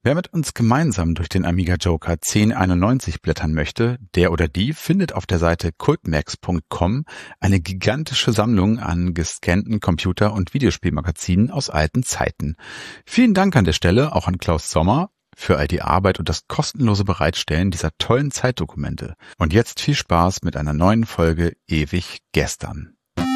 Wer mit uns gemeinsam durch den Amiga Joker 1091 blättern möchte, der oder die findet auf der Seite cultmax.com eine gigantische Sammlung an gescannten Computer- und Videospielmagazinen aus alten Zeiten. Vielen Dank an der Stelle auch an Klaus Sommer für all die Arbeit und das kostenlose Bereitstellen dieser tollen Zeitdokumente. Und jetzt viel Spaß mit einer neuen Folge Ewig Gestern.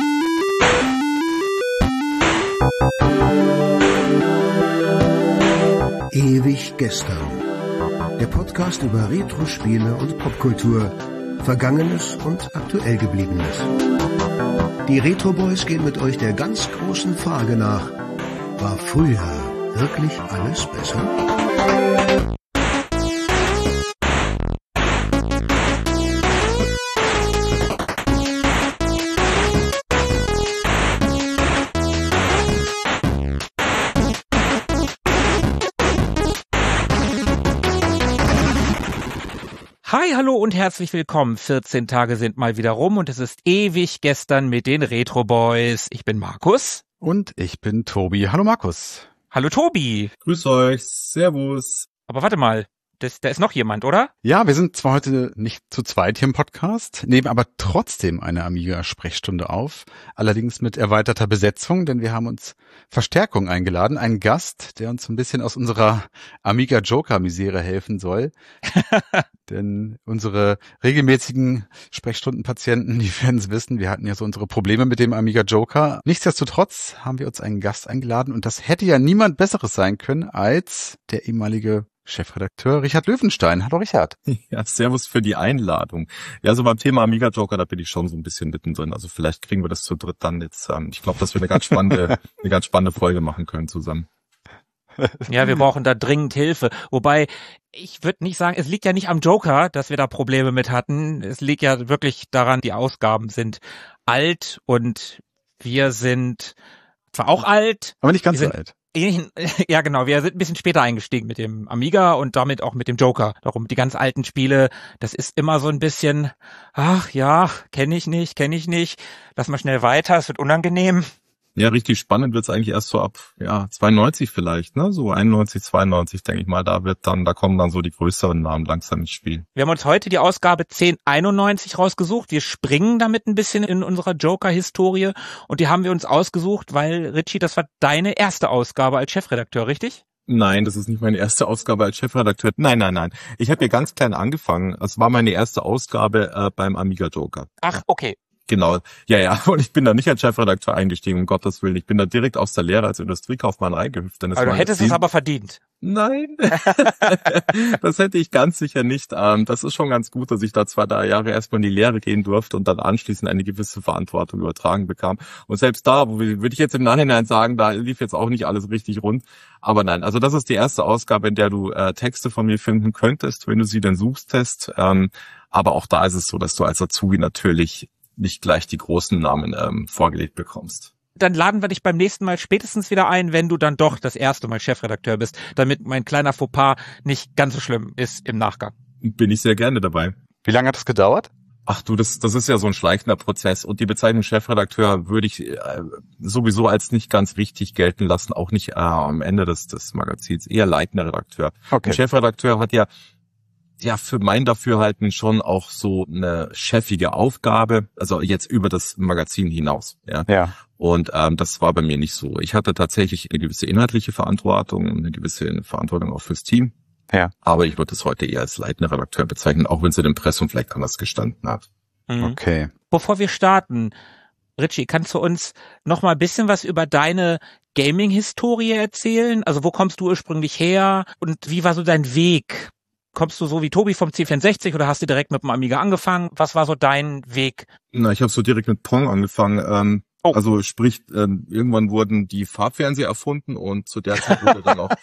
Ewig Gestern. Der Podcast über Retro-Spiele und Popkultur, Vergangenes und aktuell Gebliebenes. Die Retro Boys gehen mit euch der ganz großen Frage nach: War früher wirklich alles besser? Hi, hallo und herzlich willkommen. 14 Tage sind mal wieder rum und es ist ewig gestern mit den Retro Boys. Ich bin Markus. Und ich bin Tobi. Hallo Markus. Hallo Tobi. Grüß euch. Servus. Aber warte mal, da ist noch jemand, oder? Ja, wir sind zwar heute nicht zu zweit hier im Podcast, nehmen aber trotzdem eine Amiga-Sprechstunde auf, allerdings mit erweiterter Besetzung, denn wir haben uns Verstärkung eingeladen, einen Gast, der uns ein bisschen aus unserer Amiga-Joker-Misere helfen soll. Denn unsere regelmäßigen Sprechstundenpatienten, die werden es wissen, wir hatten ja so unsere Probleme mit dem Amiga Joker. Nichtsdestotrotz haben wir uns einen Gast eingeladen und das hätte ja niemand Besseres sein können als der ehemalige Chefredakteur Richard Löwenstein. Hallo Richard. Ja, servus für die Einladung. Ja, so beim Thema Amiga Joker, da bin ich schon so ein bisschen mittendrin. Also vielleicht kriegen wir das zu dritt dann jetzt. Ich glaube, dass wir eine ganz spannende Folge machen können zusammen. Ja, wir brauchen da dringend Hilfe. Wobei, ich würde nicht sagen, es liegt ja nicht am Joker, dass wir da Probleme mit hatten. Es liegt ja wirklich daran, die Ausgaben sind alt und wir sind zwar auch alt. Aber nicht ganz so alt. Ja, genau. Wir sind ein bisschen später eingestiegen mit dem Amiga und damit auch mit dem Joker. Darum, die ganz alten Spiele, das ist immer so ein bisschen, ach ja, kenne ich nicht. Lass mal schnell weiter, es wird unangenehm. Ja, richtig spannend wird's eigentlich erst so ab 92 vielleicht, ne? So 91, 92, denke ich mal, da kommen dann so die größeren Namen langsam ins Spiel. Wir haben uns heute die Ausgabe 1091 rausgesucht. Wir springen damit ein bisschen in unserer Joker-Historie und die haben wir uns ausgesucht, weil, Richie, das war deine erste Ausgabe als Chefredakteur, richtig? Nein, das ist nicht meine erste Ausgabe als Chefredakteur. Nein. Ich habe hier ganz klein angefangen. Es war meine erste Ausgabe beim Amiga Joker. Ach, okay. Genau, ja. Und ich bin da nicht als Chefredakteur eingestiegen, um Gottes Willen. Ich bin da direkt aus der Lehre als Industriekaufmann reingehüpft. Aber du hättest es aber verdient. Nein, das hätte ich ganz sicher nicht. Das ist schon ganz gut, dass ich da 2-3 Jahre erstmal in die Lehre gehen durfte und dann anschließend eine gewisse Verantwortung übertragen bekam. Und selbst da, würde ich jetzt im Nachhinein sagen, da lief jetzt auch nicht alles richtig rund. Aber nein, also das ist die erste Ausgabe, in der du Texte von mir finden könntest, wenn du sie denn suchst. Aber auch da ist es so, dass du als Azubi natürlich nicht gleich die großen Namen vorgelegt bekommst. Dann laden wir dich beim nächsten Mal spätestens wieder ein, wenn du dann doch das erste Mal Chefredakteur bist, damit mein kleiner Fauxpas nicht ganz so schlimm ist im Nachgang. Bin ich sehr gerne dabei. Wie lange hat das gedauert? Ach du, das ist ja so ein schleichender Prozess und die Bezeichnung Chefredakteur würde ich sowieso als nicht ganz richtig gelten lassen, auch nicht am Ende des Magazins, eher leitender Redakteur. Okay. Ein Chefredakteur hat ja für mein Dafürhalten schon auch so eine chefige Aufgabe, also jetzt über das Magazin hinaus. Ja. Und das war bei mir nicht so. Ich hatte tatsächlich eine gewisse inhaltliche Verantwortung und eine gewisse Verantwortung auch fürs Team. Ja. Aber ich würde es heute eher als leitender Redakteur bezeichnen, auch wenn es in dem Impressum vielleicht anders gestanden hat. Okay. Bevor wir starten, Richie, kannst du uns noch mal ein bisschen was über deine Gaming-Historie erzählen? Also wo kommst du ursprünglich her und wie war so dein Weg? Kommst du so wie Tobi vom C64 oder hast du direkt mit dem Amiga angefangen? Was war so dein Weg? Na, ich habe so direkt mit Pong angefangen. Also sprich, irgendwann wurden die Farbfernseher erfunden und zu der Zeit wurde dann auch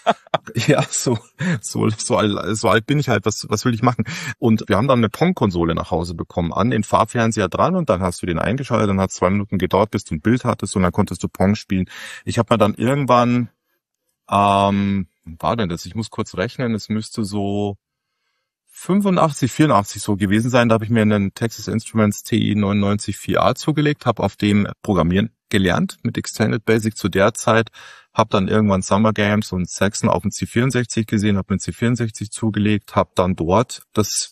so alt bin ich halt, was will ich machen? Und wir haben dann eine Pong-Konsole nach Hause bekommen, an den Farbfernseher dran und dann hast du den eingeschaltet, dann hat es 2 Minuten gedauert, bis du ein Bild hattest und dann konntest du Pong spielen. Ich habe mir dann irgendwann, war denn das? Ich muss kurz rechnen, es müsste so 85, 84 so gewesen sein. Da habe ich mir einen Texas Instruments TI 99 4A zugelegt, habe auf dem Programmieren gelernt mit Extended Basic zu der Zeit, habe dann irgendwann Summer Games und Saxon auf dem C64 gesehen, habe mir C64 zugelegt, habe dann dort das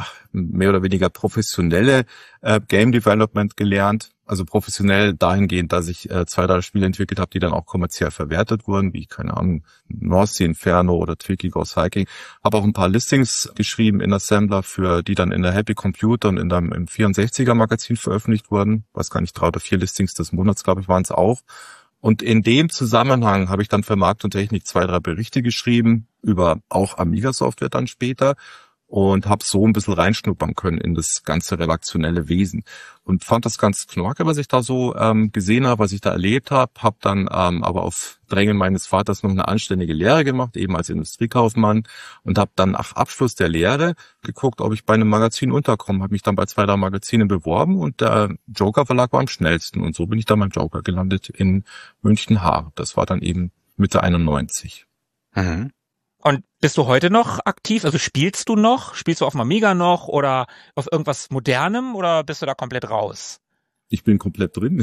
mehr oder weniger professionelle Game Development gelernt. Also professionell dahingehend, dass ich 2-3 Spiele entwickelt habe, die dann auch kommerziell verwertet wurden, wie, keine Ahnung, North Sea Inferno oder Twiki Goes Hiking. Habe auch ein paar Listings geschrieben in Assembler, für die dann in der Happy Computer und im 64er Magazin veröffentlicht wurden. Weiß gar nicht, 3 oder 4 Listings des Monats, glaube ich, waren es auch. Und in dem Zusammenhang habe ich dann für Markt und Technik 2-3 Berichte geschrieben, über auch Amiga-Software dann später. Und habe so ein bisschen reinschnuppern können in das ganze redaktionelle Wesen. Und fand das ganz knorke, was ich da so gesehen habe, was ich da erlebt habe. Habe dann aber auf Drängen meines Vaters noch eine anständige Lehre gemacht, eben als Industriekaufmann. Und habe dann nach Abschluss der Lehre geguckt, ob ich bei einem Magazin unterkomme. Habe mich dann bei 2-3 Magazinen beworben und der Joker Verlag war am schnellsten. Und so bin ich dann beim Joker gelandet in München-Haar. Das war dann eben Mitte 91. Mhm. Und bist du heute noch aktiv? Also spielst du noch? Spielst du auf dem Amiga noch oder auf irgendwas Modernem oder bist du da komplett raus? Ich bin komplett drin.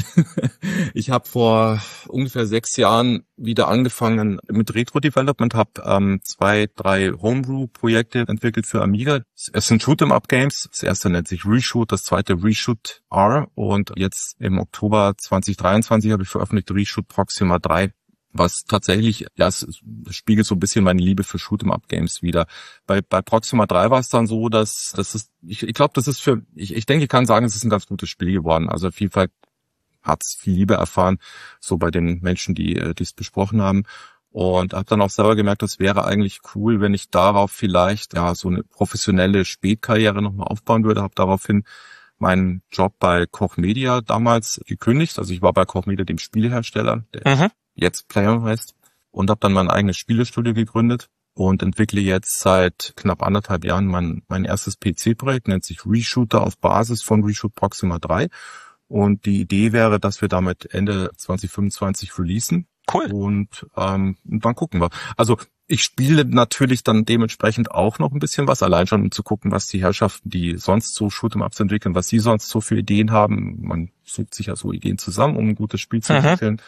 Ich habe vor ungefähr 6 Jahren wieder angefangen mit Retro-Development, habe 2, 3 Homebrew-Projekte entwickelt für Amiga. Es sind Shoot'em-up-Games. Das erste nennt sich Reshoot, das zweite Reshoot R. Und jetzt im Oktober 2023 habe ich veröffentlicht Reshoot Proxima 3. Was tatsächlich, es spiegelt so ein bisschen meine Liebe für Shoot'em-up-Games wieder. Bei Proxima 3 war es dann so, dass das ist, ich glaube, das ist ich denke, ich kann sagen, es ist ein ganz gutes Spiel geworden. Also auf jeden Fall hat es viel Liebe erfahren, so bei den Menschen, die es besprochen haben. Und habe dann auch selber gemerkt, das wäre eigentlich cool, wenn ich darauf vielleicht so eine professionelle Spätkarriere nochmal aufbauen würde. Habe daraufhin meinen Job bei Koch Media damals gekündigt. Also ich war bei Koch Media, dem Spielehersteller, der jetzt Player heißt, und habe dann mein eigenes Spielestudio gegründet und entwickle jetzt seit knapp 1,5 Jahren mein erstes PC-Projekt, nennt sich Reshooter auf Basis von Reshoot Proxima 3. Und die Idee wäre, dass wir damit Ende 2025 releasen. Cool. Und dann gucken wir. Also ich spiele natürlich dann dementsprechend auch noch ein bisschen was, allein schon um zu gucken, was die Herrschaften, die sonst so Shoot'em-ups entwickeln, was sie sonst so für Ideen haben. Man sucht sich ja so Ideen zusammen, um ein gutes Spiel zu entwickeln.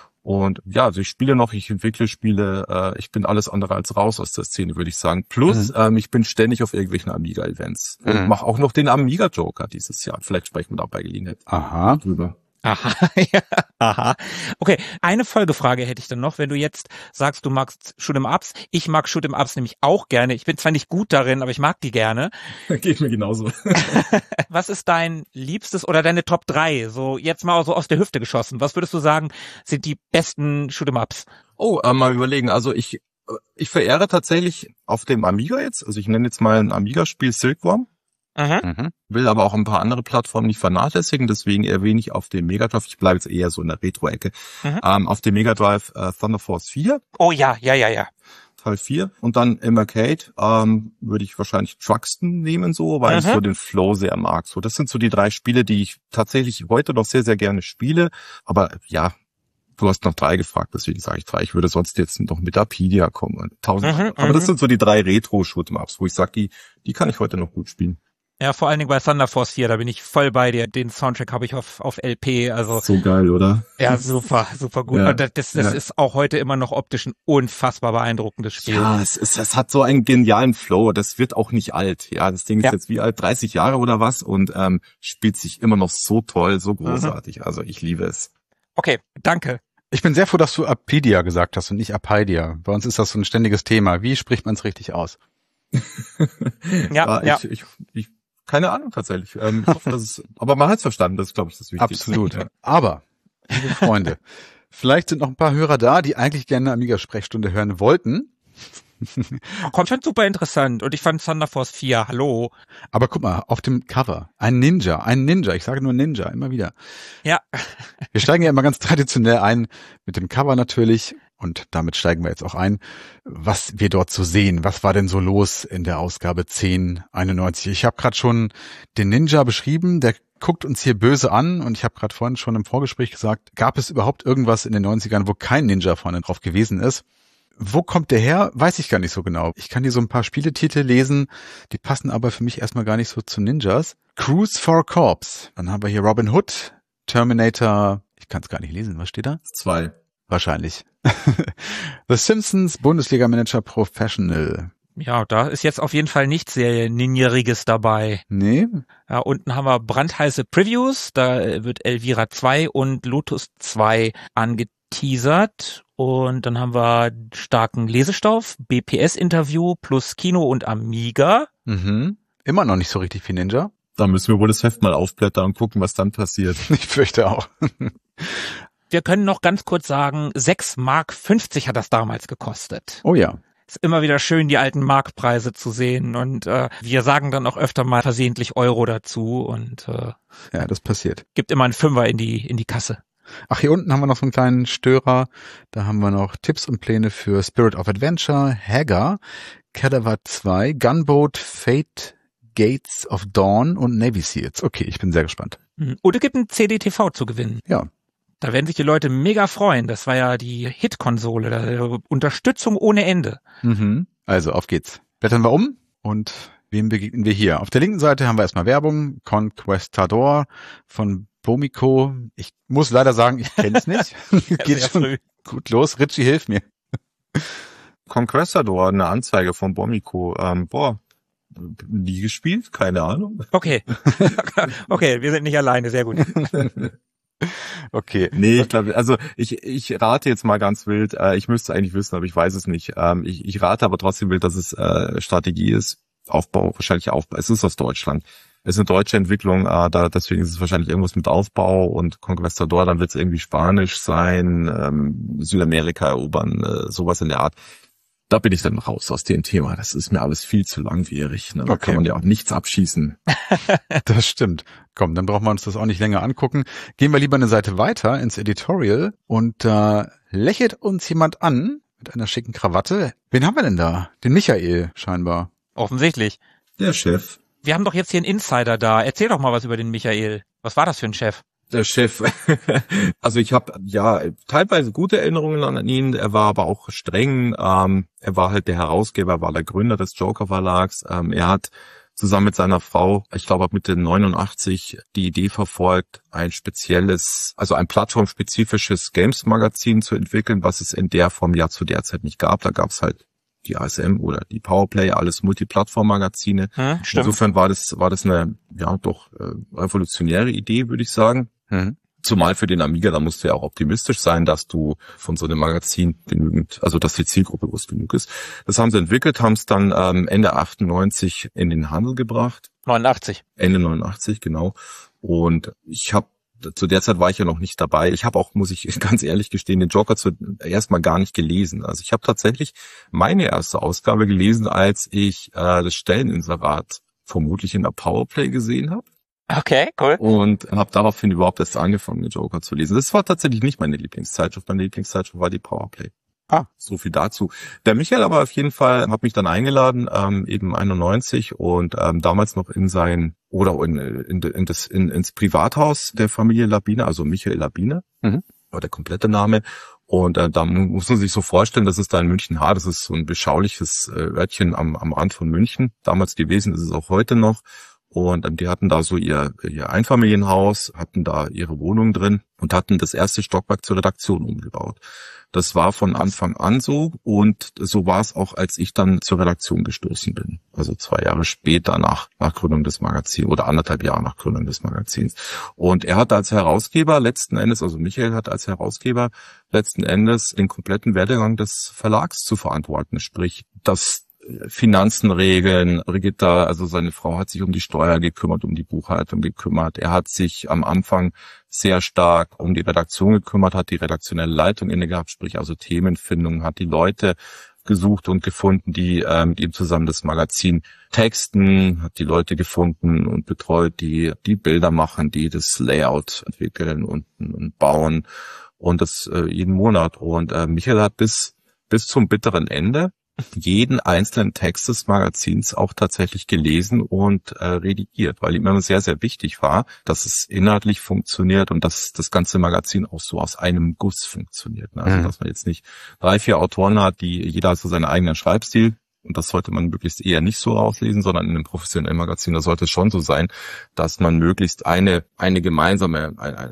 Und also ich spiele noch, ich entwickle Spiele, ich bin alles andere als raus aus der Szene, würde ich sagen. Plus, ich bin ständig auf irgendwelchen Amiga-Events. Und mache auch noch den Amiga-Joker dieses Jahr. Vielleicht sprechen wir da bei Gelegenheit drüber. Aha, ja, aha. Okay, eine Folgefrage hätte ich dann noch, wenn du jetzt sagst, du magst Shoot'em-ups. Ich mag Shoot'em-ups nämlich auch gerne. Ich bin zwar nicht gut darin, aber ich mag die gerne. Geht mir genauso. Was ist dein liebstes oder deine Top 3? So jetzt mal so aus der Hüfte geschossen. Was würdest du sagen, sind die besten Shoot'em-ups? Mal überlegen. Also ich verehre tatsächlich auf dem Amiga jetzt, also ich nenne jetzt mal ein Amiga-Spiel Silkworm. Will aber auch ein paar andere Plattformen nicht vernachlässigen, deswegen erwähne ich auf dem Mega Drive, ich bleibe jetzt eher so in der Retro-Ecke, auf dem Mega Drive Thunder Force 4. Oh ja. Teil 4 und dann im Arcade würde ich wahrscheinlich Truxton nehmen, so, weil ich so den Flow sehr mag. So, das sind so die 3 Spiele, die ich tatsächlich heute noch sehr, sehr gerne spiele, aber du hast noch 3 gefragt, deswegen sage ich 3. Ich würde sonst jetzt noch mit Apidia kommen. 1000. Aber das sind so die 3 Retro-Shoot'em-ups, wo ich sage, die kann ich heute noch gut spielen. Ja, vor allen Dingen bei Thunder Force 4, da bin ich voll bei dir. Den Soundtrack habe ich auf LP, also. So geil, oder? Ja, super gut. Ja, und das ist auch heute immer noch optisch ein unfassbar beeindruckendes Spiel. Ja, es hat so einen genialen Flow. Das wird auch nicht alt. Ja, das Ding ist jetzt wie alt, 30 Jahre oder was und spielt sich immer noch so toll, so großartig. Also ich liebe es. Okay, danke. Ich bin sehr froh, dass du Apidia gesagt hast und nicht Apidia. Bei uns ist das so ein ständiges Thema. Wie spricht man es richtig aus? Ich keine Ahnung tatsächlich. Ich hoffe, aber man hat es verstanden, das ist, glaube ich, das Wichtigste. Absolut. Ja. Aber, liebe Freunde, vielleicht sind noch ein paar Hörer da, die eigentlich gerne eine Amiga-Sprechstunde hören wollten. Kommt schon super interessant. Und ich fand Thunder Force 4, hallo. Aber guck mal, auf dem Cover, ein Ninja, ich sage nur Ninja, immer wieder. Ja. Wir steigen ja immer ganz traditionell ein, mit dem Cover natürlich. Und damit steigen wir jetzt auch ein, was wir dort so sehen. Was war denn so los in der Ausgabe 1091? Ich habe gerade schon den Ninja beschrieben, der guckt uns hier böse an. Und ich habe gerade vorhin schon im Vorgespräch gesagt, gab es überhaupt irgendwas in den 90ern, wo kein Ninja vorne drauf gewesen ist? Wo kommt der her? Weiß ich gar nicht so genau. Ich kann hier so ein paar Spieletitel lesen, die passen aber für mich erstmal gar nicht so zu Ninjas. Cruise for Corps. Dann haben wir hier Robin Hood, Terminator, ich kann es gar nicht lesen, was steht da? 2. Wahrscheinlich. The Simpsons, Bundesliga-Manager Professional. Ja, da ist jetzt auf jeden Fall nichts sehr Ninjeriges dabei. Nee. Ja, unten haben wir brandheiße Previews, da wird Elvira 2 und Lotus 2 angeteasert. Und dann haben wir starken Lesestauf, BPS-Interview plus Kino und Amiga. Mhm. Immer noch nicht so richtig viel Ninja. Da müssen wir wohl das Heft mal aufblättern und gucken, was dann passiert. Ich fürchte auch. Wir können noch ganz kurz sagen, 6,50 Mark hat das damals gekostet. Oh ja. Ist immer wieder schön, die alten Markpreise zu sehen. Und wir sagen dann auch öfter mal versehentlich Euro dazu. Und ja, das passiert. Gibt immer einen Fünfer in die Kasse. Ach, hier unten haben wir noch so einen kleinen Störer. Da haben wir noch Tipps und Pläne für Spirit of Adventure, Hagar, Cadaver 2, Gunboat, Fate, Gates of Dawn und Navy Seals. Okay, ich bin sehr gespannt. Und es gibt ein CDTV zu gewinnen. Ja. Da werden sich die Leute mega freuen. Das war ja die Hit-Konsole. Unterstützung ohne Ende. Mhm. Also, auf geht's. Blättern wir um und wem begegnen wir hier? Auf der linken Seite haben wir erstmal Werbung. Conquestador von Bomiko. Ich muss leider sagen, ich kenne es nicht. Geht schon früh. Gut los. Richie, hilf mir. Conquestador, eine Anzeige von Bomiko. Nie gespielt? Keine Ahnung. Okay. Okay, wir sind nicht alleine. Sehr gut. Okay. Nee, ich glaube, also ich rate jetzt mal ganz wild. Ich müsste eigentlich wissen, aber ich weiß es nicht. Ich rate aber trotzdem wild, dass es Strategie ist. Aufbau, wahrscheinlich Aufbau. Es ist aus Deutschland. Es ist eine deutsche Entwicklung, deswegen ist es wahrscheinlich irgendwas mit Aufbau und Conquistador, dann wird es irgendwie Spanisch sein, Südamerika erobern, sowas in der Art. Da bin ich dann raus aus dem Thema. Das ist mir alles viel zu langwierig. Ne? Da kann man ja auch nichts abschießen. Das stimmt. Komm, dann brauchen wir uns das auch nicht länger angucken. Gehen wir lieber eine Seite weiter ins Editorial und da lächelt uns jemand an mit einer schicken Krawatte. Wen haben wir denn da? Den Michael scheinbar. Offensichtlich. Der Chef. Wir haben doch jetzt hier einen Insider da. Erzähl doch mal was über den Michael. Was war das für ein Chef? Der Chef. Also ich habe ja teilweise gute Erinnerungen an ihn. Er war aber auch streng. Er war halt der Herausgeber, war der Gründer des Joker Verlags. Er hat zusammen mit seiner Frau, ich glaube ab Mitte 89, die Idee verfolgt, ein spezielles, also ein plattformspezifisches Games-Magazin zu entwickeln, was es in der Form ja zu der Zeit nicht gab. Da gab es halt die ASM oder die Powerplay, alles Multiplattform-Magazine. Insofern war das eine ja doch revolutionäre Idee, würde ich sagen. Zumal für den Amiga, da musst du ja auch optimistisch sein, dass du von so einem Magazin genügend, also dass die Zielgruppe groß genug ist. Das haben sie entwickelt, haben es dann Ende 98 in den Handel gebracht. 89. Ende 89, genau. Und zu der Zeit war ich ja noch nicht dabei. Ich habe auch, muss ich ganz ehrlich gestehen, den Joker zuerst mal gar nicht gelesen. Also ich habe tatsächlich meine erste Ausgabe gelesen, als ich das Stelleninserat vermutlich in der Powerplay gesehen habe. Okay, cool. Und habe daraufhin überhaupt erst angefangen, den Joker zu lesen. Das war tatsächlich nicht meine Lieblingszeitschrift. Meine Lieblingszeitschrift war die Powerplay. So viel dazu. Der Michael aber auf jeden Fall hat mich dann eingeladen, eben 91 und damals noch ins Privathaus der Familie Labine, also Michael Labine, war der komplette Name. Und da muss man sich so vorstellen, dass es da in München das ist so ein beschauliches Örtchen am Rand von München. Damals gewesen, ist es auch heute noch. Und die hatten da so ihr Einfamilienhaus, hatten da ihre Wohnung drin und hatten das erste Stockwerk zur Redaktion umgebaut. Das war von Anfang an so und so war es auch, als ich dann zur Redaktion gestoßen bin. Also 2 Jahre später nach Gründung des Magazins oder 1,5 Jahre nach Gründung des Magazins. Und er hat als Herausgeber letzten Endes, also Michael hat als Herausgeber letzten Endes den kompletten Werdegang des Verlags zu verantworten. Sprich, das Finanzen regeln. Brigitta, also seine Frau, hat sich um die Steuer gekümmert, um die Buchhaltung gekümmert. Er hat sich am Anfang sehr stark um die Redaktion gekümmert, hat die redaktionelle Leitung inne gehabt, sprich also Themenfindung, hat die Leute gesucht und gefunden, die mit ihm zusammen das Magazin texten, hat die Leute gefunden und betreut, die Bilder machen, die das Layout entwickeln und bauen und das jeden Monat. Und Michael hat bis zum bitteren Ende jeden einzelnen Text des Magazins auch tatsächlich gelesen und redigiert, weil ihm immer sehr, sehr wichtig war, dass es inhaltlich funktioniert und dass das ganze Magazin auch so aus einem Guss funktioniert. Also dass man jetzt nicht 3, 4 Autoren hat, die jeder hat so seinen eigenen Schreibstil. Und das sollte man möglichst eher nicht so rauslesen, sondern in einem professionellen Magazin, da sollte es schon so sein, dass man möglichst eine gemeinsame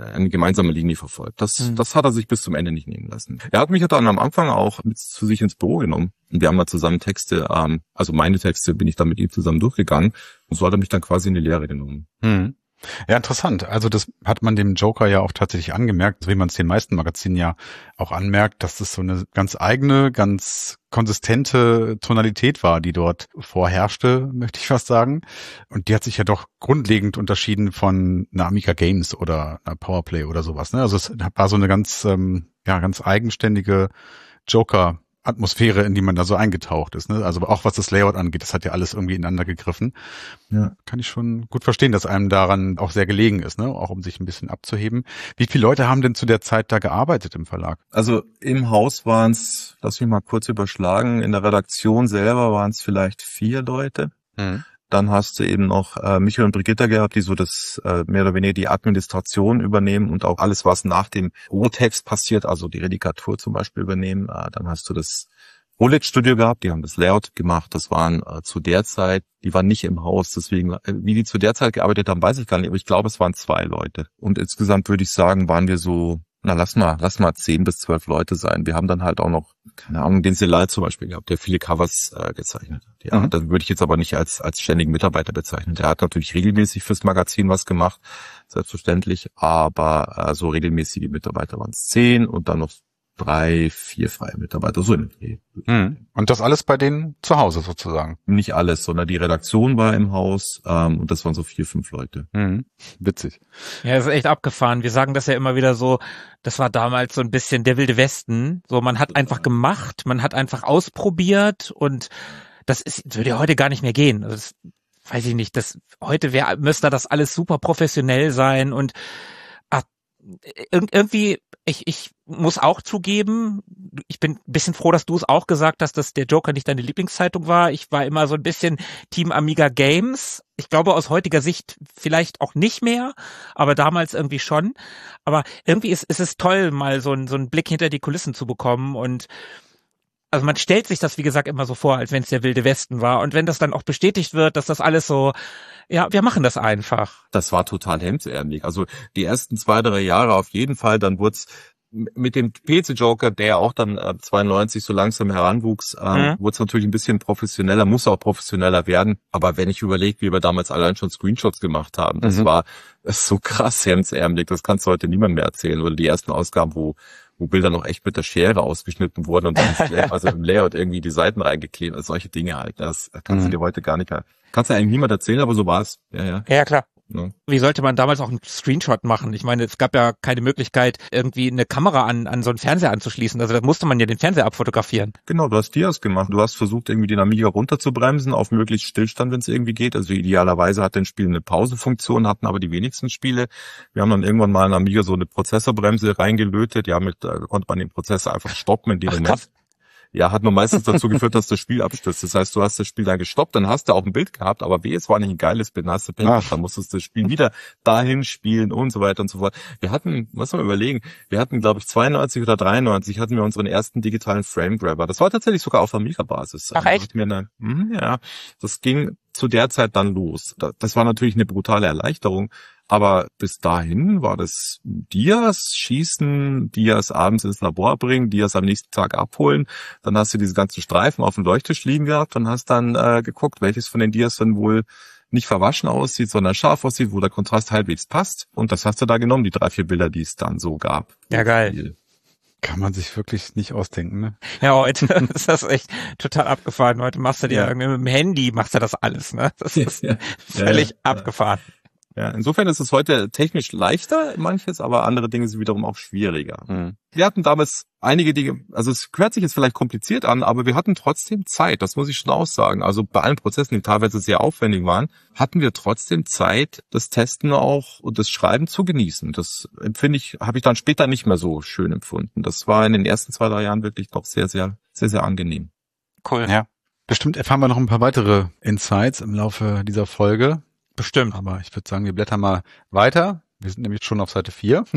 Linie verfolgt. Das hat er sich bis zum Ende nicht nehmen lassen. Er hat mich dann am Anfang auch mit zu sich ins Büro genommen. Und wir haben da zusammen Texte, also meine Texte bin ich dann mit ihm zusammen durchgegangen. Und so hat er mich dann quasi in die Lehre genommen. Ja, interessant. Also das hat man dem Joker ja auch tatsächlich angemerkt, wie man es den meisten Magazinen ja auch anmerkt, dass das so eine ganz eigene, ganz konsistente Tonalität war, die dort vorherrschte, möchte ich fast sagen. Und die hat sich ja doch grundlegend unterschieden von einer Amiga Games oder einer Powerplay oder sowas. Ne? Also es war so eine ganz eigenständige Joker-Atmosphäre, in die man da so eingetaucht ist. Ne? Also auch was das Layout angeht, das hat ja alles irgendwie ineinander gegriffen. Ja. Kann ich schon gut verstehen, dass einem daran auch sehr gelegen ist, ne? Auch um sich ein bisschen abzuheben. Wie viele Leute haben denn zu der Zeit da gearbeitet im Verlag? Also im Haus waren es, lass mich mal kurz überschlagen, in der Redaktion selber waren es vielleicht 4 Leute. Dann hast du eben noch Michael und Brigitta gehabt, die so das mehr oder weniger die Administration übernehmen und auch alles, was nach dem Rohtext passiert, also die Redikatur zum Beispiel übernehmen. Dann hast du das Rolex-Studio gehabt, die haben das Layout gemacht. Das waren zu der Zeit, die waren nicht im Haus, deswegen, wie die zu der Zeit gearbeitet haben, weiß ich gar nicht, aber ich glaube, es waren 2 Leute. Und insgesamt würde ich sagen, waren wir so, lass mal 10 bis 12 Leute sein. Wir haben dann halt auch noch, keine Ahnung, den Selal zum Beispiel gehabt, der viele Covers gezeichnet hat. Ja, das würde ich jetzt aber nicht als ständigen Mitarbeiter bezeichnen. Der hat natürlich regelmäßig fürs Magazin was gemacht, selbstverständlich, aber so regelmäßige Mitarbeiter waren es 10 und dann noch 3, 4 freie Mitarbeiter, so in der Dreh. Und das alles bei denen zu Hause sozusagen? Nicht alles, sondern die Redaktion war im Haus und das waren so 4, 5 Leute. Witzig. Ja, das ist echt abgefahren. Wir sagen das ja immer wieder so, das war damals so ein bisschen der wilde Westen. So, man hat einfach gemacht, man hat einfach ausprobiert und das würde ja heute gar nicht mehr gehen. Also das weiß ich nicht, heute müsste das alles super professionell sein und irgendwie, ich muss auch zugeben, ich bin ein bisschen froh, dass du es auch gesagt hast, dass der Joker nicht deine Lieblingszeitung war. Ich war immer so ein bisschen Team Amiga Games. Ich glaube, aus heutiger Sicht vielleicht auch nicht mehr, aber damals irgendwie schon. Aber irgendwie ist es toll, mal so einen Blick hinter die Kulissen zu bekommen und also man stellt sich das, wie gesagt, immer so vor, als wenn es der wilde Westen war. Und wenn das dann auch bestätigt wird, dass das alles so, ja, wir machen das einfach. Das war total hemdsärmelig. Also die ersten 2, 3 Jahre auf jeden Fall, dann wurde es mit dem PC-Joker, der auch dann 92 so langsam heranwuchs, wurde es natürlich ein bisschen professioneller, muss auch professioneller werden. Aber wenn ich überlege, wie wir damals allein schon Screenshots gemacht haben, das war so krass hemdsärmelig, das kannst du heute niemand mehr erzählen. Oder die ersten Ausgaben, wo Bilder noch echt mit der Schere ausgeschnitten wurden und dann also im Layout irgendwie die Seiten reingeklebt, also solche Dinge halt. Das kannst du dir heute gar nicht mehr, kannst du eigentlich niemand erzählen, aber so war es. Ja, klar. Ja. Wie sollte man damals auch einen Screenshot machen? Ich meine, es gab ja keine Möglichkeit, irgendwie eine Kamera an so einen Fernseher anzuschließen. Also da musste man ja den Fernseher abfotografieren. Genau, du hast Dias gemacht. Du hast versucht, irgendwie den Amiga runterzubremsen, auf möglichst Stillstand, wenn es irgendwie geht. Also idealerweise hat ein Spiel eine Pausefunktion, hatten aber die wenigsten Spiele. Wir haben dann irgendwann mal in Amiga so eine Prozessorbremse reingelötet. Ja, da konnte man den Prozessor einfach stoppen in dem Moment. Ja, hat nur meistens dazu geführt, dass das Spiel abstürzt. Das heißt, du hast das Spiel dann gestoppt, dann hast du auch ein Bild gehabt, aber es war nicht ein geiles Bild, dann hast du Pech, dann musstest du das Spiel wieder dahin spielen und so weiter und so fort. Wir hatten, muss man überlegen, glaube ich 92 oder 93 hatten wir unseren ersten digitalen Frame Grabber. Das war tatsächlich sogar auf Amiga-Basis. Ach echt? Ja, das ging zu der Zeit dann los. Das war natürlich eine brutale Erleichterung. Aber bis dahin war das Dias schießen, Dias abends ins Labor bringen, Dias am nächsten Tag abholen. Dann hast du diese ganzen Streifen auf dem Leuchttisch liegen gehabt und hast dann geguckt, welches von den Dias dann wohl nicht verwaschen aussieht, sondern scharf aussieht, wo der Kontrast halbwegs passt. Und das hast du da genommen, die 3, 4 Bilder, die es dann so gab. Ja, geil. Kann man sich wirklich nicht ausdenken, ne? Ja, heute ist das echt total abgefahren. Heute machst du dir irgendwie mit dem Handy, machst du das alles, ne? Das ist völlig abgefahren. Ja, insofern ist es heute technisch leichter, manches, aber andere Dinge sind wiederum auch schwieriger. Wir hatten damals einige Dinge, also es hört sich jetzt vielleicht kompliziert an, aber wir hatten trotzdem Zeit, das muss ich schon aussagen. Also bei allen Prozessen, die teilweise sehr aufwendig waren, hatten wir trotzdem Zeit, das Testen auch und das Schreiben zu genießen. Das habe ich dann später nicht mehr so schön empfunden. Das war in den ersten 2, 3 Jahren wirklich doch sehr, sehr, sehr, sehr angenehm. Cool. Ja. Bestimmt erfahren wir noch ein paar weitere Insights im Laufe dieser Folge. Bestimmt. Aber ich würde sagen, wir blättern mal weiter. Wir sind nämlich schon auf Seite 4.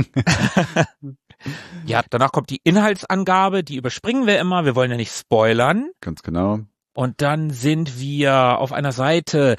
Ja, danach kommt die Inhaltsangabe, die überspringen wir immer. Wir wollen ja nicht spoilern. Ganz genau. Und dann sind wir auf einer Seite,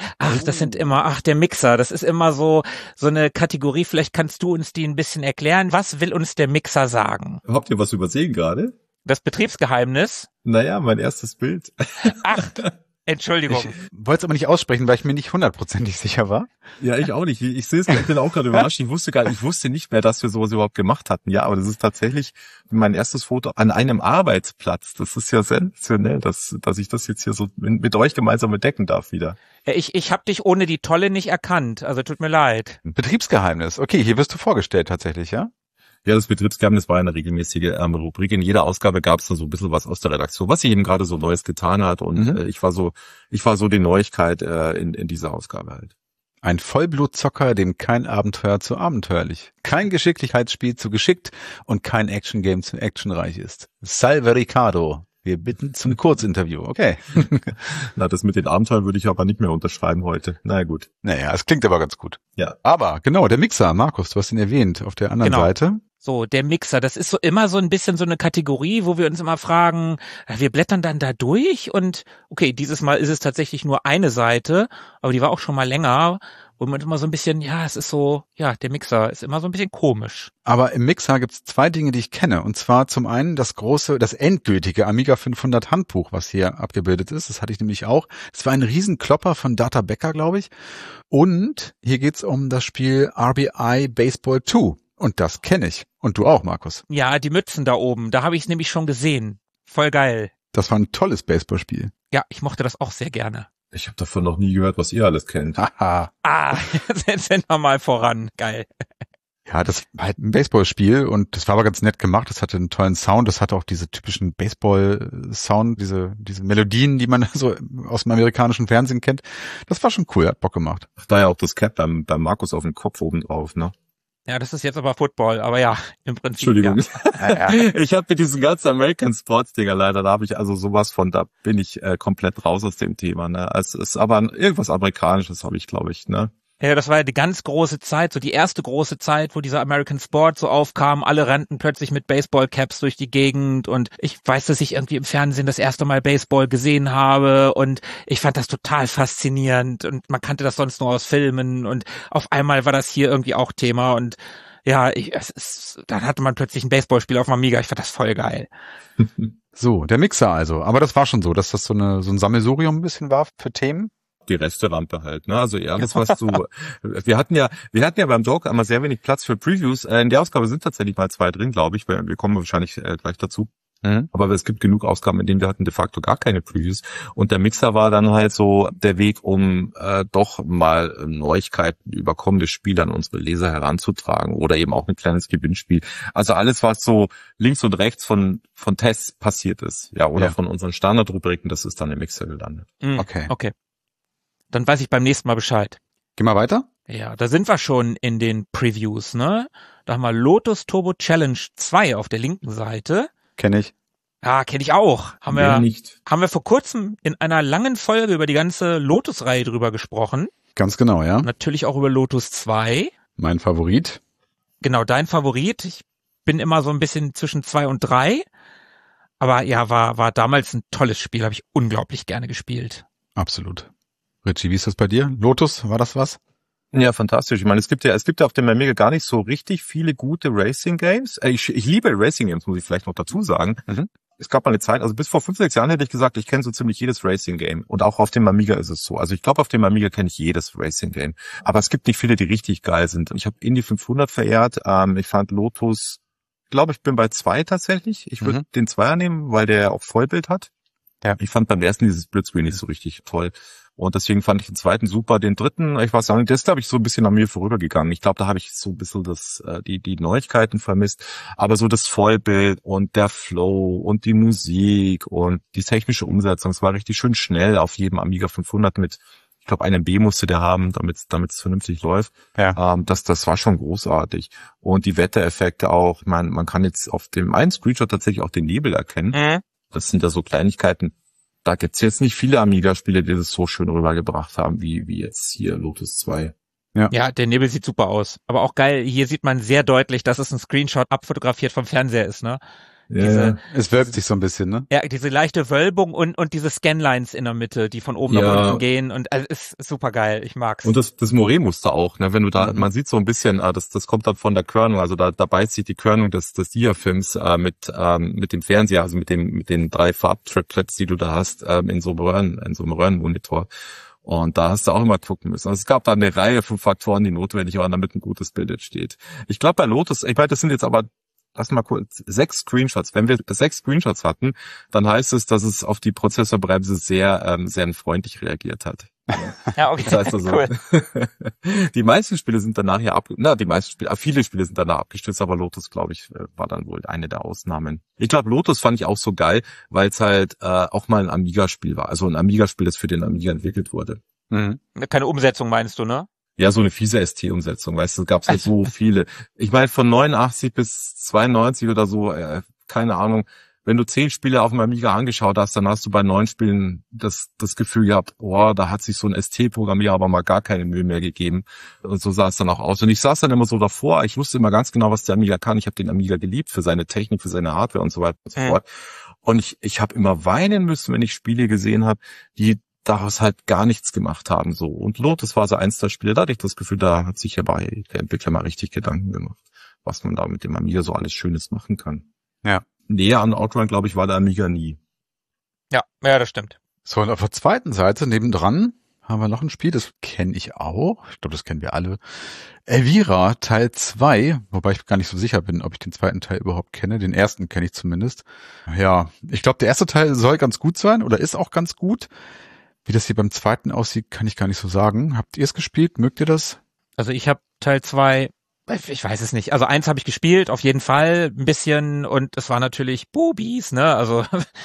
der Mixer, das ist immer so eine Kategorie, vielleicht kannst du uns die ein bisschen erklären. Was will uns der Mixer sagen? Habt ihr was übersehen gerade? Das Betriebsgeheimnis? Naja, mein erstes Bild. Ach, Entschuldigung. Ich wollte es aber nicht aussprechen, weil ich mir nicht 100%ig sicher war. Ja, ich auch nicht. Ich sehe es, ich bin auch gerade überrascht. Ich wusste nicht mehr, dass wir sowas überhaupt gemacht hatten. Ja, aber das ist tatsächlich mein erstes Foto an einem Arbeitsplatz. Das ist ja sensationell, dass ich das jetzt hier so mit euch gemeinsam entdecken darf wieder. Ja, ich habe dich ohne die Tolle nicht erkannt, also tut mir leid. Ein Betriebsgeheimnis. Okay, hier wirst du vorgestellt tatsächlich, ja? Ja, das Betriebsgeheimnis war eine regelmäßige Rubrik. In jeder Ausgabe gab es da so ein bisschen was aus der Redaktion, was sie eben gerade so Neues getan hat. Und ich war so die Neuigkeit in dieser Ausgabe halt. Ein Vollblutzocker, dem kein Abenteuer zu abenteuerlich, kein Geschicklichkeitsspiel zu geschickt und kein Action-Game zu actionreich ist. Salve Ricardo. Wir bitten zum Kurzinterview. Okay. Na, das mit den Abenteuern würde ich aber nicht mehr unterschreiben heute. Na gut. Naja, es klingt aber ganz gut. Ja. Aber genau, der Mixer, Markus, du hast ihn erwähnt, auf der anderen Seite. So, der Mixer, das ist so immer so ein bisschen so eine Kategorie, wo wir uns immer fragen, wir blättern dann da durch und okay, dieses Mal ist es tatsächlich nur eine Seite, aber die war auch schon mal länger, wo man immer so ein bisschen, es ist so, der Mixer ist immer so ein bisschen komisch. Aber im Mixer gibt's 2 Dinge, die ich kenne. Und zwar zum einen das endgültige Amiga 500 Handbuch, was hier abgebildet ist. Das hatte ich nämlich auch. Es war ein Riesenklopper von Data Becker, glaube ich. Und hier geht's um das Spiel RBI Baseball 2. Und das kenne ich. Und du auch, Markus. Ja, die Mützen da oben, da habe ich es nämlich schon gesehen. Voll geil. Das war ein tolles Baseballspiel. Ja, ich mochte das auch sehr gerne. Ich habe davon noch nie gehört, was ihr alles kennt. Haha. Jetzt sind wir mal voran. Geil. Ja, das war halt ein Baseballspiel und das war aber ganz nett gemacht. Das hatte einen tollen Sound. Das hatte auch diese typischen Baseball-Sound, diese Melodien, die man so aus dem amerikanischen Fernsehen kennt. Das war schon cool, hat Bock gemacht. Ach, da ja auch das Cap beim Markus auf dem Kopf oben drauf, ne? Ja, das ist jetzt aber Football, aber ja, im Prinzip. Entschuldigung. Ja. Ich habe mit diesen ganzen American Sports Dinger leider, da habe ich also sowas von, da bin ich komplett raus aus dem Thema, ne? Es ist aber irgendwas Amerikanisches habe ich, glaube ich, ne? Ja, das war ja die ganz große Zeit, so die erste große Zeit, wo dieser American Sport so aufkam. Alle rannten plötzlich mit Baseballcaps durch die Gegend und ich weiß, dass ich irgendwie im Fernsehen das erste Mal Baseball gesehen habe und ich fand das total faszinierend und man kannte das sonst nur aus Filmen und auf einmal war das hier irgendwie auch Thema und ja, dann hatte man plötzlich ein Baseballspiel auf dem Amiga. Ich fand das voll geil. So, der Mixer also. Aber das war schon so, dass das so ein Sammelsurium ein bisschen war für Themen. Die Resterampe halt, ne? Also alles, was du, wir hatten ja beim Talk einmal sehr wenig Platz für Previews. In der Ausgabe sind tatsächlich mal 2 drin, glaube ich. Wir kommen wahrscheinlich gleich dazu. Aber es gibt genug Ausgaben, in denen wir hatten de facto gar keine Previews. Und der Mixer war dann halt so der Weg, um doch mal Neuigkeiten über kommende Spiele an unsere Leser heranzutragen oder eben auch ein kleines Gewinnspiel. Also alles, was so links und rechts von Tests passiert ist, oder von unseren Standardrubriken, das ist dann im Mixer gelandet. Okay. Dann weiß ich beim nächsten Mal Bescheid. Geh mal weiter. Ja, da sind wir schon in den Previews, ne? Da haben wir Lotus Turbo Challenge 2 auf der linken Seite. Kenne ich. Ja, kenne ich auch. Haben wir vor kurzem in einer langen Folge über die ganze Lotus-Reihe drüber gesprochen. Ganz genau, ja. Natürlich auch über Lotus 2. Mein Favorit. Genau, dein Favorit. Ich bin immer so ein bisschen zwischen 2 und 3. Aber ja, war damals ein tolles Spiel. Habe ich unglaublich gerne gespielt. Absolut. Richie, wie ist das bei dir? Lotus, war das was? Ja, fantastisch. Ich meine, es gibt ja auf dem Amiga gar nicht so richtig viele gute Racing Games. Ich liebe Racing Games, muss ich vielleicht noch dazu sagen. Es gab mal eine Zeit, also bis vor 5-6 Jahren hätte ich gesagt, ich kenne so ziemlich jedes Racing Game. Und auch auf dem Amiga ist es so. Also ich glaube, auf dem Amiga kenne ich jedes Racing Game. Aber es gibt nicht viele, die richtig geil sind. Ich habe Indy 500 verehrt. Ich fand Lotus, glaube ich, bin bei 2 tatsächlich. Ich würde den 2er nehmen, weil der auch Vollbild hat. Ja. Ich fand beim ersten dieses Splitscreen nicht so richtig toll. Und deswegen fand ich den 2. super. Den 3., ich weiß auch nicht, das ist, glaube ich, so ein bisschen an mir vorübergegangen. Ich glaube, da habe ich so ein bisschen die Neuigkeiten vermisst. Aber so das Vollbild und der Flow und die Musik und die technische Umsetzung, es war richtig schön schnell auf jedem Amiga 500 mit, ich glaube, einem B musste der haben, damit es vernünftig läuft. Ja. Das war schon großartig. Und die Wettereffekte auch. Man kann jetzt auf dem einen Screenshot tatsächlich auch den Nebel erkennen. Das sind ja so Kleinigkeiten, da gibt's jetzt nicht viele Amiga-Spiele, die das so schön rübergebracht haben, wie jetzt hier Lotus 2. Ja, der Nebel sieht super aus. Aber auch geil, hier sieht man sehr deutlich, dass es ein Screenshot abfotografiert vom Fernseher ist, ne? Es wölbt sich so ein bisschen, ne? Ja, diese leichte Wölbung und diese Scanlines in der Mitte, die von oben nach unten gehen und also ist super geil, ich mag's. Und das Moiré-Muster auch, ne? Wenn du da, man sieht so ein bisschen, das kommt dann von der Körnung, also da beißt sich die Körnung des Dia-Films mit dem Fernseher, also mit den 3 Farbtriplets, die du da hast, in so einem Röhrenmonitor. Und da hast du auch immer gucken müssen. Also es gab da eine Reihe von Faktoren, die notwendig waren, damit ein gutes Bild entsteht. Ich glaube bei Lotus, ich meine, das sind jetzt aber, lass mal kurz, 6 Screenshots. Wenn wir 6 Screenshots hatten, dann heißt es, dass es auf die Prozessorbremse sehr freundlich reagiert hat. Ja, okay. Das heißt also, cool. Die meisten Spiele sind danach viele Spiele sind danach abgestürzt, aber Lotus, glaube ich, war dann wohl eine der Ausnahmen. Ich glaube, Lotus fand ich auch so geil, weil es halt auch mal ein Amiga-Spiel war. Also ein Amiga-Spiel, das für den Amiga entwickelt wurde. Mhm. Keine Umsetzung meinst du, ne? Ja, so eine fiese ST-Umsetzung, weißt du, gab's halt so viele. Ich meine, von 89 bis 92 oder so, keine Ahnung, wenn du 10 Spiele auf dem Amiga angeschaut hast, dann hast du bei 9 Spielen das Gefühl gehabt, da hat sich so ein ST-Programmierer aber mal gar keine Mühe mehr gegeben. Und so sah es dann auch aus. Und ich saß dann immer so davor, ich wusste immer ganz genau, was der Amiga kann. Ich habe den Amiga geliebt für seine Technik, für seine Hardware und so weiter und so fort. Und ich habe immer weinen müssen, wenn ich Spiele gesehen habe, die daraus halt gar nichts gemacht haben. So. Und Lotus war so eins der Spiele, da hatte ich das Gefühl, da hat sich ja bei der Entwickler mal richtig Gedanken gemacht, was man da mit dem Amiga so alles Schönes machen kann. Ja. Näher an Outrun, glaube ich, war der Amiga nie. Ja, das stimmt. So, und auf der zweiten Seite, nebendran, haben wir noch ein Spiel, das kenne ich auch. Ich glaube, das kennen wir alle. Elvira Teil 2, wobei ich gar nicht so sicher bin, ob ich den zweiten Teil überhaupt kenne. Den ersten kenne ich zumindest. Ja, ich glaube, der erste Teil soll ganz gut sein oder ist auch ganz gut. Wie das hier beim zweiten aussieht, kann ich gar nicht so sagen. Habt ihr es gespielt? Mögt ihr das? Also ich habe Teil 2, ich weiß es nicht. Also 1 habe ich gespielt, auf jeden Fall ein bisschen, und es war natürlich Bubis, ne? Also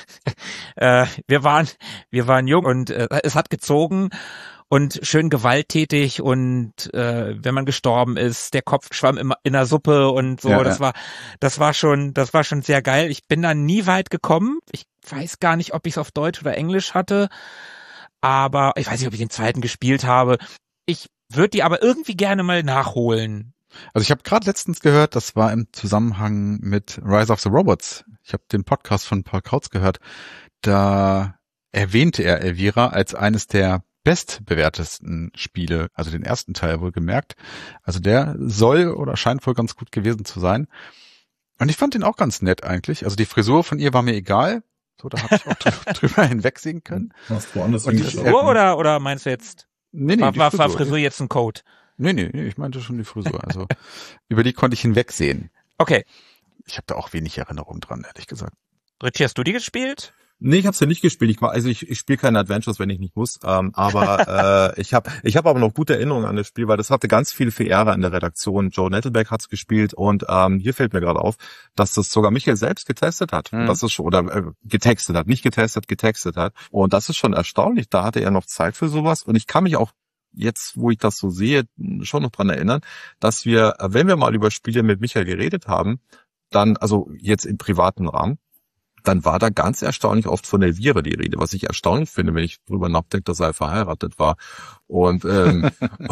wir waren jung und es hat gezogen und schön gewalttätig, und wenn man gestorben ist, der Kopf schwamm immer in der Suppe und so. Ja, das war schon sehr geil. Ich bin da nie weit gekommen. Ich weiß gar nicht, ob ich es auf Deutsch oder Englisch hatte, aber ich weiß nicht, ob ich den zweiten gespielt habe. Ich würde die aber irgendwie gerne mal nachholen. Also ich habe gerade letztens gehört, das war im Zusammenhang mit Rise of the Robots. Ich habe den Podcast von Paul Kautz gehört. Da erwähnte er Elvira als eines der bestbewertesten Spiele, also den ersten Teil wohlgemerkt. Also der soll oder scheint wohl ganz gut gewesen zu sein. Und ich fand den auch ganz nett eigentlich. Also die Frisur von ihr war mir egal. So, da habe ich auch drüber hinwegsehen können. Hast du woanders und die Frisur oder meinst du jetzt? Nee, war Frisur jetzt ein Code? Nee, ich meinte schon die Frisur. Also über die konnte ich hinwegsehen. Okay. Ich habe da auch wenig Erinnerung dran, ehrlich gesagt. Richie, hast du die gespielt? Nee, ich habe ja nicht gespielt. Ich spiele keine Adventures, wenn ich nicht muss. Aber ich hab aber noch gute Erinnerungen an das Spiel, weil das hatte ganz viele Verehrer in der Redaktion. Joe Nettleberg hat's gespielt, und hier fällt mir gerade auf, dass das sogar Michael selbst getestet hat. Mhm. Das ist schon, oder getextet hat, nicht getestet, getextet hat. Und das ist schon erstaunlich. Da hatte er noch Zeit für sowas. Und ich kann mich auch jetzt, wo ich das so sehe, schon noch dran erinnern, dass wir, wenn wir mal über Spiele mit Michael geredet haben, dann, also jetzt im privaten Rahmen, dann war da ganz erstaunlich oft von Elvira die Rede, was ich erstaunlich finde, wenn ich drüber nachdenke, dass er verheiratet war. Und und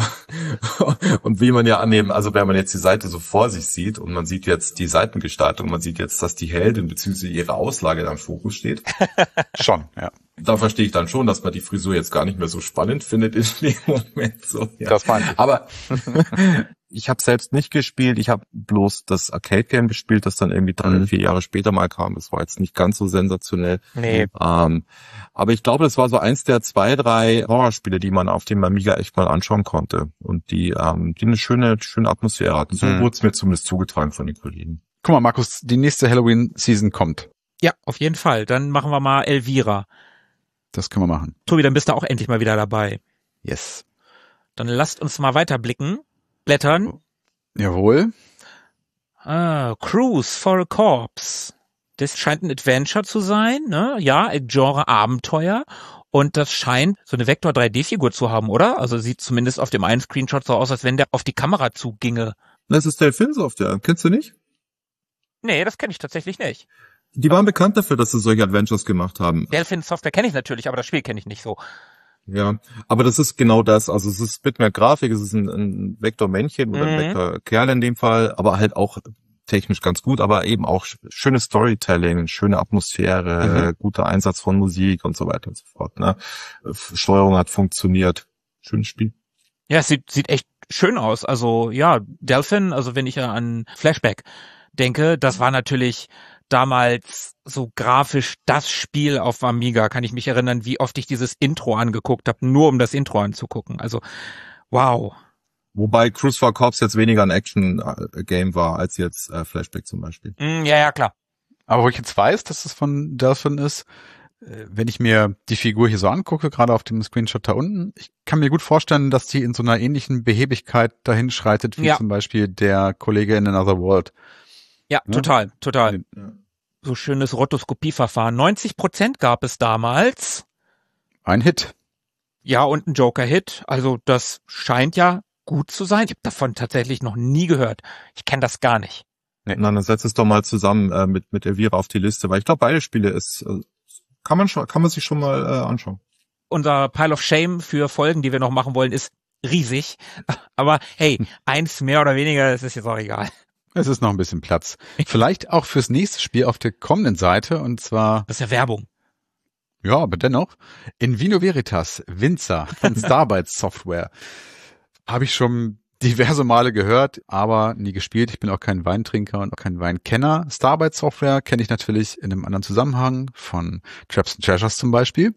wie man ja annehmen, also wenn man jetzt die Seite so vor sich sieht und man sieht jetzt die Seitengestaltung, man sieht jetzt, dass die Heldin bzw. ihre Auslage da im Fokus steht. Schon, ja. Da verstehe ich dann schon, dass man die Frisur jetzt gar nicht mehr so spannend findet in dem Moment. So, ja. Das meinte ich. Aber ich habe selbst nicht gespielt. Ich habe bloß das Arcade-Game gespielt, das dann irgendwie 3-4 Jahre später mal kam. Das war jetzt nicht ganz so sensationell. Nee. Aber ich glaube, das war so eins der 2-3 Horrorspiele, die man auf dem Amiga echt mal anschauen konnte. Und die eine schöne Atmosphäre hatten. So wurde es mir zumindest zugetragen von den Kollegen. Guck mal, Markus, die nächste Halloween-Season kommt. Ja, auf jeden Fall. Dann machen wir mal Elvira. Das können wir machen. Tobi, dann bist du auch endlich mal wieder dabei. Yes. Dann lasst uns mal weiterblicken. Blättern. Jawohl. Cruise for a Corpse. Das scheint ein Adventure zu sein, ne? Ja, Genre Abenteuer. Und das scheint so eine Vector 3D-Figur zu haben, oder? Also sieht zumindest auf dem einen Screenshot so aus, als wenn der auf die Kamera zuginge. Das ist der Finsoft, ja. Kennst du nicht? Nee, das kenne ich tatsächlich nicht. Die waren bekannt dafür, dass sie solche Adventures gemacht haben. Delphin Software kenne ich natürlich, aber das Spiel kenne ich nicht so. Ja, aber das ist genau das. Also es ist Bitmap-Grafik, es ist ein Vektor-Männchen oder ein Vektor-Kerl in dem Fall, aber halt auch technisch ganz gut, aber eben auch schönes Storytelling, schöne Atmosphäre, guter Einsatz von Musik und so weiter und so fort. Ne? Steuerung hat funktioniert. Schönes Spiel. Ja, es sieht echt schön aus. Also ja, Delphin, also wenn ich ja an Flashback denke, das war natürlich damals so grafisch das Spiel auf Amiga. Kann ich mich erinnern, wie oft ich dieses Intro angeguckt habe, nur um das Intro anzugucken. Also wow. Wobei Cruise for Corps jetzt weniger ein Action-Game war als jetzt Flashback zum Beispiel. Ja, klar. Aber wo ich jetzt weiß, dass es von Delphin ist, wenn ich mir die Figur hier so angucke, gerade auf dem Screenshot da unten, ich kann mir gut vorstellen, dass die in so einer ähnlichen Behebigkeit dahin schreitet, wie zum Beispiel der Kollege in Another World. Ja, total. Ja. So schönes Rotoskopieverfahren. 90% gab es damals. Ein Hit. Ja, und ein Joker-Hit. Also das scheint ja gut zu sein. Ich habe davon tatsächlich noch nie gehört. Ich kenne das gar nicht. Nee. Na, dann setz es doch mal zusammen mit Elvira auf die Liste, weil ich glaube, beide Spiele kann man sich schon mal anschauen. Unser Pile of Shame für Folgen, die wir noch machen wollen, ist riesig. Aber hey, eins mehr oder weniger, das ist jetzt auch egal. Es ist noch ein bisschen Platz. Vielleicht auch fürs nächste Spiel auf der kommenden Seite, und zwar... Das ist ja Werbung. Ja, aber dennoch. In Vino Veritas, Winzer von Starbytes Software. Habe ich schon diverse Male gehört, aber nie gespielt. Ich bin auch kein Weintrinker und auch kein Weinkenner. Starbytes Software kenne ich natürlich in einem anderen Zusammenhang, von Traps and Treasures zum Beispiel.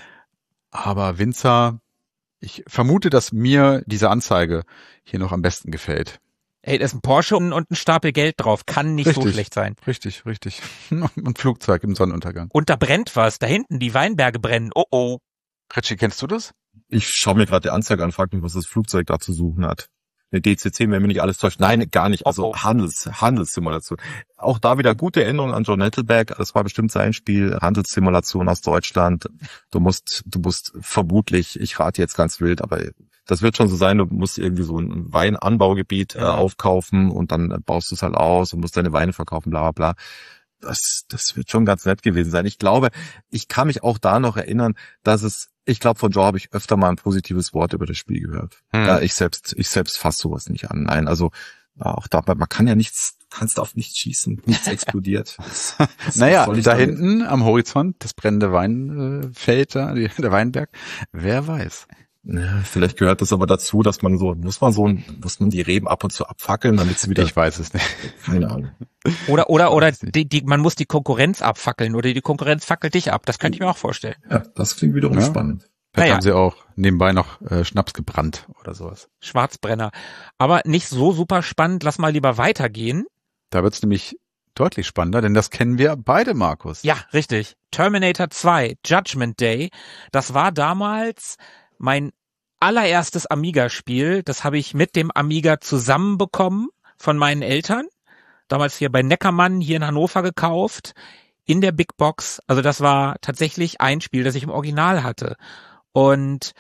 Aber Winzer, ich vermute, dass mir diese Anzeige hier noch am besten gefällt. Ey, da ist ein Porsche und ein Stapel Geld drauf. Kann nicht so schlecht sein. Richtig. Und Flugzeug im Sonnenuntergang. Und da brennt was. Da hinten, die Weinberge brennen. Oh. Richie, kennst du das? Ich schaue mir gerade die Anzeige an, frag mich, was das Flugzeug da zu suchen hat. Eine DCC, wenn mir nicht alles täuscht. Nein, gar nicht. Also Handelssimulation. Auch da wieder gute Erinnerung an John Nettleback. Das war bestimmt sein Spiel. Handelssimulation aus Deutschland. Du musst vermutlich, ich rate jetzt ganz wild, aber das wird schon so sein, du musst irgendwie so ein Weinanbaugebiet aufkaufen und dann baust du es halt aus und musst deine Weine verkaufen, bla bla bla. Das wird schon ganz nett gewesen sein. Ich glaube, ich kann mich auch da noch erinnern, ich glaube, von Joe habe ich öfter mal ein positives Wort über das Spiel gehört. Ja, ich selbst fasse sowas nicht an. Nein, also auch da, man kann ja kannst auf nichts schießen, nichts explodiert. Naja, da hinten am Horizont, das brennende Weinfeld da, der Weinberg, wer weiß. Ja, vielleicht gehört das aber dazu, dass man muss man die Reben ab und zu abfackeln, damit sie wieder... Ich weiß es nicht. Keine Ahnung. Oder man muss die Konkurrenz abfackeln oder die Konkurrenz fackelt dich ab. Das könnte ich mir auch vorstellen. Ja, das klingt wiederum spannend. Vielleicht haben sie auch nebenbei noch Schnaps gebrannt oder sowas. Schwarzbrenner. Aber nicht so super spannend. Lass mal lieber weitergehen. Da wird's nämlich deutlich spannender, denn das kennen wir beide, Markus. Ja, richtig. Terminator 2, Judgment Day. Das war damals mein allererstes Amiga-Spiel. Das habe ich mit dem Amiga zusammenbekommen von meinen Eltern. Damals hier bei Neckermann hier in Hannover gekauft. In der Big Box. Also das war tatsächlich ein Spiel, das ich im Original hatte. Und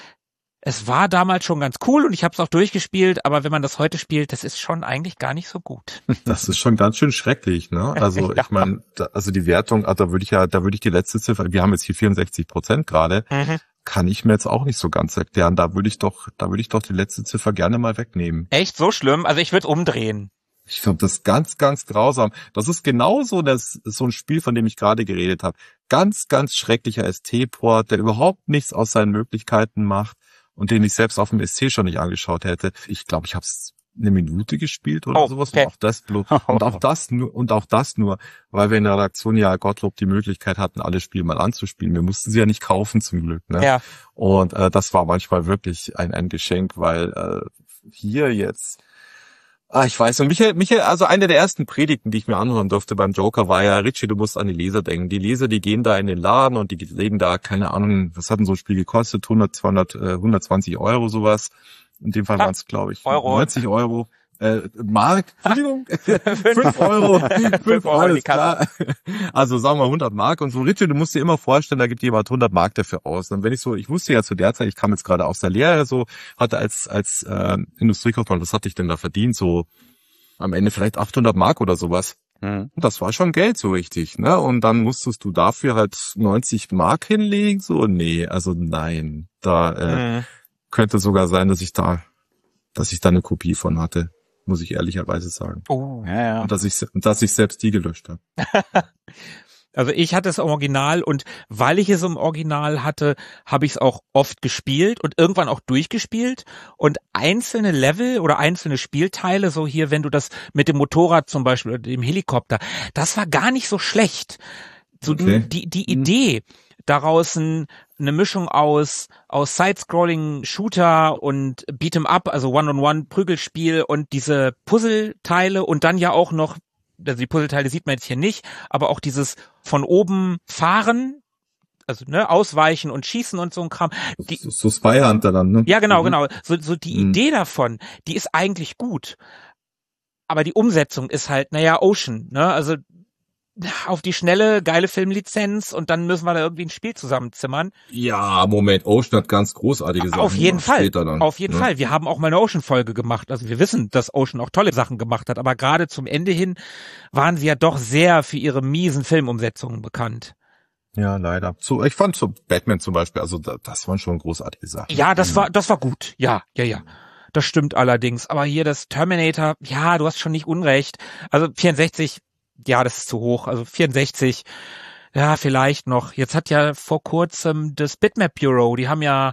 es war damals schon ganz cool und ich habe es auch durchgespielt, aber wenn man das heute spielt, das ist schon eigentlich gar nicht so gut. Das ist schon ganz schön schrecklich, ne? Also ich meine, also die Wertung, da würde ich die letzte Ziffer, wir haben jetzt hier 64% gerade, kann ich mir jetzt auch nicht so ganz erklären. Da würde ich doch die letzte Ziffer gerne mal wegnehmen. Echt so schlimm? Also ich würde umdrehen. Ich finde das ganz, ganz grausam. Das ist genauso so ein Spiel, von dem ich gerade geredet habe. Ganz, ganz schrecklicher ST-Port, der überhaupt nichts aus seinen Möglichkeiten macht und den ich selbst auf dem SC schon nicht angeschaut hätte. Ich glaube, ich habe es eine Minute gespielt oder sowas. Okay. Und auch das nur, weil wir in der Redaktion ja Gottlob die Möglichkeit hatten, alle Spiele mal anzuspielen. Wir mussten sie ja nicht kaufen zum Glück. Ne? Ja. Und das war manchmal wirklich ein Geschenk, weil hier jetzt... ich weiß. Und Michael, also eine der ersten Predigten, die ich mir anhören durfte beim Joker, war ja, Richie, du musst an die Leser denken. Die Leser, die gehen da in den Laden und die legen da, keine Ahnung, was hat denn so ein Spiel gekostet? 100, 200, 120 Euro sowas. In dem Fall waren es, glaube ich, 90 Euro. Mark, Entschuldigung, 5 Euro. 5 Euro ist klar. Also sagen wir 100 Mark und so. Richie, du musst dir immer vorstellen, da gibt jemand 100 Mark dafür aus. Und wenn ich wusste ja zu der Zeit, ich kam jetzt gerade aus der Lehre, hatte als Industriekaufmann, was hatte ich denn da verdient? So am Ende vielleicht 800 Mark oder sowas. Und das war schon Geld so richtig, ne? Und dann musstest du dafür halt 90 Mark hinlegen, so? Nee, also nein. Da könnte sogar sein, dass ich da eine Kopie von hatte, muss ich ehrlicherweise sagen. Oh, Ja. Und dass ich selbst die gelöscht habe. Also ich hatte es im Original und weil ich es im Original hatte, habe ich es auch oft gespielt und irgendwann auch durchgespielt und einzelne Level oder einzelne Spielteile, so hier, wenn du das mit dem Motorrad zum Beispiel oder dem Helikopter, das war gar nicht so schlecht. So Okay. die Idee daraus eine Mischung aus Side-Scrolling, Shooter und Beat'em Up, also One-on-One Prügelspiel und diese Puzzleteile und dann ja auch noch, also die Puzzleteile sieht man jetzt hier nicht, aber auch dieses von oben fahren, also ne, ausweichen und schießen und so ein Kram. So Spy Hunter dann, ne? Ja, genau. So die Idee davon, die ist eigentlich gut. Aber die Umsetzung ist halt, Ocean, ne? Also auf die schnelle, geile Filmlizenz und dann müssen wir da irgendwie ein Spiel zusammenzimmern. Ja, Moment, Ocean hat ganz großartige Sachen. Auf jeden Fall. Dann, Auf jeden Fall. Wir haben auch mal eine Ocean-Folge gemacht. Also wir wissen, dass Ocean auch tolle Sachen gemacht hat. Aber gerade zum Ende hin waren sie ja doch sehr für ihre miesen Filmumsetzungen bekannt. Ja, leider. So, ich fand so Batman zum Beispiel, also das waren schon großartige Sachen. Ja, das war gut. Ja. Das stimmt allerdings. Aber hier das Terminator, ja, du hast schon nicht unrecht. Also 64, ja, das ist zu hoch. Also 64, ja, vielleicht noch. Jetzt hat ja vor kurzem das Bitmap Bureau, die haben ja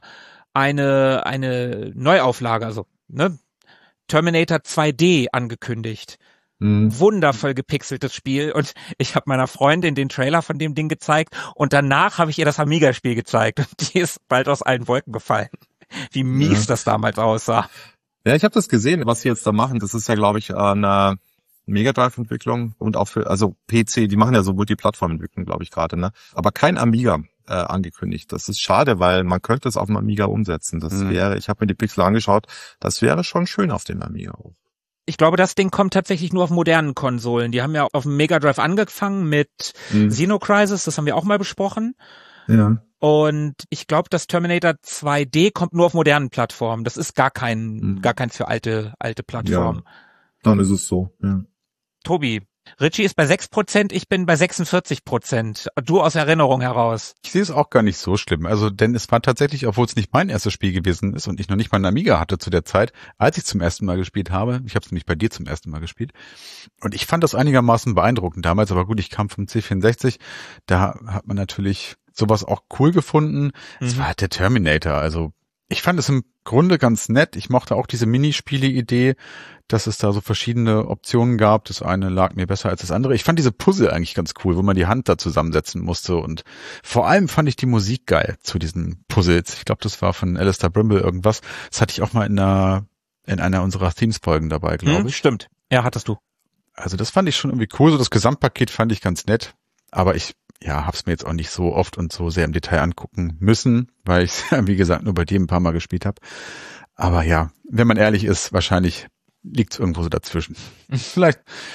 eine Neuauflage, also ne, Terminator 2D angekündigt. Wundervoll gepixeltes Spiel und ich habe meiner Freundin den Trailer von dem Ding gezeigt und danach habe ich ihr das Amiga-Spiel gezeigt und die ist bald aus allen Wolken gefallen, wie mies das damals aussah. Ja, ich habe das gesehen, was sie jetzt da machen. Das ist ja, glaube ich, eine Mega Drive-Entwicklung und auch für, also PC, die machen ja so Multiplattform-Entwicklung, glaube ich, gerade, ne? Aber kein Amiga angekündigt. Das ist schade, weil man könnte es auf dem Amiga umsetzen. Das wäre, ich habe mir die Pixel angeschaut, das wäre schon schön auf dem Amiga auch. Ich glaube, das Ding kommt tatsächlich nur auf modernen Konsolen. Die haben ja auf dem Mega Drive angefangen mit Xenocrisis, das haben wir auch mal besprochen. Ja. Und ich glaube, das Terminator 2D kommt nur auf modernen Plattformen. Das ist gar kein für alte Plattformen. Ja, dann ist es so, ja. Tobi, Richie ist bei 6%, ich bin bei 46%. Du aus Erinnerung heraus. Ich sehe es auch gar nicht so schlimm. Also, denn es war tatsächlich, obwohl es nicht mein erstes Spiel gewesen ist und ich noch nicht mal einen Amiga hatte zu der Zeit, als ich zum ersten Mal gespielt habe. Ich habe es nämlich bei dir zum ersten Mal gespielt. Und ich fand das einigermaßen beeindruckend damals. Aber gut, ich kam vom C64. Da hat man natürlich sowas auch cool gefunden. Es war halt der Terminator. Also, ich fand es im Grunde ganz nett. Ich mochte auch diese Minispiele-Idee, dass es da so verschiedene Optionen gab. Das eine lag mir besser als das andere. Ich fand diese Puzzle eigentlich ganz cool, wo man die Hand da zusammensetzen musste. Und vor allem fand ich die Musik geil zu diesen Puzzles. Ich glaube, das war von Alistair Brimble irgendwas. Das hatte ich auch mal in einer unserer Themes-Folgen dabei, glaube ich. Stimmt. Ja, hattest du. Also das fand ich schon irgendwie cool. So das Gesamtpaket fand ich ganz nett. Aber ich hab's mir jetzt auch nicht so oft und so sehr im Detail angucken müssen, weil ich es, wie gesagt, nur bei dir ein paar Mal gespielt habe. Aber ja, wenn man ehrlich ist, wahrscheinlich liegt's irgendwo so dazwischen. Vielleicht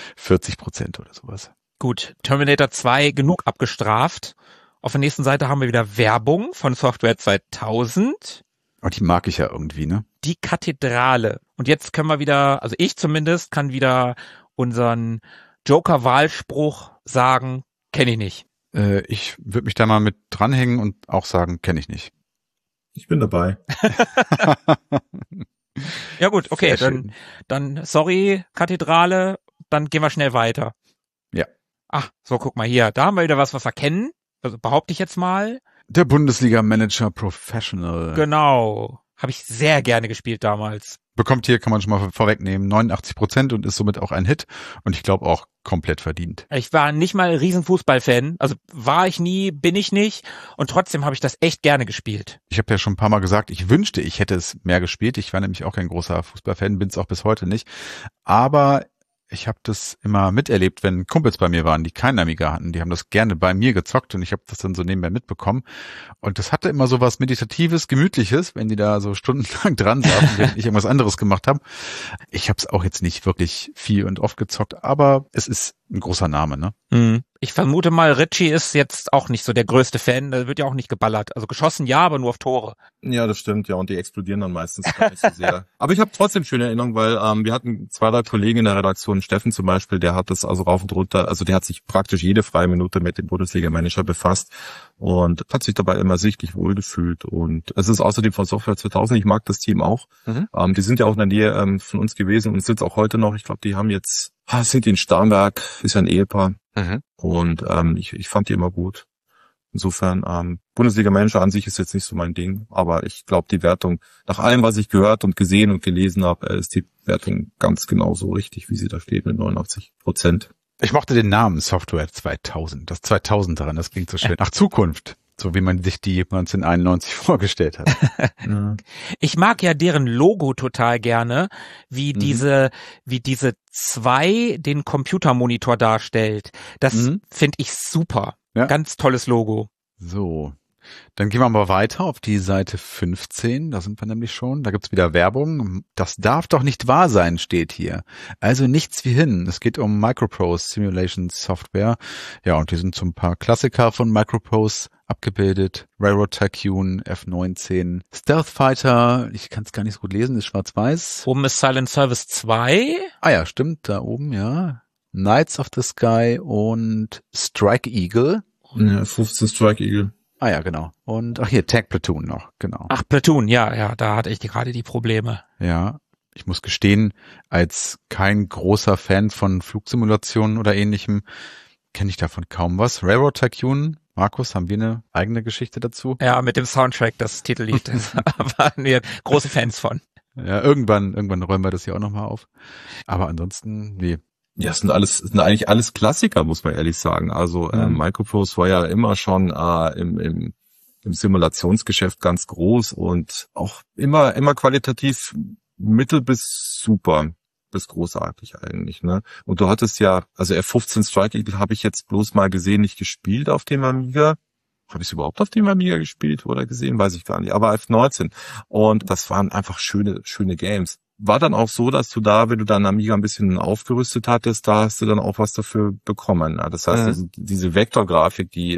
40% oder sowas. Gut, Terminator 2 genug abgestraft. Auf der nächsten Seite haben wir wieder Werbung von Software 2000. Und die mag ich ja irgendwie, ne? Die Kathedrale. Und jetzt können wir wieder, also ich zumindest, kann wieder unseren Joker-Wahlspruch sagen, kenne ich nicht. Ich würde mich da mal mit dranhängen und auch sagen, kenne ich nicht. Ich bin dabei. Ja gut, okay, Sehr dann sorry, Kathedrale, dann gehen wir schnell weiter. Ja. Ach, so guck mal hier, da haben wir wieder was wir kennen, also behaupte ich jetzt mal. Der Bundesliga-Manager Professional. Genau, habe ich sehr gerne gespielt damals. Bekommt hier, kann man schon mal vorwegnehmen, 89% und ist somit auch ein Hit und ich glaube auch komplett verdient. Ich war nicht mal ein Riesenfußballfan, also war ich nie, bin ich nicht und trotzdem habe ich das echt gerne gespielt. Ich habe ja schon ein paar Mal gesagt, ich wünschte, ich hätte es mehr gespielt. Ich war nämlich auch kein großer Fußballfan, bin es auch bis heute nicht. Aber ich habe das immer miterlebt, wenn Kumpels bei mir waren, die keinen Amiga hatten. Die haben das gerne bei mir gezockt und ich habe das dann so nebenbei mitbekommen. Und das hatte immer so was Meditatives, Gemütliches, wenn die da so stundenlang dran saßen, wenn ich irgendwas anderes gemacht habe. Ich habe es auch jetzt nicht wirklich viel und oft gezockt, aber es ist ein großer Name, ne? Ich vermute mal, Ritchie ist jetzt auch nicht so der größte Fan. Da wird ja auch nicht geballert. Also geschossen ja, aber nur auf Tore. Ja, das stimmt, ja. Und die explodieren dann meistens gar nicht so sehr. Aber ich habe trotzdem schöne Erinnerungen, weil wir hatten 2, 3 Kollegen in der Redaktion, Steffen zum Beispiel, der hat das also rauf und runter, also der hat sich praktisch jede freie Minute mit dem Bundesliga-Manager befasst und hat sich dabei immer sichtlich wohlgefühlt. Und es ist außerdem von Software 2000, ich mag das Team auch. Die sind ja auch in der Nähe von uns gewesen und sind auch heute noch. Ich glaube, die haben jetzt, sind die in Starnberg, ist ja ein Ehepaar. Und ich fand die immer gut. Insofern, Bundesliga-Manager an sich ist jetzt nicht so mein Ding, aber ich glaube, die Wertung, nach allem, was ich gehört und gesehen und gelesen habe, ist die Wertung ganz genau so richtig, wie sie da steht, mit 89%. Ich mochte den Namen Software 2000. Das 2000 daran, das klingt so schön. Ach, Zukunft. So wie man sich die 1991 vorgestellt hat. Ja. Ich mag ja deren Logo total gerne, wie diese 2 den Computermonitor darstellt. Das finde ich super. Ja. Ganz tolles Logo. So, dann gehen wir mal weiter auf die Seite 15. Da sind wir nämlich schon. Da gibt's wieder Werbung. Das darf doch nicht wahr sein, steht hier. Also nichts wie hin. Es geht um Microprose Simulation Software. Ja, und hier sind so ein paar Klassiker von Microprose abgebildet. Railroad Tycoon, F-19, Stealth Fighter. Ich kann es gar nicht so gut lesen, ist schwarz-weiß. Oben ist Silent Service 2. Ah ja, stimmt, da oben, ja. Knights of the Sky und Strike Eagle. Ja, 15 Strike Eagle. Ah ja, genau. Und ach hier, Tag Platoon noch, genau. Ach, Platoon, ja, da hatte ich gerade die Probleme. Ja, ich muss gestehen, als kein großer Fan von Flugsimulationen oder ähnlichem, kenne ich davon kaum was. Railroad Tycoon, Markus, haben wir eine eigene Geschichte dazu? Ja, mit dem Soundtrack, das Titellied, waren wir große Fans von. Ja, irgendwann räumen wir das hier auch nochmal auf. Aber ansonsten, wie? Ja, sind eigentlich alles Klassiker, muss man ehrlich sagen. Also Microprose war ja immer schon im Simulationsgeschäft ganz groß und auch immer qualitativ mittel bis super, bis großartig eigentlich, ne? Und du hattest ja, also F-15 Strike Eagle habe ich jetzt bloß mal gesehen, nicht gespielt auf dem Amiga. Habe ich es überhaupt auf dem Amiga gespielt oder gesehen? Weiß ich gar nicht. Aber F-19. Und das waren einfach schöne Games. War dann auch so, dass du da, wenn du deinen Amiga ein bisschen aufgerüstet hattest, da hast du dann auch was dafür bekommen. Das heißt, diese Vektorgrafik, die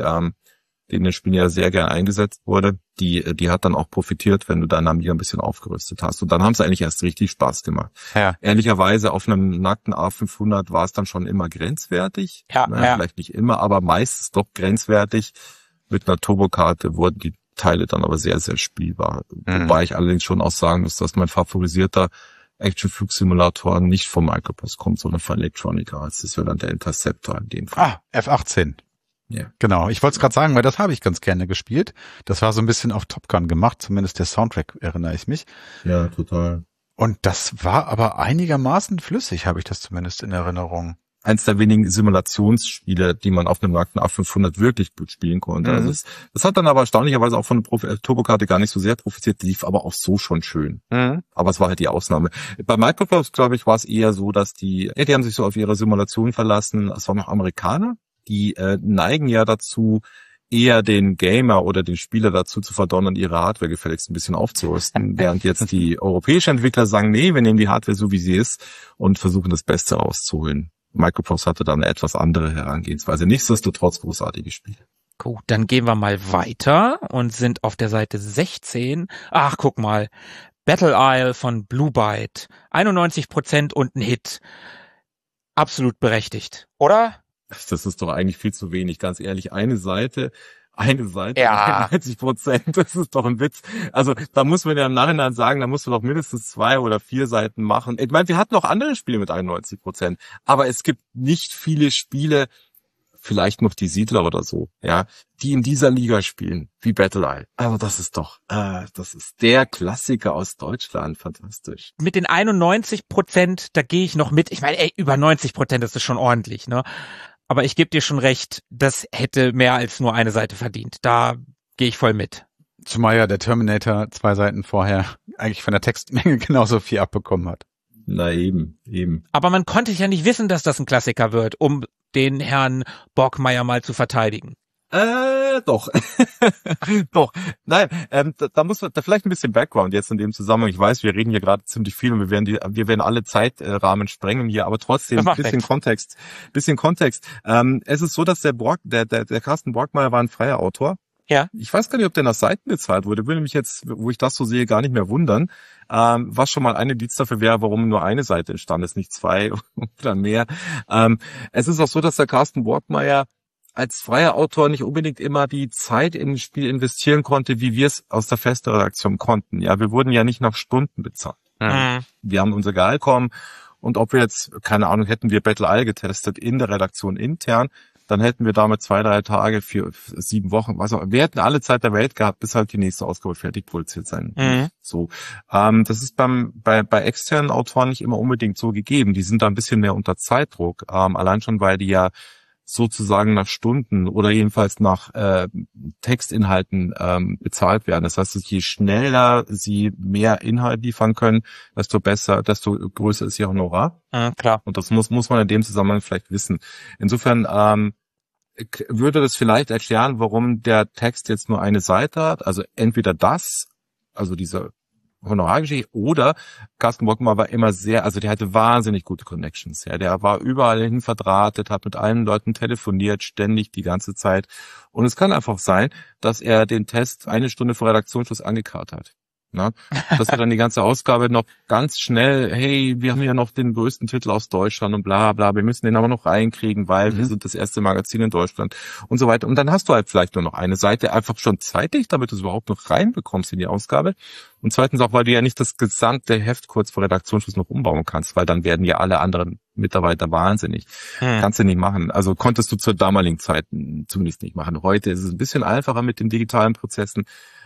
in den Spielen ja sehr gern eingesetzt wurde, die hat dann auch profitiert, wenn du deinen Amiga ein bisschen aufgerüstet hast. Und dann haben es eigentlich erst richtig Spaß gemacht. Ja. Ehrlicherweise auf einem nackten A500 war es dann schon immer grenzwertig. Ja. Vielleicht nicht immer, aber meistens doch grenzwertig. Mit einer Turbokarte wurden die Teile dann aber sehr, sehr spielbar. Wobei ich allerdings schon auch sagen muss, dass mein favorisierter Action-Flugsimulator nicht von Microprose kommt, sondern von Electronica. Das wäre dann der Interceptor in dem Fall. F-18. Ja. Genau, ich wollte es gerade sagen, weil das habe ich ganz gerne gespielt. Das war so ein bisschen auf Top Gun gemacht, zumindest der Soundtrack, erinnere ich mich. Ja, total. Und das war aber einigermaßen flüssig, habe ich das zumindest in Erinnerung. Eins der wenigen Simulationsspiele, die man auf einem nackten A500 wirklich gut spielen konnte. Also das hat dann aber erstaunlicherweise auch von der Turbokarte gar nicht so sehr profitiert, lief aber auch so schon schön. Aber es war halt die Ausnahme. Bei Microprose, glaube ich, war es eher so, dass die haben sich so auf ihre Simulation verlassen. Es waren noch Amerikaner, die neigen ja dazu, eher den Gamer oder den Spieler dazu zu verdonnern, ihre Hardware gefälligst ein bisschen aufzurüsten, während jetzt die europäischen Entwickler sagen, nee, wir nehmen die Hardware so, wie sie ist und versuchen das Beste rauszuholen. Microprose hatte da eine etwas andere Herangehensweise. Nichtsdestotrotz großartige Spiele. Gut, dann gehen wir mal weiter und sind auf der Seite 16. Ach, guck mal. Battle Isle von Blue Byte. 91% und ein Hit. Absolut berechtigt, oder? Das ist doch eigentlich viel zu wenig, ganz ehrlich. Eine Seite, ja. 91%, das ist doch ein Witz. Also da muss man ja im Nachhinein sagen, da musst du doch mindestens 2 oder 4 Seiten machen. Ich meine, wir hatten auch andere Spiele mit 91%, aber es gibt nicht viele Spiele, vielleicht noch die Siedler oder so, ja, die in dieser Liga spielen, wie Battle Isle. Also das ist doch, das ist der Klassiker aus Deutschland, fantastisch. Mit den 91%, da gehe ich noch mit. Ich meine, über 90%, das ist schon ordentlich, ne? Aber ich gebe dir schon recht, das hätte mehr als nur eine Seite verdient. Da gehe ich voll mit. Zumal ja der Terminator 2 Seiten vorher eigentlich von der Textmenge genauso viel abbekommen hat. Na eben. Aber man konnte ja nicht wissen, dass das ein Klassiker wird, um den Herrn Borgmeier mal zu verteidigen. Doch. Doch. Nein, da muss man da vielleicht ein bisschen Background jetzt in dem Zusammenhang. Ich weiß, wir reden hier gerade ziemlich viel und wir werden alle Zeitrahmen sprengen hier, aber trotzdem ein bisschen Kontext. Es ist so, dass der Carsten Borgmeier war ein freier Autor. Ja. Ich weiß gar nicht, ob der nach Seiten bezahlt wurde. Würde mich jetzt, wo ich das so sehe, gar nicht mehr wundern. Was schon mal ein Indiz dafür wäre, warum nur eine Seite entstanden ist, nicht zwei oder mehr. Es ist auch so, dass der Carsten Borgmeier als freier Autor nicht unbedingt immer die Zeit in ein Spiel investieren konnte, wie wir es aus der festen Redaktion konnten. Ja, wir wurden ja nicht nach Stunden bezahlt. Mhm. Wir haben unser Gehalt bekommen und ob wir jetzt, keine Ahnung, hätten wir Battle Isle getestet in der Redaktion intern, dann hätten wir damit 2-3 Tage, 7 Wochen, wir hätten alle Zeit der Welt gehabt, bis halt die nächste Ausgabe fertig produziert sein. Mhm. So, das ist bei externen Autoren nicht immer unbedingt so gegeben. Die sind da ein bisschen mehr unter Zeitdruck, allein schon, weil die ja sozusagen nach Stunden oder jedenfalls nach Textinhalten bezahlt werden. Das heißt, je schneller sie mehr Inhalt liefern können, desto besser, desto größer ist ihr Honorar. Klar. Und das muss man in dem Zusammenhang vielleicht wissen. Insofern würde das vielleicht erklären, warum der Text jetzt nur eine Seite hat. Also entweder also diese Honorargeschichte, oder Carsten Borgmeier war immer der hatte wahnsinnig gute Connections. Ja, der war überall hin verdrahtet, hat mit allen Leuten telefoniert, ständig die ganze Zeit. Und es kann einfach sein, dass er den Test 1 Stunde vor Redaktionsschluss angekarrt hat. Na, dass er dann die ganze Ausgabe noch ganz schnell, hey, wir haben ja noch den größten Titel aus Deutschland und bla bla, wir müssen den aber noch reinkriegen, weil wir sind das erste Magazin in Deutschland und so weiter. Und dann hast du halt vielleicht nur noch eine Seite, einfach schon zeitig, damit du es überhaupt noch reinbekommst in die Ausgabe. Und zweitens auch, weil du ja nicht das gesamte Heft kurz vor Redaktionsschluss noch umbauen kannst, weil dann werden ja alle anderen Mitarbeiter wahnsinnig. Kannst du nicht machen. Also konntest du zur damaligen Zeit zumindest nicht machen. Heute ist es ein bisschen einfacher mit den digitalen Prozessen.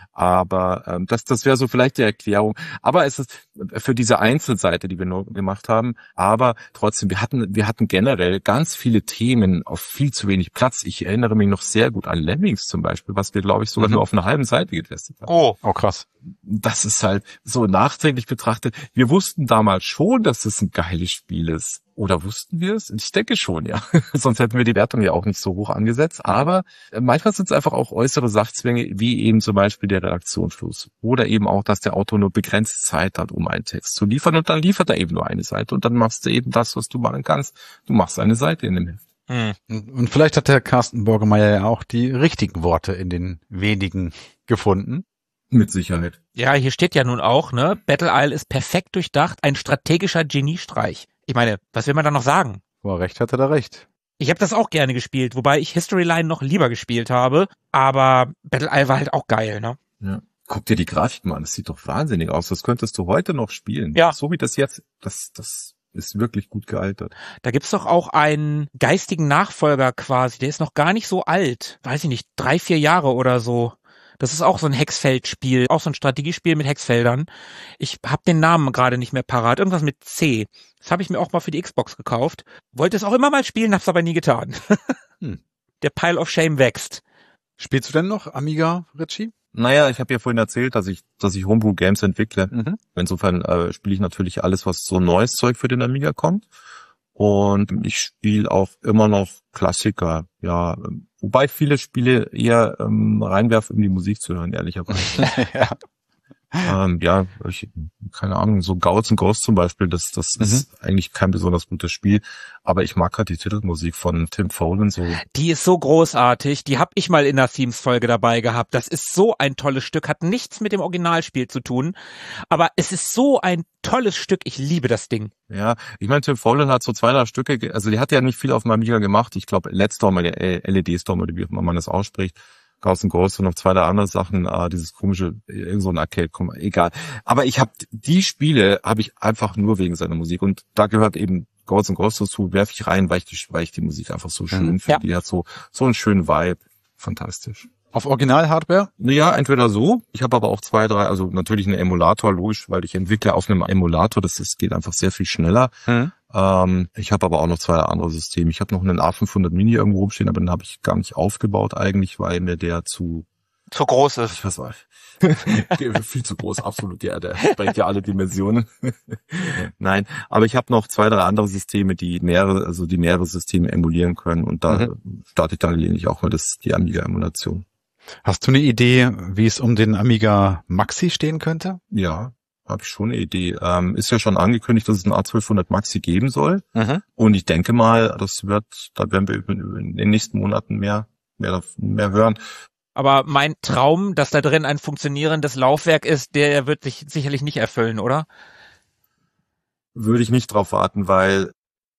Aber das wäre so vielleicht die Erklärung. Aber es ist für diese Einzelseite, die wir nur gemacht haben. Aber trotzdem, wir hatten generell ganz viele Themen auf viel zu wenig Platz. Ich erinnere mich noch sehr gut an Lemmings zum Beispiel, was wir, glaube ich, sogar nur auf einer halben Seite getestet haben. Oh, krass. Das ist halt so nachträglich betrachtet. Wir wussten damals schon, dass das ein geiles Spiel ist. Oder wussten wir es? Ich denke schon, ja. Sonst hätten wir die Wertung ja auch nicht so hoch angesetzt. Aber manchmal sind es einfach auch äußere Sachzwänge, wie eben zum Beispiel der Redaktionsschluss. Oder eben auch, dass der Autor nur begrenzt Zeit hat, um einen Text zu liefern. Und dann liefert er eben nur eine Seite. Und dann machst du eben das, was du machen kannst. Du machst eine Seite in dem Heft. Und vielleicht hat der Carsten Borgmeier ja auch die richtigen Worte in den wenigen gefunden. Mit Sicherheit. Ja, hier steht ja nun auch, ne, Battle Isle ist perfekt durchdacht, ein strategischer Geniestreich. Ich meine, was will man da noch sagen? Wo er recht hat, hat er recht. Ich habe das auch gerne gespielt, wobei ich Historyline noch lieber gespielt habe, aber Battle Isle war halt auch geil, ne? Ja. Guck dir die Grafik mal an, das sieht doch wahnsinnig aus. Das könntest du heute noch spielen. Ja. So wie das jetzt, das ist wirklich gut gealtert. Da gibt's doch auch einen geistigen Nachfolger quasi, der ist noch gar nicht so alt. Weiß ich nicht, 3-4 Jahre oder so. Das ist auch so ein Hexfeldspiel, auch so ein Strategiespiel mit Hexfeldern. Ich habe den Namen gerade nicht mehr parat, irgendwas mit C. Das habe ich mir auch mal für die Xbox gekauft. Wollte es auch immer mal spielen, hab's aber nie getan. Der Pile of Shame wächst. Spielst du denn noch Amiga, Richie? Naja, ich habe ja vorhin erzählt, dass ich Homebrew Games entwickle. Insofern spiele ich natürlich alles, was so neues Zeug für den Amiga kommt. Und ich spiele auch immer noch Klassiker, ja. Wobei viele Spiele eher reinwerfen, um die Musik zu hören, ehrlicherweise. Keine Ahnung, so Gouts and Ghosts zum Beispiel, das ist eigentlich kein besonders gutes Spiel, aber ich mag halt die Titelmusik von Tim Follin so. Die ist so großartig, die habe ich mal in der Themes-Folge dabei gehabt. Das ist so ein tolles Stück, hat nichts mit dem Originalspiel zu tun, aber es ist so ein tolles Stück, ich liebe das Ding. Ja, ich meine, Tim Follin hat so 2-3 Stücke, also die hat ja nicht viel auf dem Amiga gemacht, ich glaube LED Storm oder LED Storm oder wie man das ausspricht, Ghosts and Ghosts und noch 2-3 andere Sachen, dieses komische, irgend so ein Arcade, egal. Aber die Spiele habe ich einfach nur wegen seiner Musik und da gehört eben Ghosts and Ghosts dazu, werfe ich rein, weil ich die Musik einfach so schön finde. Ja. Die hat so einen schönen Vibe. Fantastisch. Auf Original-Hardware? Ja, entweder so. Ich habe aber auch 2-3, also natürlich einen Emulator, logisch, weil ich entwickle auf einem Emulator, das geht einfach sehr viel schneller. Ich habe aber auch noch 2 andere Systeme. Ich habe noch einen A500 Mini irgendwo rumstehen, aber den habe ich gar nicht aufgebaut eigentlich, weil mir der zu zu groß ist. Ich weiß nicht. Viel zu groß, absolut. Ja, der sprengt ja alle Dimensionen. Nein, aber ich habe noch 2, 3 andere Systeme, die mehrere Systeme emulieren können, und da starte ich dann eigentlich auch mal die Amiga-Emulation. Hast du eine Idee, wie es um den Amiga Maxi stehen könnte? Ja, habe ich schon eine Idee. Ist ja schon angekündigt, dass es einen A1200 Maxi geben soll. Und ich denke mal, da werden wir in den nächsten Monaten mehr hören. Aber mein Traum, dass da drin ein funktionierendes Laufwerk ist, der wird sich sicherlich nicht erfüllen, oder? Würde ich nicht drauf warten, weil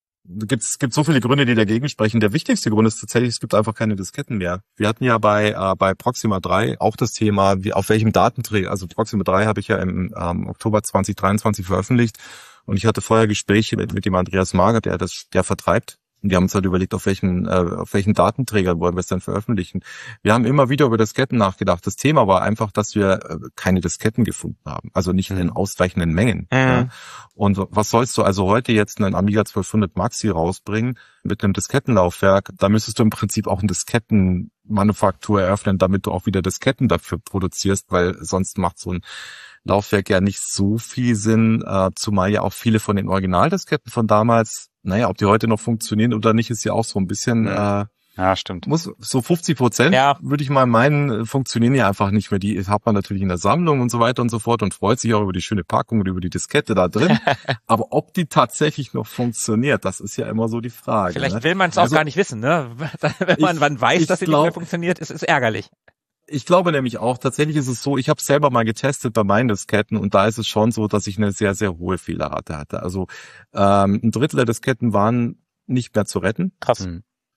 es gibt so viele Gründe, die dagegen sprechen. Der wichtigste Grund ist tatsächlich, es gibt einfach keine Disketten mehr. Wir hatten ja bei Proxima 3 auch das Thema, auf welchem Datenträger, also Proxima 3 habe ich ja im Oktober 2023 veröffentlicht, und ich hatte vorher Gespräche mit dem Andreas Mager, der vertreibt. Und die haben uns halt überlegt, auf welchen Datenträger wollen wir es dann veröffentlichen. Wir haben immer wieder über Disketten nachgedacht. Das Thema war einfach, dass wir keine Disketten gefunden haben. Also nicht in ausreichenden Mengen. Ja. Und was sollst du also heute jetzt einen Amiga 1200 Maxi rausbringen mit einem Diskettenlaufwerk? Da müsstest du im Prinzip auch eine Diskettenmanufaktur eröffnen, damit du auch wieder Disketten dafür produzierst, weil sonst macht so ein Laufwerk ja nicht so viel Sinn, zumal ja auch viele von den Originaldisketten von damals, ob die heute noch funktionieren oder nicht, ist ja auch so ein bisschen, ja, stimmt. Muss so 50%, würde ich mal meinen, funktionieren ja einfach nicht mehr. Die hat man natürlich in der Sammlung und so weiter und so fort und freut sich auch über die schöne Packung und über die Diskette da drin. Aber ob die tatsächlich noch funktioniert, das ist ja immer so die Frage. Vielleicht will man es auch gar nicht wissen, ne? Wenn man weiß, dass sie nicht mehr funktioniert, ist es ärgerlich. Ich glaube nämlich auch, tatsächlich ist es so, ich habe es selber mal getestet bei meinen Disketten, und da ist es schon so, dass ich eine sehr, sehr hohe Fehlerrate hatte. Also 1/3 der Disketten waren nicht mehr zu retten. Krass.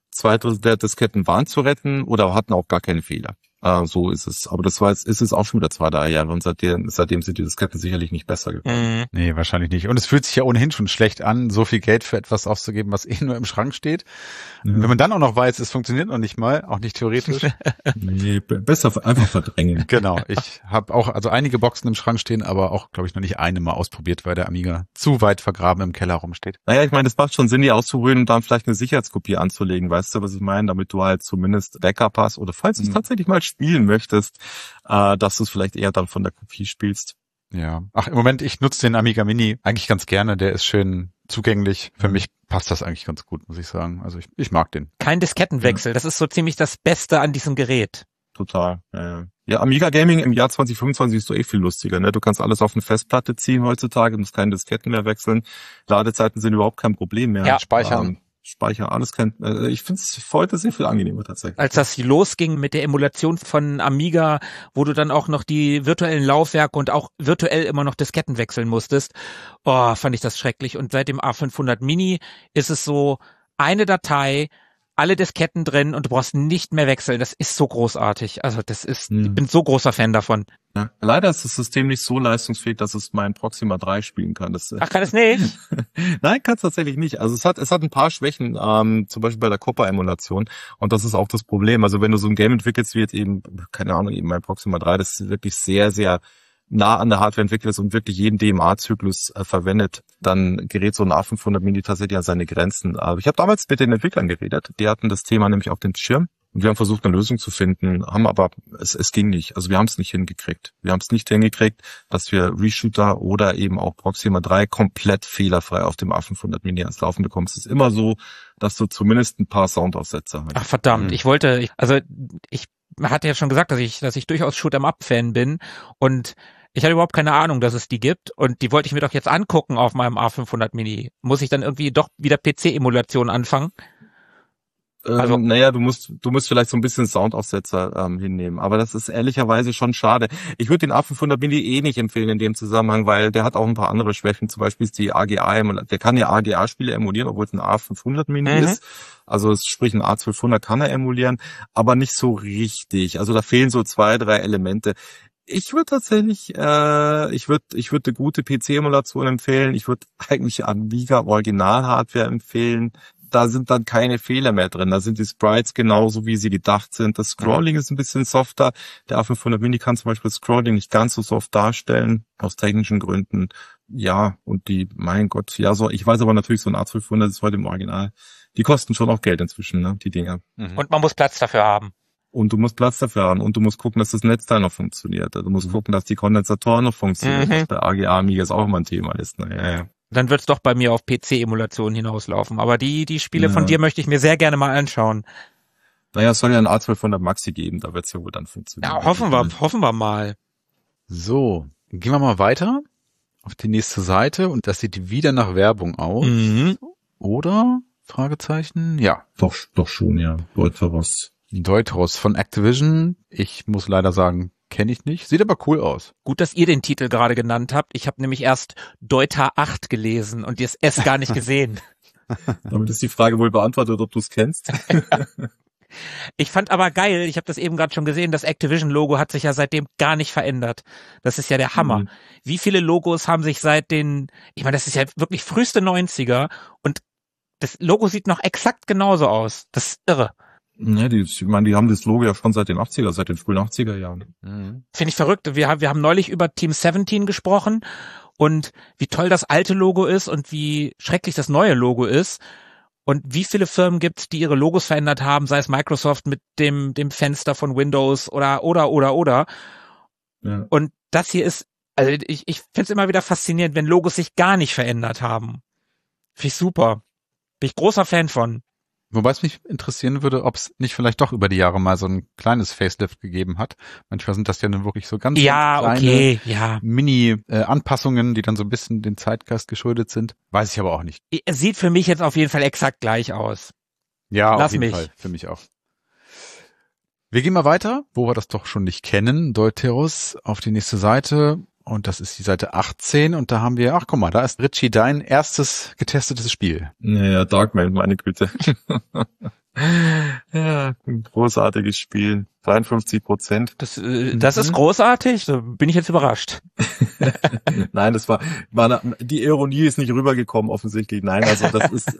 2/3 der Disketten waren zu retten oder hatten auch gar keine Fehler. So ist es. Aber ist es auch schon wieder 2, 3 Jahre, und seitdem sind die Disketten sicherlich nicht besser geworden. Nee, wahrscheinlich nicht. Und es fühlt sich ja ohnehin schon schlecht an, so viel Geld für etwas auszugeben, was nur im Schrank steht. Und wenn man dann auch noch weiß, es funktioniert noch nicht mal, auch nicht theoretisch. Nee, besser einfach verdrängen. Genau. Ich habe auch einige Boxen im Schrank stehen, aber auch, glaube ich, noch nicht eine mal ausprobiert, weil der Amiga zu weit vergraben im Keller rumsteht. Naja, ich meine, es macht schon Sinn, die auszuprobieren und dann vielleicht eine Sicherheitskopie anzulegen. Weißt du, was ich meine? Damit du halt zumindest Backup hast, oder falls du es tatsächlich mal spielen möchtest, dass du es vielleicht eher dann von der Kopie spielst. Ja. Ach, im Moment, ich nutze den Amiga Mini eigentlich ganz gerne. Der ist schön zugänglich. Für mich passt das eigentlich ganz gut, muss ich sagen. Also ich mag den. Kein Diskettenwechsel. Das ist so ziemlich das Beste an diesem Gerät. Total. Ja, Amiga Gaming im Jahr 2025 ist so viel lustiger, ne? Du kannst alles auf eine Festplatte ziehen heutzutage, musst keine Disketten mehr wechseln. Ladezeiten sind überhaupt kein Problem mehr. Ja, speichern. Alles ich finde es heute sehr viel angenehmer tatsächlich. Als das losging mit der Emulation von Amiga, wo du dann auch noch die virtuellen Laufwerke und auch virtuell immer noch Disketten wechseln musstest, fand ich das schrecklich. Und seit dem A500 Mini ist es so, eine Datei, alle Disketten drin, und du brauchst nicht mehr wechseln. Das ist so großartig. Also ich bin so großer Fan davon. Ja, leider ist das System nicht so leistungsfähig, dass es mein Proxima 3 spielen kann. Ach, kann es nicht? Nein, kann es tatsächlich nicht. Also es hat ein paar Schwächen, zum Beispiel bei der Copper-Emulation. Und das ist auch das Problem. Also wenn du so ein Game entwickelst, wie jetzt eben, keine Ahnung, eben mein Proxima 3, das ist wirklich sehr, sehr nah an der Hardware entwickelt ist und wirklich jeden DMA-Zyklus verwendet, dann gerät so ein A500 Mini tatsächlich an seine Grenzen. Aber ich habe damals mit den Entwicklern geredet, die hatten das Thema nämlich auf dem Schirm, und wir haben versucht, eine Lösung zu finden, es ging nicht. Also wir haben es nicht hingekriegt. Wir haben es nicht hingekriegt, dass wir Reshooter oder eben auch Proxima 3 komplett fehlerfrei auf dem A500 Mini ans Laufen bekommst. Es ist immer so, dass du zumindest ein paar Soundaussetzer hast. Ach verdammt, ich hatte ja schon gesagt, dass ich durchaus Shoot-'em-up-Fan bin, und ich hatte überhaupt keine Ahnung, dass es die gibt, und die wollte ich mir doch jetzt angucken auf meinem A500 Mini. Muss ich dann irgendwie doch wieder PC-Emulation anfangen? Also, du musst vielleicht so ein bisschen Soundaussetzer hinnehmen, aber das ist ehrlicherweise schon schade. Ich würde den A500 Mini nicht empfehlen in dem Zusammenhang, weil der hat auch ein paar andere Schwächen. Zum Beispiel ist die AGA, der kann ja AGA-Spiele emulieren, obwohl es ein A500 Mini ist. Also sprich ein A1200 kann er emulieren, aber nicht so richtig. Also da fehlen so 2, 3 Elemente. Ich würde tatsächlich, ich würde eine gute PC-Emulation empfehlen. Ich würde eigentlich Amiga Original-Hardware empfehlen. Da sind dann keine Fehler mehr drin. Da sind die Sprites genauso, wie sie gedacht sind. Das Scrolling ist ein bisschen softer. Der A500 Mini kann zum Beispiel Scrolling nicht ganz so soft darstellen, aus technischen Gründen. Ja, und mein Gott, ja, so, ich weiß aber natürlich, so ein A1200 ist heute im Original. Die kosten schon auch Geld inzwischen, ne, die Dinger. Und man muss Platz dafür haben. Und du musst Platz dafür haben und du musst gucken, dass das Netzteil noch funktioniert. Also du musst gucken, dass die Kondensatoren noch funktionieren, was bei AGA Amiga jetzt auch immer ein Thema ist. Ja. Dann wird's doch bei mir auf PC-Emulationen hinauslaufen. Aber die Spiele von dir möchte ich mir sehr gerne mal anschauen. Naja, es soll ja ein A1200 Maxi geben, da wird's ja wohl dann funktionieren. Ja, hoffen wir mal. So, gehen wir mal weiter auf die nächste Seite und das sieht wieder nach Werbung aus. Oder? Fragezeichen? Ja. Doch schon, ja. Deuteros von Activision. Ich muss leider sagen, kenne ich nicht. Sieht aber cool aus. Gut, dass ihr den Titel gerade genannt habt. Ich habe nämlich erst Deuter 8 gelesen und das S gar nicht gesehen. Damit ist die Frage wohl beantwortet, ob du es kennst. Ich fand aber geil, ich habe das eben gerade schon gesehen, das Activision-Logo hat sich ja seitdem gar nicht verändert. Das ist ja der Hammer. Wie viele Logos haben sich seit ich meine, das ist ja wirklich früheste 90er und das Logo sieht noch exakt genauso aus. Das ist irre. Ja, die haben das Logo ja schon seit den 80er, seit den frühen 80er Jahren. Finde ich verrückt. Wir haben neulich über Team 17 gesprochen und wie toll das alte Logo ist und wie schrecklich das neue Logo ist. Und wie viele Firmen gibt's, die ihre Logos verändert haben, sei es Microsoft mit dem Fenster von Windows oder. Ja. Und das hier ist, also ich finde es immer wieder faszinierend, wenn Logos sich gar nicht verändert haben. Finde ich super. Bin ich großer Fan von. Wobei es mich interessieren würde, ob es nicht vielleicht doch über die Jahre mal so ein kleines Facelift gegeben hat. Manchmal sind das ja nun wirklich so ganz kleine Mini-Anpassungen, die dann so ein bisschen dem Zeitgeist geschuldet sind. Weiß ich aber auch nicht. Es sieht für mich jetzt auf jeden Fall exakt gleich aus. Ja, auf jeden Fall. Für mich auch. Wir gehen mal weiter, wo wir das doch schon nicht kennen. Deuteros auf die nächste Seite. Und das ist die Seite 18 und da haben wir, ach guck mal, da ist Richie dein erstes getestetes Spiel. Ja, Darkman, meine Güte. Ja, ein großartiges Spiel. 53%. Das ist großartig, da bin ich jetzt überrascht. Nein, die Ironie ist nicht rübergekommen offensichtlich. Nein, also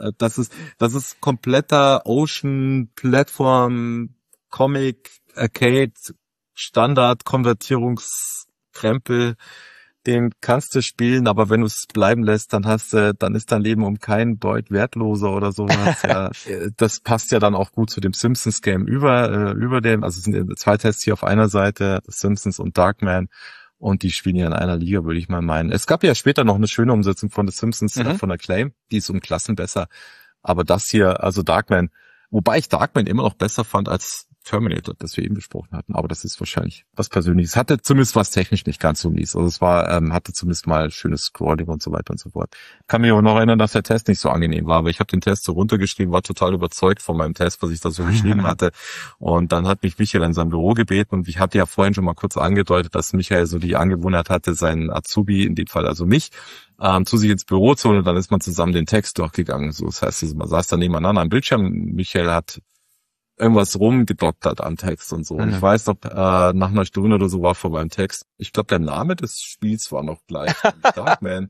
das ist kompletter Ocean Plattform Comic Arcade Standard Konvertierungskrempel. Den kannst du spielen, aber wenn du es bleiben lässt, dann ist dein Leben um keinen Deut wertloser oder sowas. Ja, das passt ja dann auch gut zu dem Simpsons-Game über dem, also es sind zwei Tests hier auf einer Seite, Simpsons und Darkman, und die spielen ja in einer Liga, würde ich mal meinen. Es gab ja später noch eine schöne Umsetzung von The Simpsons, von Acclaim, die ist um Klassen besser, aber das hier, also Darkman, wobei ich Darkman immer noch besser fand als Terminator, das wir eben besprochen hatten, aber das ist wahrscheinlich was Persönliches. Hatte zumindest was technisch nicht ganz so mies. Also es hatte zumindest mal schönes Scrolling und so weiter und so fort. Kann mich auch noch erinnern, dass der Test nicht so angenehm war, aber ich habe den Test so runtergeschrieben, war total überzeugt von meinem Test, was ich da so geschrieben hatte. Und dann hat mich Michael in sein Büro gebeten und ich hatte ja vorhin schon mal kurz angedeutet, dass Michael so die Angewohnheit hatte, seinen Azubi, in dem Fall also mich, zu sich ins Büro zu holen, und dann ist man zusammen den Text durchgegangen. So, das heißt, man saß da nebeneinander am Bildschirm, Michael hat irgendwas rumgedoktert am Text und so. Und ich weiß noch, nach einer Stunde oder so war vor meinem Text, ich glaube, der Name des Spiels war noch gleich, Darkman.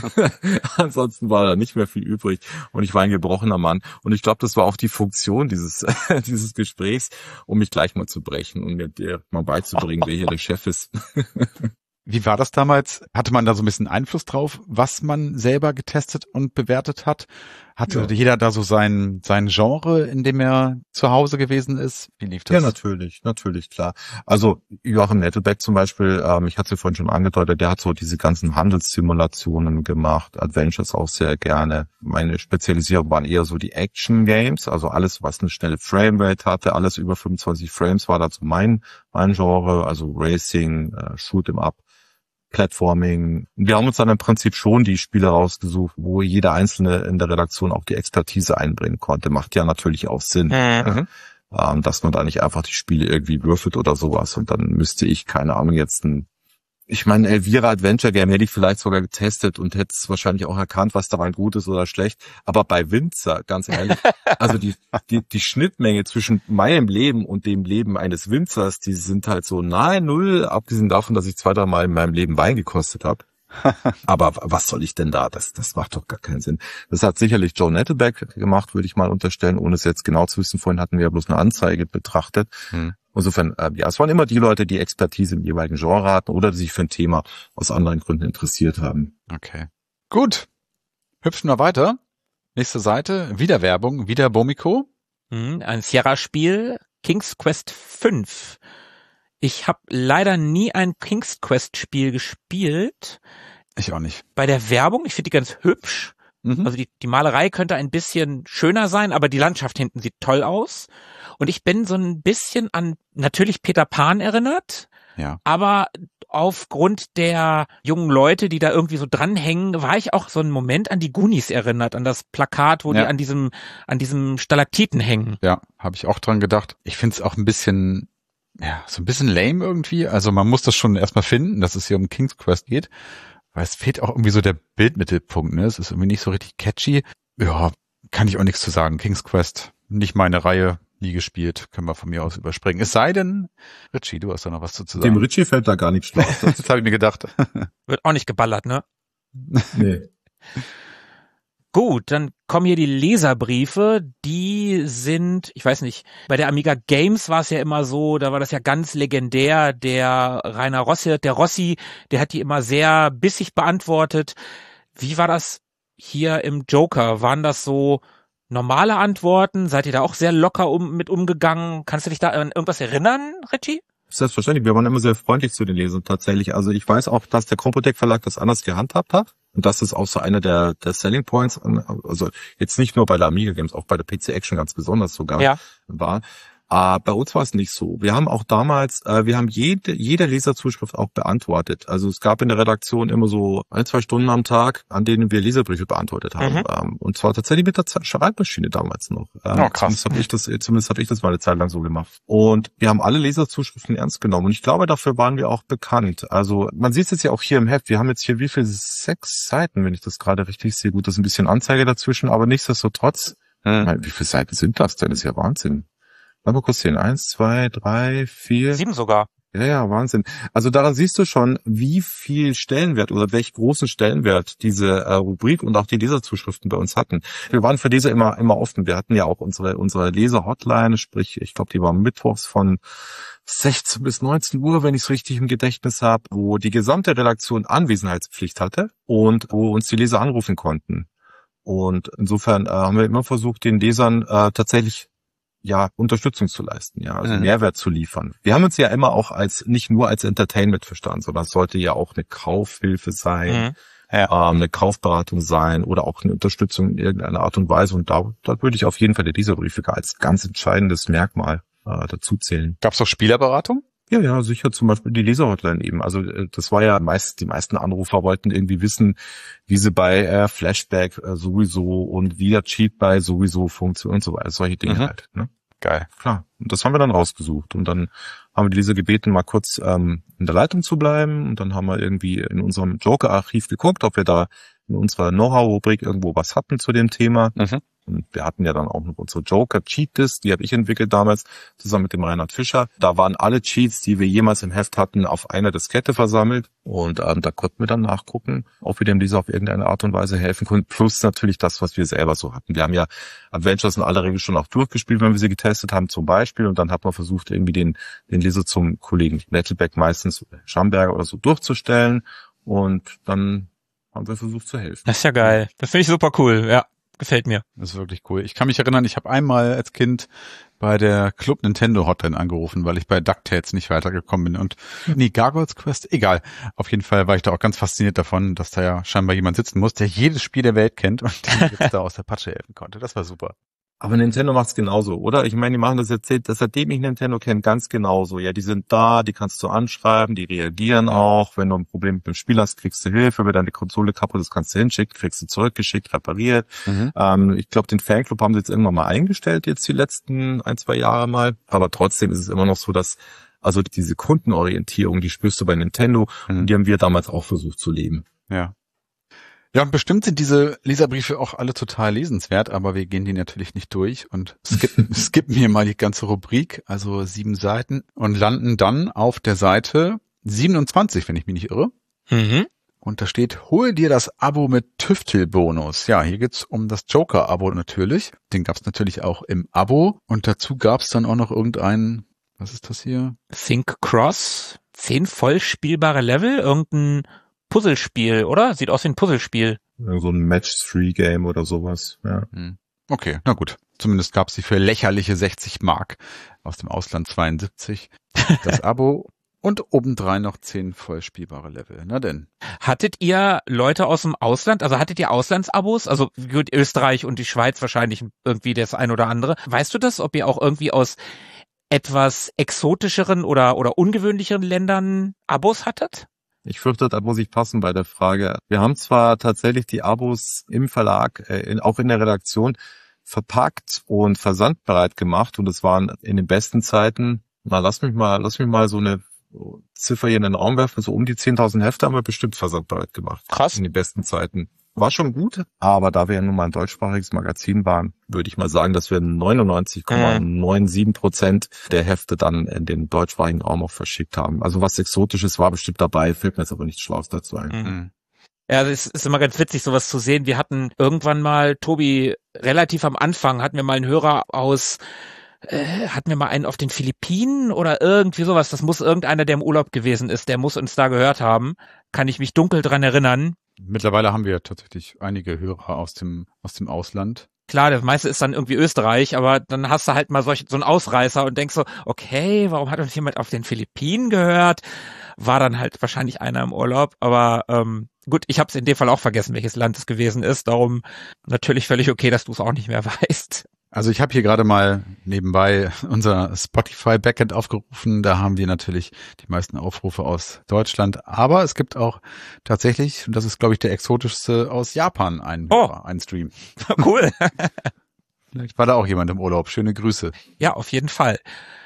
Ansonsten war da nicht mehr viel übrig und ich war ein gebrochener Mann. Und ich glaube, das war auch die Funktion dieses Gesprächs, um mich gleich mal zu brechen und mir dir mal beizubringen, wer hier der Chef ist. Wie war das damals? Hatte man da so ein bisschen Einfluss drauf, was man selber getestet und bewertet hat? Hatte jeder da so sein Genre, in dem er zu Hause gewesen ist? Wie lief das? Ja, natürlich, klar. Also Joachim Nettelbeck zum Beispiel, ich hatte es vorhin schon angedeutet, der hat so diese ganzen Handelssimulationen gemacht, Adventures auch sehr gerne. Meine Spezialisierung waren eher so die Action-Games, also alles, was eine schnelle Framerate hatte, alles über 25 Frames war dazu mein Genre, also Racing, Shoot'em Up, Platforming. Wir haben uns dann im Prinzip schon die Spiele rausgesucht, wo jeder Einzelne in der Redaktion auch die Expertise einbringen konnte. Macht ja natürlich auch Sinn, dass man da nicht einfach die Spiele irgendwie würfelt oder sowas. Und dann müsste ich, keine Ahnung, ich meine, Elvira Adventure Game hätte ich vielleicht sogar getestet und hätte es wahrscheinlich auch erkannt, was daran gut ist oder schlecht. Aber bei Winzer, ganz ehrlich, also die Schnittmenge zwischen meinem Leben und dem Leben eines Winzers, die sind halt so nahe Null, abgesehen davon, dass ich 2-3 Mal in meinem Leben Wein gekostet habe. Aber was soll ich denn da? Das macht doch gar keinen Sinn. Das hat sicherlich Joe Nettelbeck gemacht, würde ich mal unterstellen, ohne es jetzt genau zu wissen. Vorhin hatten wir ja bloß eine Anzeige betrachtet. Insofern, es waren immer die Leute, die Expertise im jeweiligen Genre hatten oder die sich für ein Thema aus anderen Gründen interessiert haben. Okay. Gut. Hüpfen wir weiter. Nächste Seite. Wieder Werbung. Wieder Bomiko. Ein Sierra-Spiel. King's Quest 5. Ich habe leider nie ein King's Quest Spiel gespielt. Ich auch nicht. Bei der Werbung, ich finde die ganz hübsch. Also die Malerei könnte ein bisschen schöner sein, aber die Landschaft hinten sieht toll aus. Und ich bin so ein bisschen an natürlich Peter Pan erinnert, Ja. aber aufgrund der jungen Leute, die da irgendwie so dranhängen, war ich auch so einen Moment an die Goonies erinnert, an das Plakat, wo die an diesem Stalaktiten hängen. Ja, habe ich auch dran gedacht. Ich finde es auch ein bisschen, ja, so ein bisschen lame irgendwie. Also man muss das schon erstmal finden, dass es hier um King's Quest geht. Weil es fehlt auch irgendwie so der Bildmittelpunkt, ne? Es ist irgendwie nicht so richtig catchy. Ja, kann ich auch nichts zu sagen. King's Quest, nicht meine Reihe, nie gespielt. Können wir von mir aus überspringen. Es sei denn, Richie, du hast da noch was zu sagen. Dem Richie fällt da gar nichts schlecht. Das habe ich mir gedacht. Wird auch nicht geballert, ne? Nee. Gut, dann kommen hier die Leserbriefe, die sind, ich weiß nicht, bei der Amiga Games war es ja immer so, da war das ja ganz legendär, der Rainer Rossi, der hat die immer sehr bissig beantwortet. Wie war das hier im Joker? Waren das so normale Antworten? Seid ihr da auch sehr locker mit umgegangen? Kannst du dich da an irgendwas erinnern, Richie? Selbstverständlich, wir waren immer sehr freundlich zu den Lesern tatsächlich. Also ich weiß auch, dass der Compotec Verlag das anders gehandhabt hat. Und das ist auch so einer der Selling Points, also jetzt nicht nur bei der Amiga Games, auch bei der PC Action ganz besonders sogar war. Bei uns war es nicht so. Wir haben auch damals, wir haben jede Leserzuschrift auch beantwortet. Also es gab in der Redaktion immer so 1-2 Stunden am Tag, an denen wir Leserbriefe beantwortet haben. Und zwar tatsächlich mit der Schreibmaschine damals noch. Krass. Zumindest habe ich das mal eine Zeit lang so gemacht. Und wir haben alle Leserzuschriften ernst genommen. Und ich glaube, dafür waren wir auch bekannt. Also man sieht es jetzt ja auch hier im Heft. Wir haben jetzt hier wie viel? 6 Seiten, wenn ich das gerade richtig sehe. Gut, das ist ein bisschen Anzeige dazwischen, aber nichtsdestotrotz, wie viele Seiten sind das denn? Das ist ja Wahnsinn. Mal kurz sehen. 1, 2, 3, 4. 7 sogar. Ja, Wahnsinn. Also daran siehst du schon, wie viel Stellenwert oder welch großen Stellenwert diese Rubrik und auch die Leserzuschriften bei uns hatten. Wir waren für diese immer offen. Wir hatten ja auch unsere Leser-Hotline, sprich, ich glaube, die war mittwochs von 16 bis 19 Uhr, wenn ich es richtig im Gedächtnis habe, wo die gesamte Redaktion Anwesenheitspflicht hatte und wo uns die Leser anrufen konnten. Und insofern haben wir immer versucht, den Lesern tatsächlich Unterstützung zu leisten, also Mehrwert zu liefern. Wir haben uns ja immer auch nicht nur als Entertainment verstanden, sondern es sollte ja auch eine Kaufhilfe sein, eine Kaufberatung sein oder auch eine Unterstützung in irgendeiner Art und Weise. Und da würde ich auf jeden Fall die Leserbriefe als ganz entscheidendes Merkmal dazu zählen. Gab es auch Spielerberatung? Ja, sicher, zum Beispiel die Leser-Hotline eben. Also das war ja die meisten Anrufer wollten irgendwie wissen, wie sie bei Flashback sowieso und wie der Cheat bei sowieso funktioniert und so weiter. Solche Dinge halt. Ne? Geil. Klar. Und das haben wir dann rausgesucht. Und dann haben wir die Leser gebeten, mal kurz in der Leitung zu bleiben. Und dann haben wir irgendwie in unserem Joker-Archiv geguckt, ob wir da in unserer Know-how-Rubrik irgendwo was hatten zu dem Thema. Und wir hatten ja dann auch noch unsere Joker-Cheat-List, die habe ich entwickelt damals, zusammen mit dem Reinhard Fischer. Da waren alle Cheats, die wir jemals im Heft hatten, auf einer Diskette versammelt. Und da konnten wir dann nachgucken, ob wir dem Leser auf irgendeine Art und Weise helfen können. Plus natürlich das, was wir selber so hatten. Wir haben ja Adventures in aller Regel schon auch durchgespielt, wenn wir sie getestet haben zum Beispiel. Und dann hat man versucht, irgendwie den Leser zum Kollegen Nettlebeck, meistens Schamberger oder so, durchzustellen. Und dann haben wir versucht zu helfen. Das ist ja geil. Das finde ich super cool, ja. Gefällt mir. Das ist wirklich cool. Ich kann mich erinnern, ich habe einmal als Kind bei der Club Nintendo Hotline angerufen, weil ich bei DuckTales nicht weitergekommen bin. Und Gargoyles Quest, egal. Auf jeden Fall war ich da auch ganz fasziniert davon, dass da ja scheinbar jemand sitzen muss, der jedes Spiel der Welt kennt und jetzt da aus der Patsche helfen konnte. Das war super. Aber Nintendo macht's genauso, oder? Ich meine, die machen das jetzt, seitdem ich Nintendo kenne, ganz genauso. Ja, die sind da, die kannst du anschreiben, die reagieren auch. Wenn du ein Problem mit dem Spiel hast, kriegst du Hilfe. Wenn deine Konsole kaputt ist, kannst du hinschicken, kriegst du zurückgeschickt, repariert. Ich glaube, den Fanclub haben sie jetzt irgendwann mal eingestellt, jetzt die letzten 1-2 Jahre mal. Aber trotzdem ist es immer noch so, dass also diese Kundenorientierung, die spürst du bei Nintendo und die haben wir damals auch versucht zu leben. Ja. Ja, und bestimmt sind diese Leserbriefe auch alle total lesenswert, aber wir gehen die natürlich nicht durch und skippen hier mal die ganze Rubrik, also 7 Seiten und landen dann auf der Seite 27, wenn ich mich nicht irre. Und da steht, hol dir das Abo mit Tüftelbonus. Ja, hier geht's um das Joker-Abo natürlich. Den gab's natürlich auch im Abo und dazu gab's dann auch noch irgendein, was ist das hier? Think Cross, 10 voll spielbare Level, irgendein Puzzlespiel, oder? Sieht aus wie ein Puzzlespiel. So ein Match-3-Game oder sowas, ja. Okay, na gut. Zumindest gab es sie für lächerliche 60 Mark aus dem Ausland 72. Das Abo und obendrein noch 10 vollspielbare Level. Na denn. Hattet ihr Leute aus dem Ausland, also hattet ihr Auslandsabos? Also gut, Österreich und die Schweiz wahrscheinlich irgendwie das ein oder andere. Weißt du das, ob ihr auch irgendwie aus etwas exotischeren oder ungewöhnlicheren Ländern Abos hattet? Ich fürchte, da muss ich passen bei der Frage. Wir haben zwar tatsächlich die Abos im Verlag, auch in der Redaktion, verpackt und versandbereit gemacht, und es waren in den besten Zeiten, lass mich mal so eine Ziffer hier in den Raum werfen, so um die 10.000 Hefte haben wir bestimmt versandbereit gemacht. Krass. In den besten Zeiten. War schon gut, aber da wir ja nun mal ein deutschsprachiges Magazin waren, würde ich mal sagen, dass wir 99,97% der Hefte dann in den deutschsprachigen Raum auch verschickt haben. Also was Exotisches war bestimmt dabei, fällt mir jetzt aber nichts Schlaues dazu ein. Mhm. Ja, es ist immer ganz witzig, sowas zu sehen. Wir hatten irgendwann mal, Tobi, relativ am Anfang hatten wir mal einen Hörer hatten wir mal einen auf den Philippinen oder irgendwie sowas. Das muss irgendeiner, der im Urlaub gewesen ist, der muss uns da gehört haben. Kann ich mich dunkel dran erinnern. Mittlerweile haben wir tatsächlich einige Hörer aus dem Ausland. Klar, das meiste ist dann irgendwie Österreich, aber dann hast du halt mal so einen Ausreißer und denkst so, okay, warum hat uns jemand auf den Philippinen gehört? War dann halt wahrscheinlich einer im Urlaub, aber gut, ich habe es in dem Fall auch vergessen, welches Land es gewesen ist, darum natürlich völlig okay, dass du es auch nicht mehr weißt. Also ich habe hier gerade mal nebenbei unser Spotify-Backend aufgerufen. Da haben wir natürlich die meisten Aufrufe aus Deutschland. Aber es gibt auch tatsächlich, und das ist, glaube ich, der exotischste, aus Japan einen Stream. Cool. Vielleicht war da auch jemand im Urlaub. Schöne Grüße. Ja, auf jeden Fall.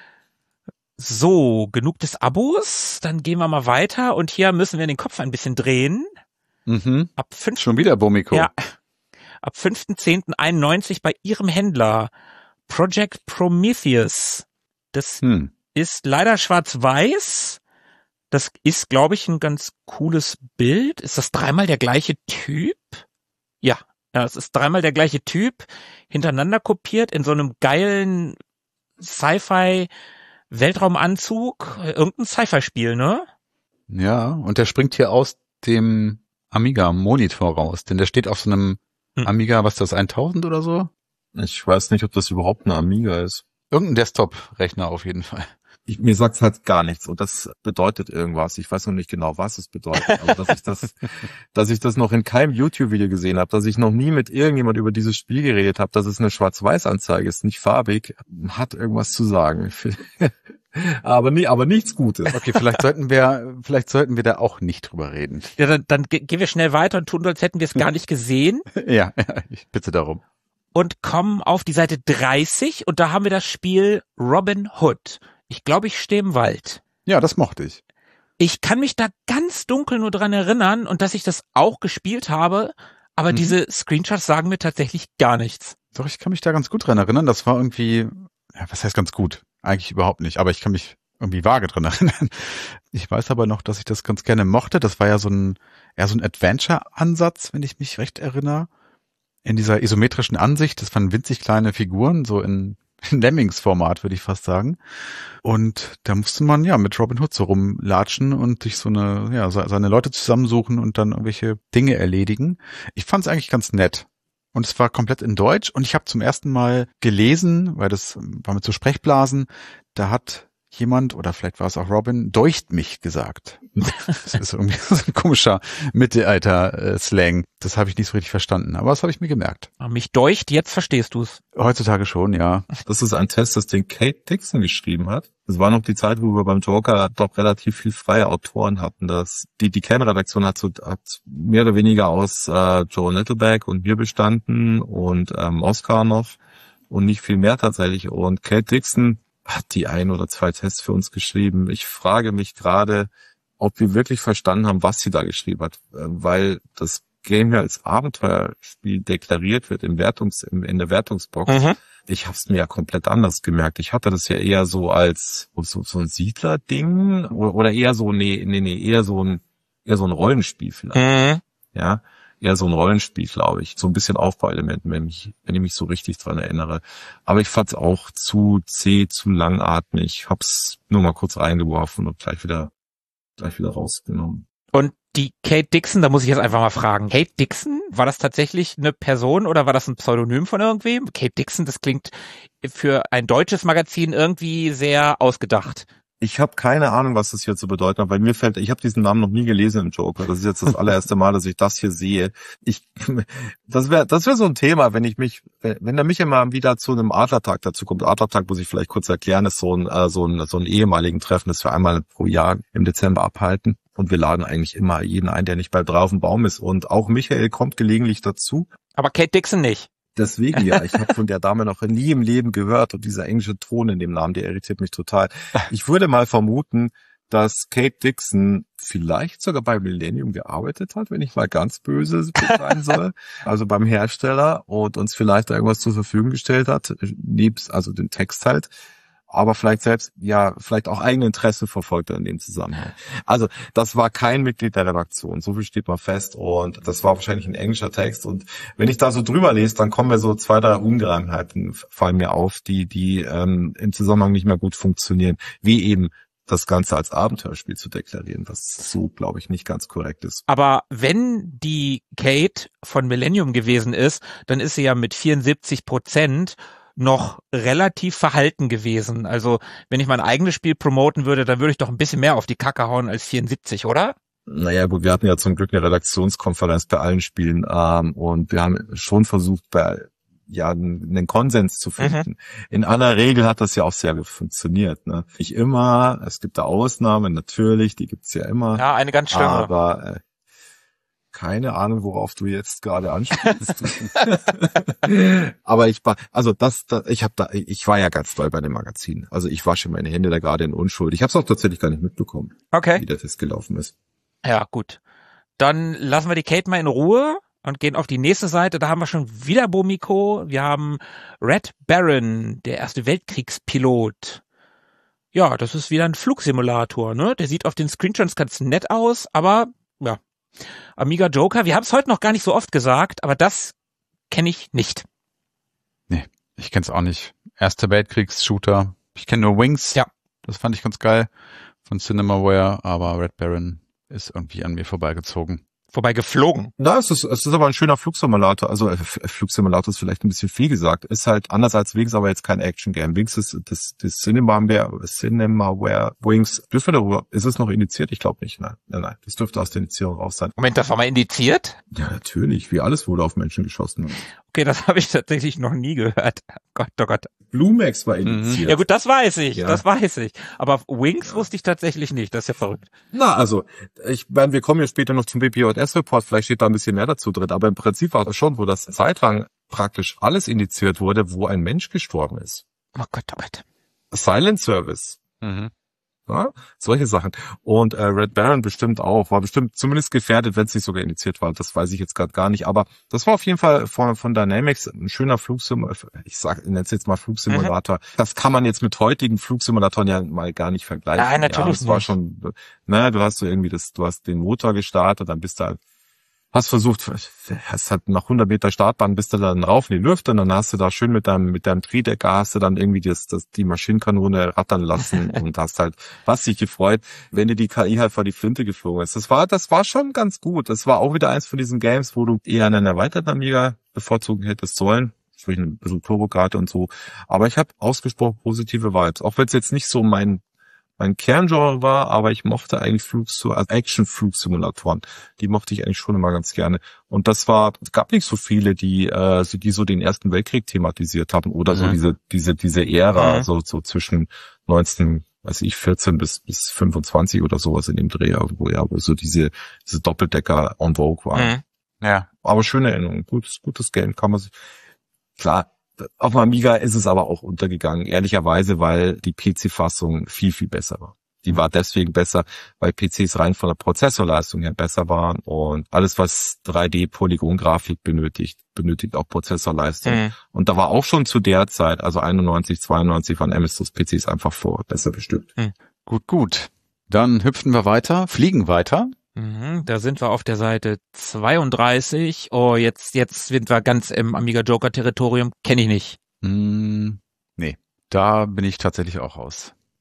So, genug des Abos. Dann gehen wir mal weiter. Und hier müssen wir den Kopf ein bisschen drehen. Mhm. Ab Schon wieder Bomiko. Ja. Ab 5.10.91 bei ihrem Händler Project Prometheus. Das ist leider schwarz-weiß. Das ist, glaube ich, ein ganz cooles Bild. Ist das dreimal der gleiche Typ? Ja, es ist dreimal der gleiche Typ, hintereinander kopiert in so einem geilen Sci-Fi-Weltraumanzug. Irgendein Sci-Fi-Spiel, ne? Ja, und der springt hier aus dem Amiga-Monitor raus, denn der steht auf so einem Amiga, was ist das, 1000 oder so? Ich weiß nicht, ob das überhaupt eine Amiga ist. Irgendein Desktop-Rechner auf jeden Fall. Mir sagt's halt gar nichts, und das bedeutet irgendwas. Ich weiß noch nicht genau, was es bedeutet, aber dass ich das noch in keinem YouTube-Video gesehen habe, dass ich noch nie mit irgendjemand über dieses Spiel geredet habe, dass es eine Schwarz-Weiß-Anzeige ist, nicht farbig, hat irgendwas zu sagen. aber nichts Gutes. Okay, vielleicht sollten wir da auch nicht drüber reden. Ja, dann gehen wir schnell weiter und tun, als hätten wir es gar nicht gesehen. Ja, ich bitte darum. Und kommen auf die Seite 30 und da haben wir das Spiel Robin Hood. Ich glaube, ich stehe im Wald. Ja, das mochte ich. Ich kann mich da ganz dunkel nur dran erinnern und dass ich das auch gespielt habe, aber diese Screenshots sagen mir tatsächlich gar nichts. Doch, ich kann mich da ganz gut dran erinnern. Das war irgendwie, ja, was heißt ganz gut? Eigentlich überhaupt nicht, aber ich kann mich irgendwie vage dran erinnern. Ich weiß aber noch, dass ich das ganz gerne mochte. Das war ja so ein Adventure-Ansatz, wenn ich mich recht erinnere. In dieser isometrischen Ansicht, das waren winzig kleine Figuren, so in Lemmings-Format, würde ich fast sagen. Und da musste man ja mit Robin Hood so rumlatschen und sich seine Leute zusammensuchen und dann irgendwelche Dinge erledigen. Ich fand es eigentlich ganz nett. Und es war komplett in Deutsch. Und ich habe zum ersten Mal gelesen, weil das war mit so Sprechblasen, da hat jemand, oder vielleicht war es auch Robin, deucht mich gesagt. Das ist irgendwie so ein komischer Mittelalter-Slang. Das habe ich nicht so richtig verstanden, aber das habe ich mir gemerkt. Mich deucht, jetzt verstehst du es. Heutzutage schon, ja. Das ist ein Test, das den Kate Dixon geschrieben hat. Das war noch die Zeit, wo wir beim Joker doch relativ viel freie Autoren hatten. Die Kernredaktion hat mehr oder weniger aus Joe Littleback und mir bestanden und Oscar noch und nicht viel mehr tatsächlich. Und Kate Dixon hat die 1 oder 2 Tests für uns geschrieben. Ich frage mich gerade, ob wir wirklich verstanden haben, was sie da geschrieben hat, weil das Game ja als Abenteuerspiel deklariert wird in der Wertungsbox. Mhm. Ich habe es mir ja komplett anders gemerkt. Ich hatte das ja eher so als so ein Siedler-Ding oder eher so eher so ein Rollenspiel vielleicht. Mhm. Ja. Eher so ein Rollenspiel, glaube ich. So ein bisschen Aufbauelementen, wenn ich mich so richtig dran erinnere. Aber ich fand's auch zu zäh, zu langatmig. Hab's nur mal kurz reingeworfen und gleich wieder rausgenommen. Und Die Kate Dixon, da muss ich jetzt einfach mal fragen. Kate Dixon, war das tatsächlich eine Person oder war das ein Pseudonym von irgendwem? Kate Dixon, das klingt für ein deutsches Magazin irgendwie sehr ausgedacht. Ich habe keine Ahnung, was das hier zu bedeuten hat, weil mir fällt, ich habe diesen Namen noch nie gelesen im Joker. Das ist jetzt das allererste Mal, dass ich das hier sehe. Das wäre so ein Thema, wenn der mich immer wieder zu einem Adlertag dazu kommt. Adlertag, muss ich vielleicht kurz erklären, ist so ein ehemaligen Treffen, das wir einmal pro Jahr im Dezember abhalten. Und wir laden eigentlich immer jeden ein, der nicht bald drauf dem Baum ist. Und auch Michael kommt gelegentlich dazu. Aber Kate Dixon nicht. Deswegen ja, ich habe von der Dame noch nie im Leben gehört und dieser englische Ton in dem Namen, der irritiert mich total. Ich würde mal vermuten, dass Kate Dixon vielleicht sogar bei Millennium gearbeitet hat, wenn ich mal ganz böse sein soll, also beim Hersteller und uns vielleicht irgendwas zur Verfügung gestellt hat, nebst also den Text halt. Aber vielleicht auch eigene Interessen verfolgt er in dem Zusammenhang. Also das war kein Mitglied der Redaktion, so viel steht mal fest und das war wahrscheinlich ein englischer Text und wenn ich da so drüber lese, dann kommen mir so 2, 3 Ungereimtheiten fallen mir auf, die im Zusammenhang nicht mehr gut funktionieren, wie eben das Ganze als Abenteuerspiel zu deklarieren, was so, glaube ich, nicht ganz korrekt ist. Aber wenn die Kate von Millennium gewesen ist, dann ist sie ja mit 74% noch relativ verhalten gewesen. Also wenn ich mein eigenes Spiel promoten würde, dann würde ich doch ein bisschen mehr auf die Kacke hauen als 74, oder? Naja gut, wir hatten ja zum Glück eine Redaktionskonferenz bei allen Spielen und wir haben schon versucht, einen Konsens zu finden. In aller Regel hat das ja auch sehr gut funktioniert. Ne? Nicht immer, es gibt da Ausnahmen, natürlich, die gibt's ja immer. Ja, eine ganz schlimme. Aber keine Ahnung, worauf du jetzt gerade anspielst. Aber ich war ja ganz doll bei dem Magazin. Also ich wasche meine Hände da gerade in Unschuld. Ich habe es auch tatsächlich gar nicht mitbekommen, wie der Test gelaufen ist. Ja, gut. Dann lassen wir die Kate mal in Ruhe und gehen auf die nächste Seite. Da haben wir schon wieder Bomiko. Wir haben Red Baron, der Erste Weltkriegspilot. Ja, das ist wieder ein Flugsimulator, ne? Der sieht auf den Screenshots ganz nett aus, aber ja. Amiga Joker, wir haben es heute noch gar nicht so oft gesagt, aber das kenne ich nicht. Nee, ich kenne es auch nicht. Erster Weltkriegs-Shooter. Ich kenne nur Wings. Ja. Das fand ich ganz geil von Cinemaware, aber Red Baron ist irgendwie an mir vorbeigezogen. Vorbeigeflogen. Na, es ist aber ein schöner Flugsimulator. Also Flugsimulator ist vielleicht ein bisschen viel gesagt. Ist halt anders als Wings, aber jetzt kein Action-Game. Wings ist das Cinemaware Wings. Ist es noch indiziert? Ich glaube nicht. Nein. Das dürfte aus der Indizierung raus sein. Moment, das war mal indiziert? Ja, natürlich. Wie alles wurde auf Menschen geschossen. Okay, das habe ich tatsächlich noch nie gehört. Gott, oh Gott. Blumex war indiziert. Ja gut, das weiß ich. Ja. Das weiß ich. Aber Wings wusste ich tatsächlich nicht. Das ist ja verrückt. Na, also, ich meine, wir kommen ja später noch zum BPJS-Report. Vielleicht steht da ein bisschen mehr dazu drin. Aber im Prinzip war das schon, wo das zeitlang praktisch alles indiziert wurde, wo ein Mensch gestorben ist. Oh Gott, oh Gott. Silent Service. Ja, solche Sachen. Und Red Baron bestimmt auch, war bestimmt zumindest gefährdet, wenn es nicht sogar indiziert war. Das weiß ich jetzt gerade gar nicht. Aber das war auf jeden Fall von Dynamics ein schöner Flugsimulator. Ich nenne es jetzt mal Flugsimulator. Das kann man jetzt mit heutigen Flugsimulatoren ja mal gar nicht vergleichen. Nein, natürlich nicht. Das war nicht. schon, ne, du hast den Motor gestartet, dann bist du hast versucht, hast halt nach 100 Meter Startbahn bist du dann rauf in die Lüfte und dann hast du da schön mit deinem Triebdecker hast du dann irgendwie die Maschinenkanone rattern lassen und hast dich gefreut, wenn dir die KI halt vor die Flinte geflogen ist. Das war schon ganz gut. Das war auch wieder eins von diesen Games, wo du eher einen erweiterten Amiga bevorzugen hättest sollen. Sprich ein bisschen Turbokarte und so. Aber ich habe ausgesprochen positive Vibes. Auch wenn es jetzt nicht so mein Kerngenre war, aber ich mochte eigentlich Action-Flugsimulatoren. Die mochte ich eigentlich schon immer ganz gerne. Und es gab nicht so viele, die so den Ersten Weltkrieg thematisiert haben oder so diese Ära, so zwischen 14 bis 25 oder sowas in dem Dreh irgendwo, ja, wo so diese Doppeldecker en vogue waren. Ja. Aber schöne Erinnerung. Gutes Game kann man sich, klar. Auf dem Amiga ist es aber auch untergegangen, ehrlicherweise, weil die PC-Fassung viel, viel besser war. Die war deswegen besser, weil PCs rein von der Prozessorleistung her besser waren und alles, was 3D-Polygon-Grafik benötigt auch Prozessorleistung. Und da war auch schon zu der Zeit, also 91, 92, waren MS-DOS-PCs einfach besser bestückt. Gut. Dann fliegen weiter. Da sind wir auf der Seite 32. Oh, jetzt sind wir ganz im Amiga Joker Territorium. Kenne ich nicht. Nee, da bin ich tatsächlich auch raus.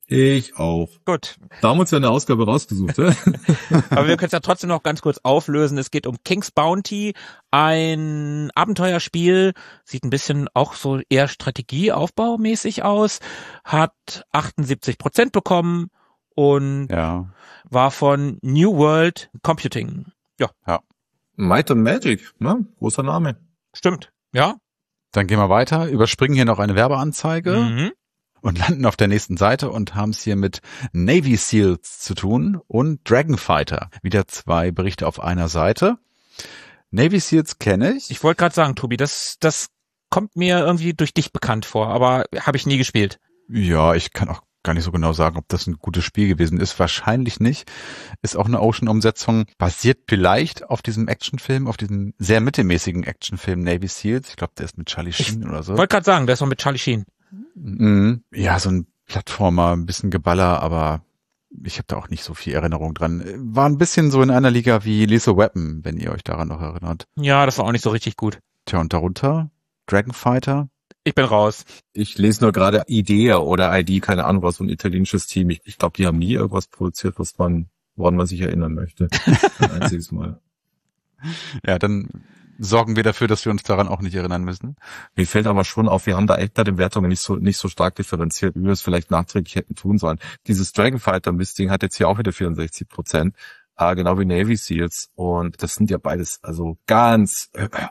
Ich auch. Gut. Da haben wir uns ja eine Ausgabe rausgesucht, ne? Aber wir können es ja trotzdem noch ganz kurz auflösen. Es geht um King's Bounty, ein Abenteuerspiel, sieht ein bisschen auch so eher strategieaufbaumäßig aus, hat 78% bekommen und war von New World Computing. Ja. Might and Magic, ne? Großer Name. Stimmt, ja. Dann gehen wir weiter, überspringen hier noch eine Werbeanzeige und landen auf der nächsten Seite und haben es hier mit Navy Seals zu tun und Dragon Fighter. Wieder 2 Berichte auf einer Seite. Navy Seals kenne ich. Ich wollte gerade sagen, Tobi, das kommt mir irgendwie durch dich bekannt vor, aber habe ich nie gespielt. Ja, ich kann auch gar nicht so genau sagen, ob das ein gutes Spiel gewesen ist. Wahrscheinlich nicht. Ist auch eine Ocean-Umsetzung. Basiert vielleicht auf diesem Actionfilm, auf diesem sehr mittelmäßigen Actionfilm Navy Seals. Ich glaube, der ist mit Charlie Sheen oder so. Ich wollte gerade sagen, der ist noch mit Charlie Sheen. Ja, so ein Plattformer, ein bisschen Geballer, aber ich habe da auch nicht so viel Erinnerung dran. War ein bisschen so in einer Liga wie Lethal Weapon, wenn ihr euch daran noch erinnert. Ja, das war auch nicht so richtig gut. Tja, und darunter Dragon Fighter. Ich bin raus. Ich lese nur gerade Idea oder ID, keine Ahnung, was so ein italienisches Team. Ich glaube, die haben nie irgendwas produziert, woran man sich erinnern möchte. Ein einziges Mal. Ja, dann sorgen wir dafür, dass wir uns daran auch nicht erinnern müssen. Mir fällt aber schon auf, wir haben da echt bei den Wertungen nicht so stark differenziert, wie wir es vielleicht nachträglich hätten tun sollen. Dieses Dragon Fighter Mistding hat jetzt hier auch wieder 64%. Genau wie Navy Seals. Und das sind ja beides also ganz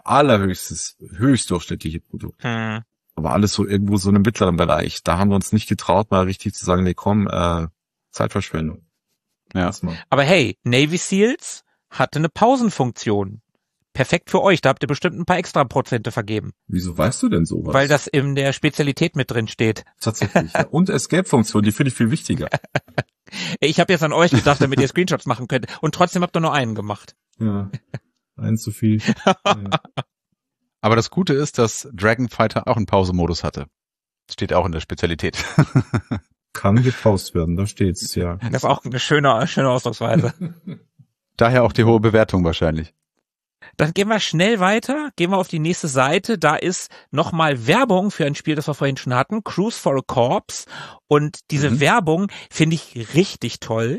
höchst durchschnittliche Produkte. Aber alles so irgendwo so in einem mittleren Bereich. Da haben wir uns nicht getraut, mal richtig zu sagen, nee, komm, Zeitverschwendung. Ja. Aber hey, Navy Seals hatte eine Pausenfunktion. Perfekt für euch, da habt ihr bestimmt ein paar extra Prozente vergeben. Wieso weißt du denn sowas? Weil das in der Spezialität mit drin steht. Tatsächlich. Ja. Und Escape-Funktion, die finde ich viel wichtiger. Ich habe jetzt an euch gedacht, damit ihr Screenshots machen könnt. Und trotzdem habt ihr nur einen gemacht. Ja, einen zu viel. Ja. Aber das Gute ist, dass Dragon Fighter auch einen Pausemodus hatte. Steht auch in der Spezialität. Kann gepaust werden, da steht's, ja. Das ist auch eine schöne Ausdrucksweise. Daher auch die hohe Bewertung wahrscheinlich. Dann gehen wir schnell weiter, gehen wir auf die nächste Seite. Da ist nochmal Werbung für ein Spiel, das wir vorhin schon hatten, Cruise for a Corpse. Und diese Werbung finde ich richtig toll.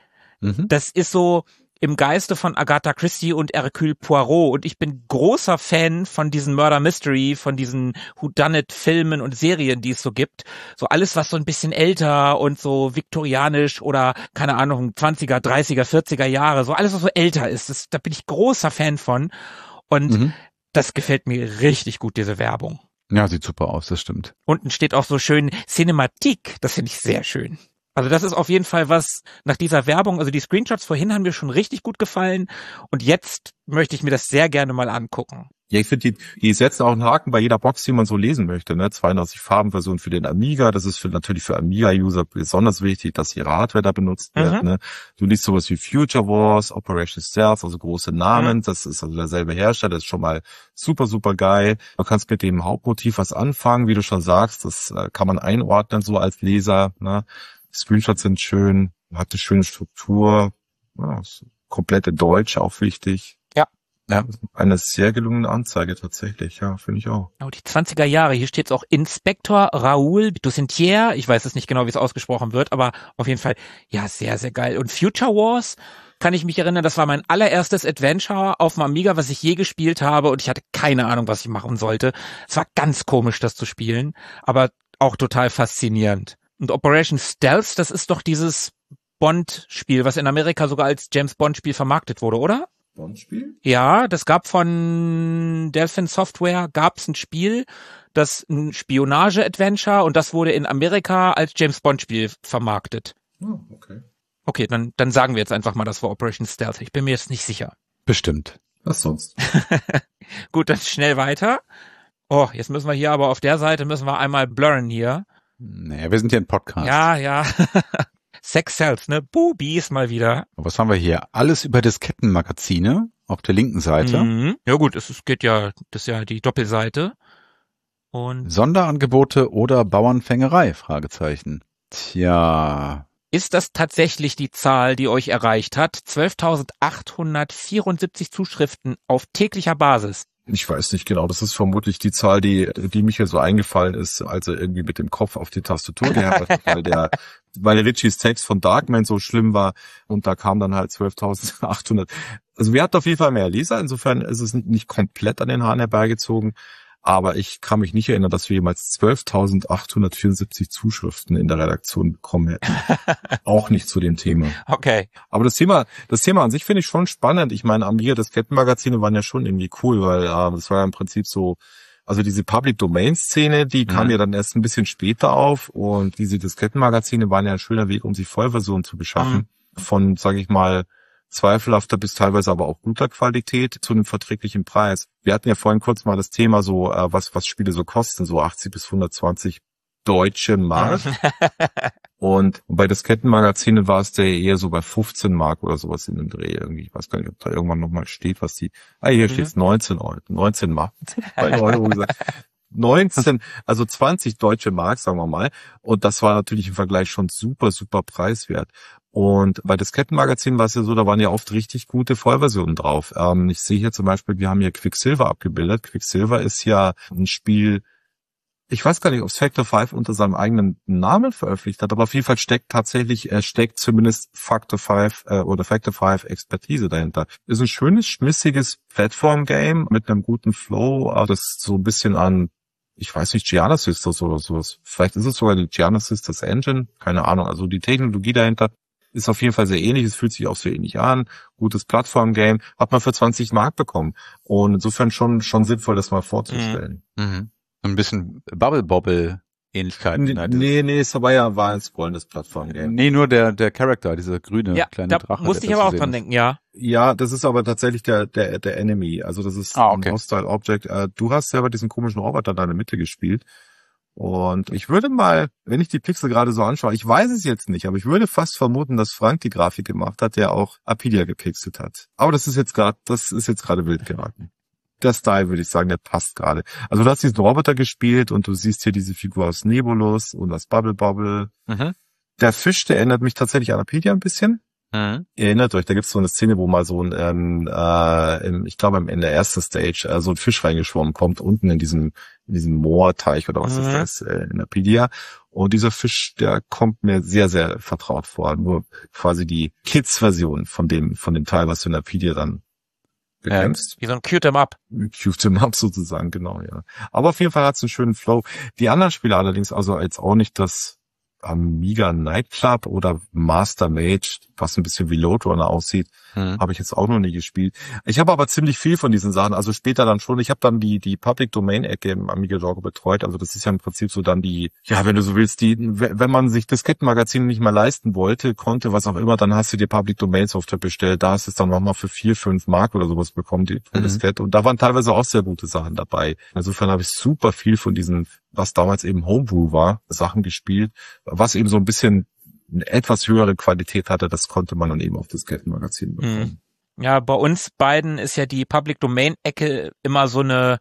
Das ist so im Geiste von Agatha Christie und Hercule Poirot. Und ich bin großer Fan von diesen Murder Mystery, von diesen Whodunit-Filmen und Serien, die es so gibt. So alles, was so ein bisschen älter und so viktorianisch oder, keine Ahnung, 20er, 30er, 40er Jahre, so alles, was so älter ist. Da bin ich großer Fan von. Und das gefällt mir richtig gut, diese Werbung. Ja, sieht super aus, das stimmt. Unten steht auch so schön Cinematique. Das finde ich sehr schön. Also das ist auf jeden Fall was nach dieser Werbung, also die Screenshots vorhin haben mir schon richtig gut gefallen und jetzt möchte ich mir das sehr gerne mal angucken. Ja, ich finde, die setzen auch einen Haken bei jeder Box, die man so lesen möchte. Ne? 32 Farbenversionen für den Amiga, das ist natürlich für Amiga-User besonders wichtig, dass ihre Hardware da benutzt wird. Ne? Du liest sowas wie Future Wars, Operation Stealth, also große Namen, das ist also derselbe Hersteller, das ist schon mal super, super geil. Du kannst mit dem Hauptmotiv was anfangen, wie du schon sagst, das kann man einordnen so als Leser, ne? Screenshots sind schön, hat eine schöne Struktur, ja, komplette Deutsch auch wichtig. Ja. Eine sehr gelungene Anzeige tatsächlich, ja, finde ich auch. Oh, die 20er Jahre, hier steht es auch Inspektor Raoul Dussentier, ich weiß es nicht genau, wie es ausgesprochen wird, aber auf jeden Fall, ja, sehr, sehr geil. Und Future Wars, kann ich mich erinnern, das war mein allererstes Adventure auf dem Amiga, was ich je gespielt habe und ich hatte keine Ahnung, was ich machen sollte. Es war ganz komisch, das zu spielen, aber auch total faszinierend. Und Operation Stealth, das ist doch dieses Bond-Spiel, was in Amerika sogar als James-Bond-Spiel vermarktet wurde, oder? Bond-Spiel? Ja, das gab von Delphin Software, gab's ein Spiel, das ein Spionage-Adventure und das wurde in Amerika als James-Bond-Spiel vermarktet. Oh, okay. Okay, dann sagen wir jetzt einfach mal, das war Operation Stealth. Ich bin mir jetzt nicht sicher. Bestimmt. Was sonst? Gut, dann schnell weiter. Oh, jetzt müssen wir hier aber auf der Seite müssen wir einmal blurren hier. Naja, wir sind hier ein Podcast. Ja. Sex Sells, ne? Boobies mal wieder. Was haben wir hier? Alles über Diskettenmagazine auf der linken Seite. Ja gut, das ist ja die Doppelseite. Und Sonderangebote oder Bauernfängerei? Fragezeichen. Tja. Ist das tatsächlich die Zahl, die euch erreicht hat? 12.874 Zuschriften auf täglicher Basis. Ich weiß nicht genau, das ist vermutlich die Zahl, die mir hier so eingefallen ist, als er irgendwie mit dem Kopf auf die Tastatur gehabt hat, weil Ritchies Text von Darkman so schlimm war und da kam dann halt 12.800. Also wir hatten auf jeden Fall mehr Leser, insofern ist es nicht komplett an den Haaren herbeigezogen, aber ich kann mich nicht erinnern, dass wir jemals 12.874 Zuschriften in der Redaktion bekommen hätten. Auch nicht zu dem Thema. Okay. Aber das Thema an sich finde ich schon spannend. Ich meine, Amiga, Diskettenmagazine waren ja schon irgendwie cool, weil das war ja im Prinzip so, also diese Public-Domain-Szene, die kam ja dann erst ein bisschen später auf und diese Diskettenmagazine waren ja ein schöner Weg, um sich Vollversionen zu beschaffen. Von, sage ich mal, zweifelhafter bis teilweise aber auch guter Qualität zu einem verträglichen Preis. Wir hatten ja vorhin kurz mal das Thema so, was Spiele so kosten, so 80 bis 120 deutsche Mark. Und bei Diskettenmagazinen war es der eher so bei 15 Mark oder sowas in dem Dreh irgendwie. Ich weiß gar nicht, ob da irgendwann nochmal steht, was die, hier steht's 19 Mark. Bei Euro gesagt. 19, also 20 deutsche Mark, sagen wir mal. Und das war natürlich im Vergleich schon super, super preiswert. Und bei Diskettenmagazinen war es ja so, da waren ja oft richtig gute Vollversionen drauf. Ich sehe hier zum Beispiel, wir haben hier Quicksilver abgebildet. Quicksilver ist ja ein Spiel, ich weiß gar nicht, ob es Factor 5 unter seinem eigenen Namen veröffentlicht hat, aber auf jeden Fall steckt zumindest Factor 5 oder Factor 5 Expertise dahinter. Ist ein schönes, schmissiges Plattform-Game mit einem guten Flow, das so ein bisschen an, ich weiß nicht, Giana Sisters oder sowas. Vielleicht ist es sogar die Giana Sisters Engine, keine Ahnung. Also die Technologie dahinter ist auf jeden Fall sehr ähnlich, es fühlt sich auch sehr ähnlich an. Gutes Plattform-Game, hat man für 20 Mark bekommen. Und insofern schon sinnvoll, das mal vorzustellen. Mhm. Ein bisschen Bubble-Bobble-Ähnlichkeit. Nee, es war ein scrollendes Plattform-Game. Nee, nur der Charakter, diese grüne kleine Drache. Ja, musste ich aber auch dran denken, ja. Ja, das ist aber tatsächlich der Enemy. Also das ist ein Hostile Object. Du hast selber diesen komischen Roboter da in der Mitte gespielt. Und ich würde mal, wenn ich die Pixel gerade so anschaue, ich weiß es jetzt nicht, aber ich würde fast vermuten, dass Frank die Grafik gemacht hat, der auch Apidia gepixelt hat. Aber das ist jetzt gerade wild geraten. Der Style, würde ich sagen, der passt gerade. Also du hast diesen Roboter gespielt und du siehst hier diese Figur aus Nebulus und das Bubble Bobble. Der Fisch, der erinnert mich tatsächlich an Apidia ein bisschen. Ihr erinnert euch, da gibt es so eine Szene, wo mal so ein, ich glaube in der ersten Stage, so ein Fisch reingeschwommen kommt, unten in diesem Moorteich oder was das ist, in Apidia. Und dieser Fisch, der kommt mir sehr, sehr vertraut vor. Nur quasi die Kids-Version von dem Teil, was du in Apidia dann bekämpfst. Wie so ein Cute-em-up. Cute-em-up sozusagen, genau, ja. Aber auf jeden Fall hat es einen schönen Flow. Die anderen Spiele allerdings, also jetzt auch nicht das Amiga Nightclub oder Master Mage, was ein bisschen wie Loadrunner aussieht, habe ich jetzt auch noch nie gespielt. Ich habe aber ziemlich viel von diesen Sachen, also später dann schon. Ich habe dann die Public Domain Ecke im Amiga Joker betreut, also das ist ja im Prinzip so dann wenn du so willst, wenn man sich Diskettenmagazine nicht mehr leisten konnte, was auch immer, dann hast du dir Public Domain Software bestellt, da hast du es dann nochmal für 4-5 Mark oder sowas bekommen, die Diskette. Und da waren teilweise auch sehr gute Sachen dabei. Insofern habe ich super viel von diesen, was damals eben Homebrew war, Sachen gespielt, was eben so ein bisschen eine etwas höhere Qualität hatte, das konnte man dann eben auf Diskettenmagazinen bekommen. Ja, bei uns beiden ist ja die Public Domain Ecke immer so eine,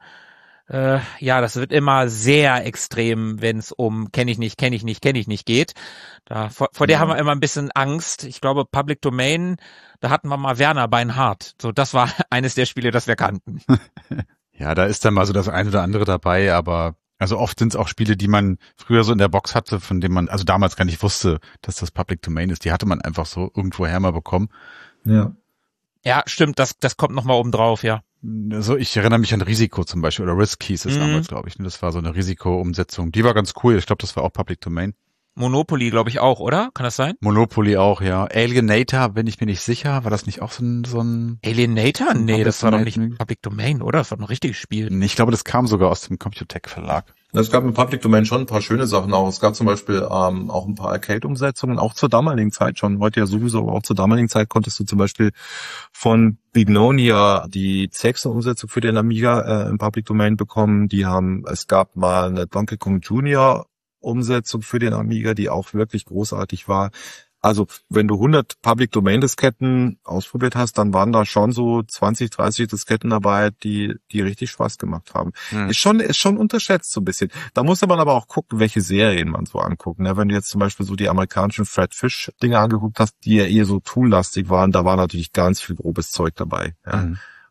das wird immer sehr extrem, wenn es um kenn ich nicht geht. Vor der haben wir immer ein bisschen Angst. Ich glaube, Public Domain, da hatten wir mal Werner Beinhardt. So, das war eines der Spiele, das wir kannten. Ja, da ist dann mal so das eine oder andere dabei, aber also oft sind es auch Spiele, die man früher so in der Box hatte, von denen man, also damals gar nicht wusste, dass das Public Domain ist. Die hatte man einfach so irgendwoher mal bekommen. Ja. Ja, stimmt, das kommt nochmal oben drauf, ja. Also ich erinnere mich an Risiko zum Beispiel, oder Risk hieß es damals, glaube ich. Das war so eine Risiko-Umsetzung. Die war ganz cool. Ich glaube, das war auch Public Domain. Monopoly, glaube ich, auch, oder? Kann das sein? Monopoly auch, ja. Alienator, bin ich mir nicht sicher. War das nicht auch so ein Alienator? Nee, das war doch nicht Public Domain, oder? Das war ein richtiges Spiel. Ich glaube, das kam sogar aus dem Computec Verlag. Es gab im Public Domain schon ein paar schöne Sachen auch. Es gab zum Beispiel auch ein paar Arcade-Umsetzungen, auch zur damaligen Zeit schon. Heute ja sowieso, aber auch zur damaligen Zeit konntest du zum Beispiel von Bignonia die Sexton-Umsetzung für den Amiga im Public Domain bekommen. Es gab mal eine Donkey Kong Jr. Umsetzung für den Amiga, die auch wirklich großartig war. Also wenn du 100 Public Domain Disketten ausprobiert hast, dann waren da schon so 20, 30 Disketten dabei, die richtig Spaß gemacht haben. Ist schon unterschätzt so ein bisschen. Da musste man aber auch gucken, welche Serien man so anguckt. Wenn du jetzt zum Beispiel so die amerikanischen Fred Fish Dinger angeguckt hast, die ja eher so toollastig waren, da war natürlich ganz viel grobes Zeug dabei. Ja.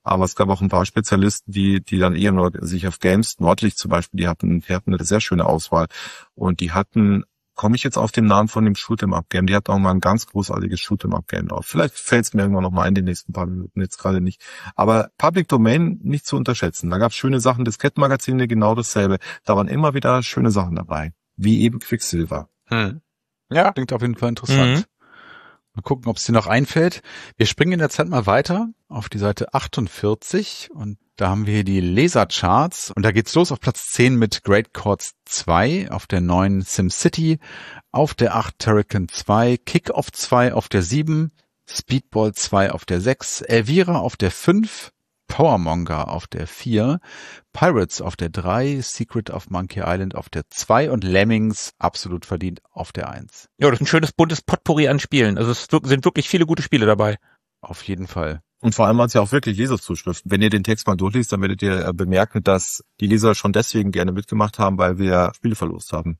Aber es gab auch ein paar Spezialisten, die dann eher nur sich auf Games, Nordlicht zum Beispiel, die hatten eine sehr schöne Auswahl. Und die hatten, komme ich jetzt auf den Namen von dem Shoot'em-up-Game, die hatten auch mal ein ganz großartiges Shoot'em-up-Game drauf. Vielleicht fällt es mir irgendwann noch mal in den nächsten paar Minuten, jetzt gerade nicht. Aber Public Domain nicht zu unterschätzen. Da gab es schöne Sachen, Diskettenmagazine, genau dasselbe. Da waren immer wieder schöne Sachen dabei. Wie eben Quicksilver. Ja, klingt auf jeden Fall interessant. Mal gucken, ob es dir noch einfällt. Wir springen in der Zeit mal weiter auf die Seite 48 und da haben wir hier die Lesercharts und da geht's los auf Platz 10 mit Great Chords 2, auf der 9 SimCity, auf der 8 Turrican 2, Kick-Off 2 auf der 7, Speedball 2 auf der 6, Elvira auf der 5, Powermonger auf der 4, Pirates auf der 3, Secret of Monkey Island auf der 2 und Lemmings absolut verdient auf der 1. Ja, das ist ein schönes buntes Potpourri an Spielen. Also es sind wirklich viele gute Spiele dabei. Auf jeden Fall. Und vor allem waren es ja auch wirklich Leserzuschriften. Wenn ihr den Text mal durchliest, dann werdet ihr bemerken, dass die Leser schon deswegen gerne mitgemacht haben, weil wir Spiele verlost haben.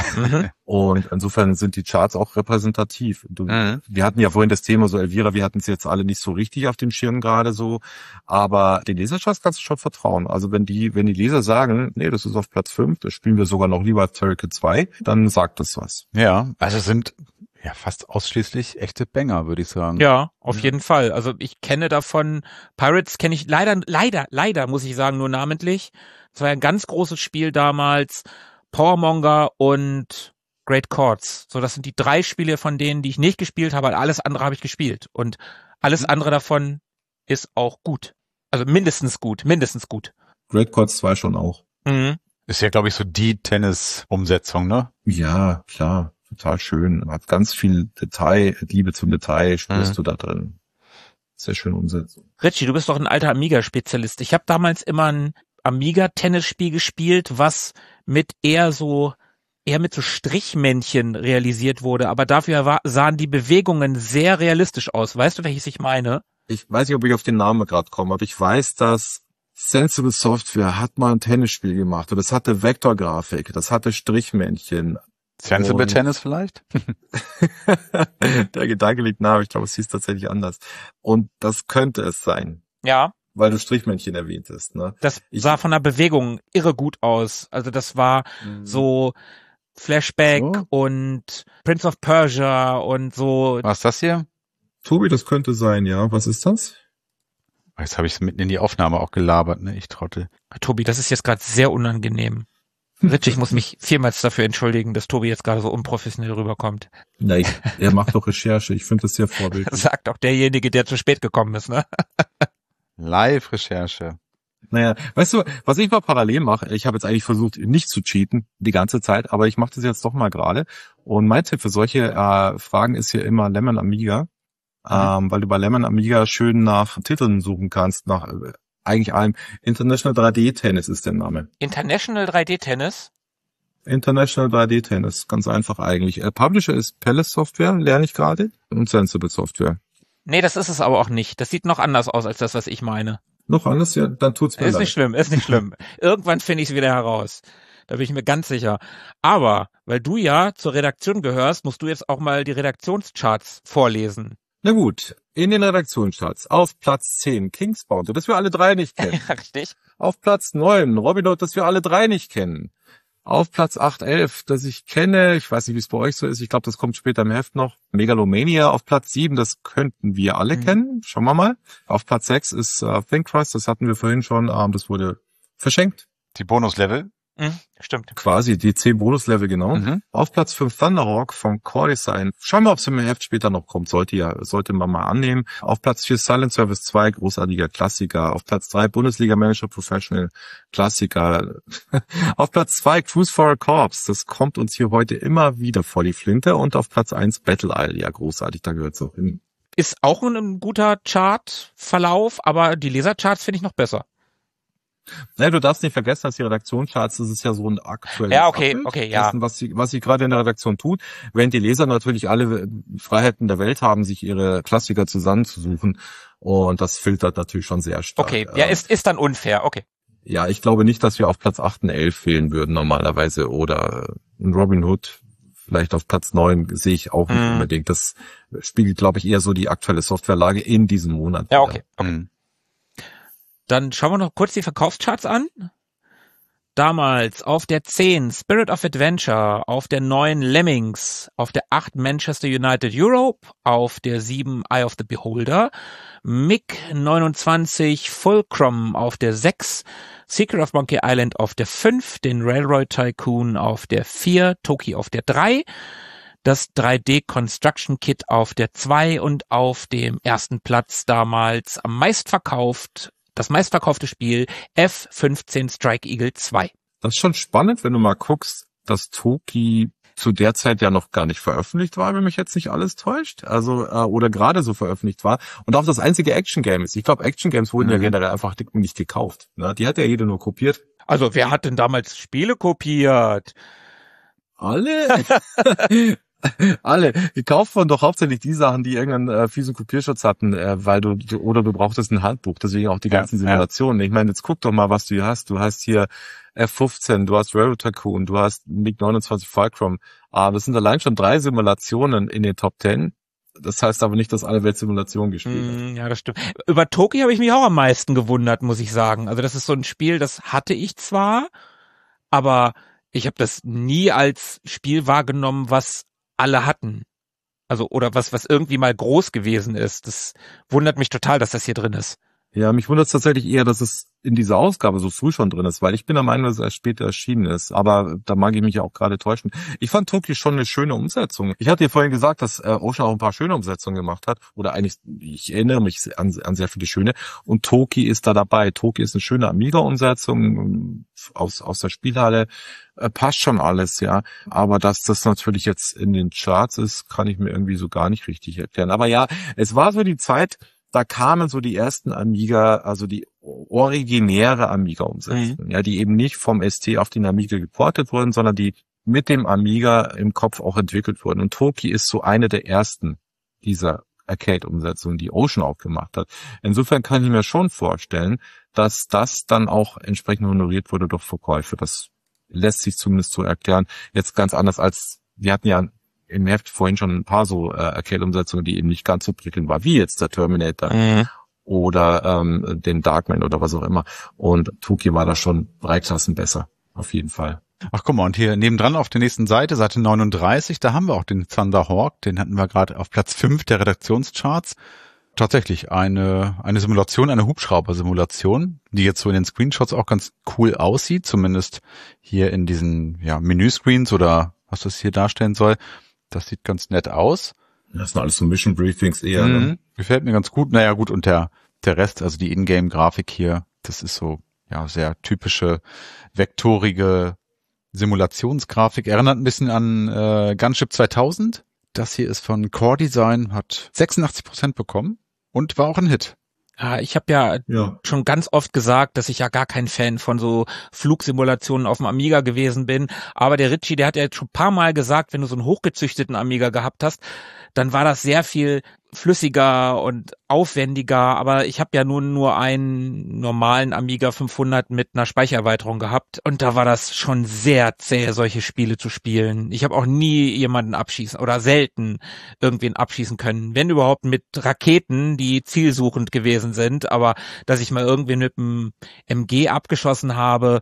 Und insofern sind die Charts auch repräsentativ. Wir hatten ja vorhin das Thema so Elvira, wir hatten es jetzt alle nicht so richtig auf dem Schirm gerade so, aber den Lesercharts kannst du schon vertrauen. Also wenn die Leser sagen, nee, das ist auf Platz 5, das spielen wir sogar noch lieber als Turrican 2, dann sagt das was. Ja, also sind ja fast ausschließlich echte Banger, würde ich sagen. Ja, auf jeden Fall. Also ich kenne davon, Pirates kenne ich leider, muss ich sagen, nur namentlich. Das war ein ganz großes Spiel damals. Powermonger und Great Chords. So, das sind die 3 Spiele von denen, die ich nicht gespielt habe. Alles andere habe ich gespielt. Und alles andere davon ist auch gut. Also mindestens gut. Great Chords 2 schon auch. Ist ja, glaube ich, so die Tennis-Umsetzung, ne? Ja, klar. Total schön. Hat ganz viel Detail, Liebe zum Detail spürst du da drin. Sehr schöne Umsetzung. Richie, du bist doch ein alter Amiga-Spezialist. Ich habe damals immer ein Amiga-Tennisspiel gespielt, was eher mit so Strichmännchen realisiert wurde, aber dafür sahen die Bewegungen sehr realistisch aus. Weißt du, welches ich meine? Ich weiß nicht, ob ich auf den Namen gerade komme, aber ich weiß, dass Sensible Software hat mal ein Tennisspiel gemacht und das hatte Vektorgrafik, das hatte Strichmännchen. Sensible Tennis vielleicht? Der Gedanke liegt nahe, ich glaube, es hieß tatsächlich anders. Und das könnte es sein. Ja. Weil du Strichmännchen erwähntest, ne? Das sah von der Bewegung irre gut aus. Also das war so Flashback und Prince of Persia und so. Was ist das hier? Tobi, das könnte sein, ja. Was ist das? Jetzt habe ich es mitten in die Aufnahme auch gelabert, ne? Ich Trottel. Tobi, das ist jetzt gerade sehr unangenehm. Rich, ich muss mich vielmals dafür entschuldigen, dass Tobi jetzt gerade so unprofessionell rüberkommt. Nein, er macht doch Recherche. Ich finde das sehr vorbildlich. Sagt auch derjenige, der zu spät gekommen ist, ne? Live-Recherche. Naja, weißt du, was ich mal parallel mache, ich habe jetzt eigentlich versucht, nicht zu cheaten die ganze Zeit, aber ich mache das jetzt doch mal gerade. Und mein Tipp für solche Fragen ist hier immer Lemon Amiga, weil du bei Lemon Amiga schön nach Titeln suchen kannst, nach eigentlich allem. International 3D Tennis ist der Name. International 3D Tennis? International 3D Tennis, ganz einfach eigentlich. Publisher ist Palace Software, lerne ich gerade, und Sensible Software. Nee, das ist es aber auch nicht. Das sieht noch anders aus als das, was ich meine. Noch anders? Ja, dann tut's mir leid. Ist nicht schlimm. Irgendwann finde ich es wieder heraus. Da bin ich mir ganz sicher. Aber, weil du ja zur Redaktion gehörst, musst du jetzt auch mal die Redaktionscharts vorlesen. Na gut, in den Redaktionscharts. Auf Platz 10 Kingsbound, das wir alle 3 nicht kennen. Ja, richtig. Auf Platz 9 Robin Hood, das wir alle 3 nicht kennen. Auf Platz 8, 11, das ich kenne, ich weiß nicht, wie es bei euch so ist, ich glaube, das kommt später im Heft noch. Megalomania auf Platz 7, das könnten wir alle kennen, schauen wir mal. Auf Platz 6 ist ThinkCrust, das hatten wir vorhin schon, das wurde verschenkt. Die Bonuslevel? Stimmt. Quasi, die 10 Bonuslevel, genau. Auf Platz 5 Thunderhawk von Core Design. Schauen wir, ob es im Heft später noch kommt. Sollte man mal annehmen. Auf Platz 4 Silent Service 2, großartiger Klassiker. Auf Platz 3 Bundesliga Manager Professional, Klassiker. Auf Platz 2 Cruise for a Corps. Das kommt uns hier heute immer wieder vor die Flinte. Und auf Platz 1 Battle Isle. Ja, großartig, da gehört's auch hin. Ist auch ein guter Chartverlauf, aber die Lesercharts finde ich noch besser. Ne, du darfst nicht vergessen, dass die Redaktionscharts, das ist ja so ein aktuelles Abbild dessen, was sie gerade in der Redaktion tut, während die Leser natürlich alle Freiheiten der Welt haben, sich ihre Klassiker zusammenzusuchen, und das filtert natürlich schon sehr stark. Okay, ja, ist dann unfair, okay. Ja, ich glaube nicht, dass wir auf Platz 8 und 11 fehlen würden normalerweise, oder ein Robin Hood vielleicht auf Platz 9 sehe ich auch nicht unbedingt. Das spiegelt, glaube ich, eher so die aktuelle Softwarelage in diesem Monat. Ja, okay. Dann schauen wir noch kurz die Verkaufscharts an. Damals auf der 10 Spirit of Adventure, auf der 9 Lemmings, auf der 8 Manchester United Europe, auf der 7 Eye of the Beholder, MiG 29 Fulcrum auf der 6, Secret of Monkey Island auf der 5, den Railroad Tycoon auf der 4, Toki auf der 3, das 3D Construction Kit auf der 2 und auf dem ersten Platz damals das meistverkaufte Spiel F-15 Strike Eagle 2. Das ist schon spannend, wenn du mal guckst, dass Toki zu der Zeit ja noch gar nicht veröffentlicht war, wenn mich jetzt nicht alles täuscht. Also, oder gerade so veröffentlicht war. Und auch das einzige Action-Game ist. Ich glaube, Action-Games wurden ja generell einfach nicht gekauft. Ne? Die hat ja jeder nur kopiert. Also, wer hat denn damals Spiele kopiert? Alle? Alle. Gekauft wurden doch hauptsächlich die Sachen, die irgendeinen fiesen Kopierschutz hatten, weil du brauchtest ein Handbuch, deswegen auch die ganzen Simulationen. Ich meine, jetzt guck doch mal, was du hier hast. Du hast hier F-15, du hast Railroad Tycoon, du hast MiG 29 Fulcrum. Das sind allein schon 3 Simulationen in den Top 10. Das heißt aber nicht, dass alle Welt Simulationen gespielt haben. Ja, das stimmt. Über Toki habe ich mich auch am meisten gewundert, muss ich sagen. Also das ist so ein Spiel, das hatte ich zwar, aber ich habe das nie als Spiel wahrgenommen, was alle hatten. Also, oder was irgendwie mal groß gewesen ist. Das wundert mich total, dass das hier drin ist. Ja, mich wundert es tatsächlich eher, dass es in dieser Ausgabe so früh schon drin ist, weil ich bin der Meinung, dass es erst später erschienen ist. Aber da mag ich mich ja auch gerade täuschen. Ich fand Toki schon eine schöne Umsetzung. Ich hatte dir vorhin gesagt, dass Ocean auch ein paar schöne Umsetzungen gemacht hat. Oder eigentlich, ich erinnere mich an sehr viele schöne. Und Toki ist da dabei. Toki ist eine schöne Amiga-Umsetzung aus der Spielhalle. Passt schon alles, ja. Aber dass das natürlich jetzt in den Charts ist, kann ich mir irgendwie so gar nicht richtig erklären. Aber ja, es war so die Zeit, da kamen so die ersten Amiga, also die originäre Amiga-Umsetzung, ja, die eben nicht vom ST auf den Amiga geportet wurden, sondern die mit dem Amiga im Kopf auch entwickelt wurden. Und Toki ist so eine der ersten dieser Arcade-Umsetzungen, die Ocean auch gemacht hat. Insofern kann ich mir schon vorstellen, dass das dann auch entsprechend honoriert wurde durch Verkäufe. Das lässt sich zumindest so erklären. Jetzt ganz anders als, wir hatten ja im Heft vorhin schon ein paar so Arcade-Umsetzungen, die eben nicht ganz so prickelnd war, wie jetzt der Terminator oder den Darkman oder was auch immer. Und Toki war da schon 3 Klassen besser, auf jeden Fall. Ach guck mal, und hier nebendran auf der nächsten Seite 39, da haben wir auch den Thunderhawk, den hatten wir gerade auf Platz 5 der Redaktionscharts. Tatsächlich eine Simulation, eine Hubschrauber-Simulation, die jetzt so in den Screenshots auch ganz cool aussieht, zumindest hier in diesen Menüscreens oder was das hier darstellen soll. Das sieht ganz nett aus. Das sind alles so Mission Briefings eher. Ne? Gefällt mir ganz gut. Naja gut, und der Rest, also die Ingame-Grafik hier, das ist so sehr typische vektorige Simulationsgrafik. Erinnert ein bisschen an Gunship 2000. Das hier ist von Core Design, hat 86% bekommen und war auch ein Hit. Ja, ich habe ja schon ganz oft gesagt, dass ich ja gar kein Fan von so Flugsimulationen auf dem Amiga gewesen bin. Aber der Ritchie, der hat ja jetzt schon ein paar Mal gesagt, wenn du so einen hochgezüchteten Amiga gehabt hast, dann war das sehr viel flüssiger und aufwendiger. Aber ich habe ja nur einen normalen Amiga 500 mit einer Speichererweiterung gehabt. Und da war das schon sehr zäh, solche Spiele zu spielen. Ich habe auch nie jemanden abschießen oder selten irgendwen abschießen können. Wenn überhaupt mit Raketen, die zielsuchend gewesen sind. Aber dass ich mal irgendwen mit einem MG abgeschossen habe,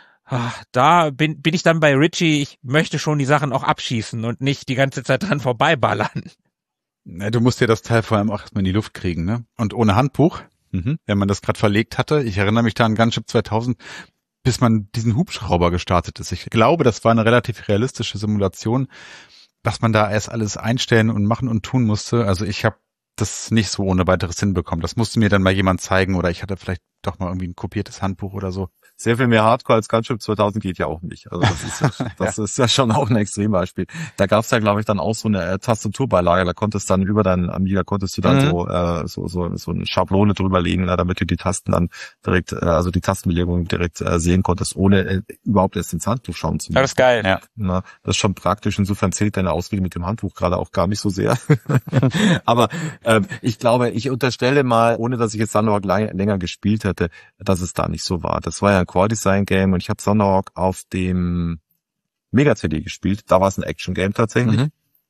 da bin ich dann bei Ritchie. Ich möchte schon die Sachen auch abschießen und nicht die ganze Zeit dran vorbeiballern. Du musst ja das Teil vor allem auch erstmal in die Luft kriegen, ne? Und ohne Handbuch, wenn man das gerade verlegt hatte. Ich erinnere mich da an Gunship 2000, bis man diesen Hubschrauber gestartet ist. Ich glaube, das war eine relativ realistische Simulation, was man da erst alles einstellen und machen und tun musste. Also ich habe das nicht so ohne weiteres hinbekommen. Das musste mir dann mal jemand zeigen oder ich hatte vielleicht doch mal irgendwie ein kopiertes Handbuch oder so. Sehr viel mehr Hardcore als Gunship 2000 geht ja auch nicht. Also das ist ja schon auch ein Extrembeispiel. Da gab's ja, glaube ich, dann auch so eine Tastaturbeilage. Da konntest dann über deinen Amiga so eine Schablone drüberlegen, damit du die Tasten dann direkt, also die Tastenbelegung direkt sehen konntest, ohne überhaupt erst ins Handbuch schauen zu müssen. Das ist geil. Ja. Na, das ist schon praktisch. Insofern zählt deine Auslegung mit dem Handbuch gerade auch gar nicht so sehr. Aber ich glaube, ich unterstelle mal, ohne dass ich jetzt Thunderhawk länger gespielt hätte, dass es da nicht so war. Das war ja ein Core-Design-Game und ich habe Thunderhawk auf dem Mega-CD gespielt. Da war es ein Action-Game tatsächlich.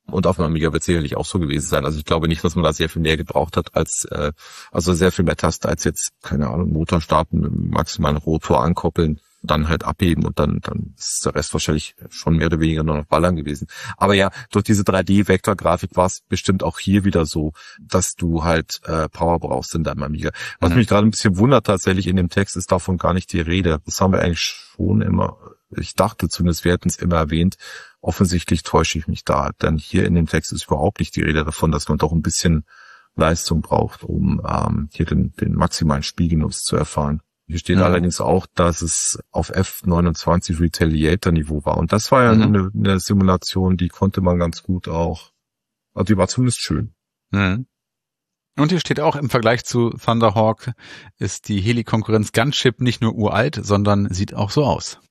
Und auf dem Amiga wird sicherlich auch so gewesen sein. Also ich glaube nicht, dass man da sehr viel mehr gebraucht hat als, also sehr viel mehr Taste als jetzt, keine Ahnung, Motor starten, mit dem maximalen Rotor ankoppeln, dann halt abheben und dann ist der Rest wahrscheinlich schon mehr oder weniger nur noch ballern gewesen. Aber ja, durch diese 3D-Vektorgrafik war es bestimmt auch hier wieder so, dass du halt Power brauchst in deinem Amiga. Was mich gerade ein bisschen wundert tatsächlich in dem Text, ist davon gar nicht die Rede. Das haben wir eigentlich schon immer, ich dachte zumindest, wir hätten es immer erwähnt. Offensichtlich täusche ich mich da, denn hier in dem Text ist überhaupt nicht die Rede davon, dass man doch ein bisschen Leistung braucht, um hier den maximalen Spielgenuss zu erfahren. Hier steht allerdings auch, dass es auf F29 Retaliator-Niveau war. Und das war ja eine Simulation, die konnte man ganz gut auch, also die war zumindest schön. Und hier steht auch, im Vergleich zu Thunderhawk ist die Heli-Konkurrenz Gunship nicht nur uralt, sondern sieht auch so aus.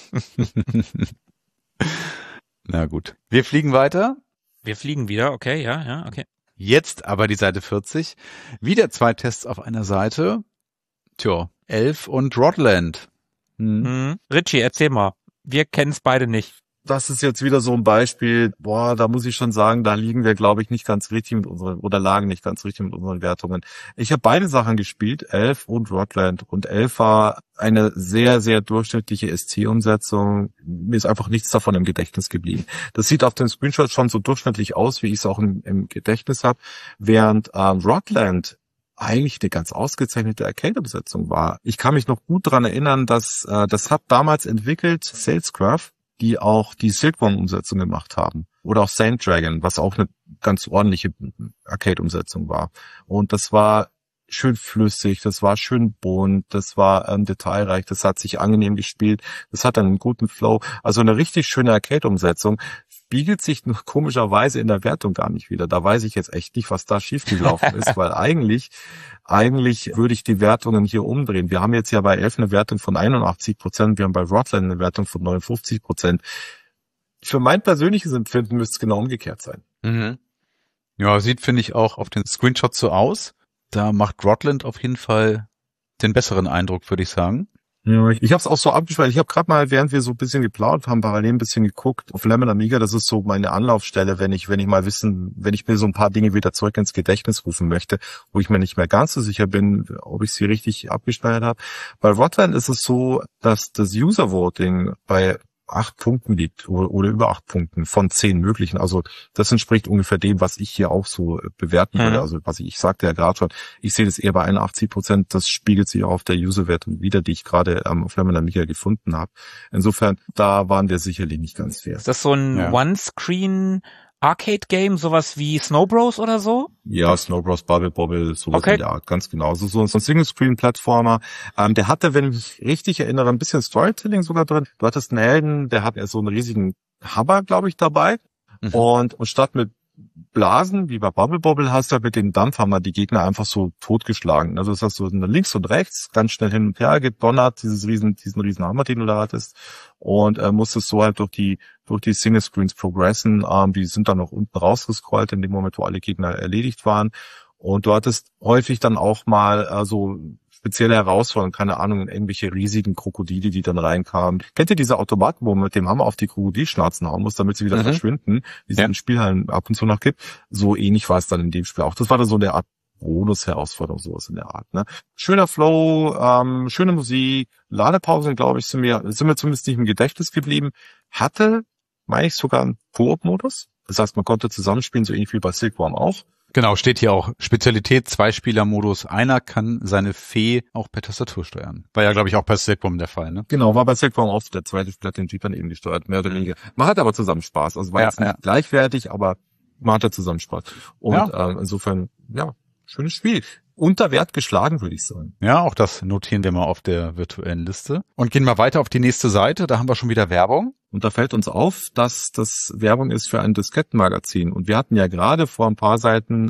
Na gut. Wir fliegen weiter. Wir fliegen wieder, okay, ja, okay. Jetzt aber die Seite 40. Wieder 2 Tests auf einer Seite. Tja, Elf und Rodland. Richie, erzähl mal. Wir kennen es beide nicht. Das ist jetzt wieder so ein Beispiel, da muss ich schon sagen, da liegen wir, glaube ich, nicht ganz richtig mit unseren, oder lagen nicht ganz richtig mit unseren Wertungen. Ich habe beide Sachen gespielt, Elf und Rodland. Und Elf war eine sehr, sehr durchschnittliche SC-Umsetzung. Mir ist einfach nichts davon im Gedächtnis geblieben. Das sieht auf den Screenshots schon so durchschnittlich aus, wie ich es auch im Gedächtnis habe. Während Rodland eigentlich eine ganz ausgezeichnete Arcade-Umsetzung war. Ich kann mich noch gut daran erinnern, dass das hat damals entwickelt Salescraft, die auch die Silkworm-Umsetzung gemacht haben. Oder auch Saint Dragon, was auch eine ganz ordentliche Arcade-Umsetzung war. Und das war schön flüssig, das war schön bunt, das war detailreich, das hat sich angenehm gespielt, das hat einen guten Flow. Also eine richtig schöne Arcade-Umsetzung spiegelt sich nur komischerweise in der Wertung gar nicht wieder. Da weiß ich jetzt echt nicht, was da schiefgelaufen ist, weil eigentlich würde ich die Wertungen hier umdrehen. Wir haben jetzt ja bei Elf eine Wertung von 81%, wir haben bei Rodland eine Wertung von 59%. Für mein persönliches Empfinden müsste es genau umgekehrt sein. Ja, sieht, finde ich, auch auf den Screenshots so aus. Da macht Rodland auf jeden Fall den besseren Eindruck, würde ich sagen. Ja, ich habe es auch so abgespeichert. Ich habe gerade mal, während wir so ein bisschen geplaudert haben, parallel ein bisschen geguckt auf Lemon Amiga. Das ist so meine Anlaufstelle, wenn ich mir so ein paar Dinge wieder zurück ins Gedächtnis rufen möchte, wo ich mir nicht mehr ganz so sicher bin, ob ich sie richtig abgespeichert habe. Bei Rodland ist es so, dass das User Voting bei 8 Punkten liegt oder über 8 Punkten von 10 möglichen. Also das entspricht ungefähr dem, was ich hier auch so bewerten würde. Also was ich sagte ja gerade schon, ich sehe das eher bei 81%. Das spiegelt sich auch auf der User-Wertung wieder, die ich gerade auf Lemon Amiga gefunden habe. Insofern, da waren wir sicherlich nicht ganz fair. Ist das so ein One-Screen Arcade-Game, sowas wie Snow Bros oder so? Ja, Snow Bros, Bubble Bobble, sowas in der Art, ganz genau. So ein Single-Screen-Plattformer. Der hatte, wenn ich mich richtig erinnere, ein bisschen Storytelling sogar drin. Du hattest einen Helden, der hat so einen riesigen Hammer, glaube ich, dabei. Und statt mit Blasen, wie bei Bubble Bobble, hast du halt mit dem Dampfhammer die Gegner einfach so totgeschlagen. Also das hast du links und rechts ganz schnell hin und her gedonnert, diesen riesen Hammer, den du da hattest, und musstest so halt durch die Single Screens progressen. Die sind dann noch unten rausgescrollt in dem Moment, wo alle Gegner erledigt waren. Und du hattest häufig dann auch mal so spezielle Herausforderungen, keine Ahnung, irgendwelche riesigen Krokodile, die dann reinkamen. Kennt ihr diese Automaten, wo man mit dem Hammer auf die Krokodilschnauzen hauen muss, damit sie wieder verschwinden, wie es in Spielhallen ab und zu noch gibt? So ähnlich war es dann in dem Spiel auch. Das war dann so eine Art Bonus-Herausforderung, sowas in der Art. Ne? Schöner Flow, schöne Musik, Ladepausen, glaube ich, sind mir zumindest nicht im Gedächtnis geblieben. Hatte, meine ich, sogar einen Koop-Modus. Das heißt, man konnte zusammenspielen, so ähnlich wie bei Silkworm auch. Genau, steht hier auch Spezialität, Zweispieler-Modus. Einer kann seine Fee auch per Tastatur steuern. War ja, glaube ich, auch bei Silkworm der Fall, ne? Genau, war bei Silkworm auch der zweite Spieler, den Jeep dann eben gesteuert, mehr oder weniger. Man hatte aber zusammen Spaß. Also war jetzt nicht gleichwertig, aber man hatte zusammen Spaß. Und insofern, schönes Spiel. Unter Wert geschlagen, würde ich sagen. Ja, auch das notieren wir mal auf der virtuellen Liste. Und gehen mal weiter auf die nächste Seite. Da haben wir schon wieder Werbung. Und da fällt uns auf, dass das Werbung ist für ein Diskettenmagazin. Und wir hatten ja gerade vor ein paar Seiten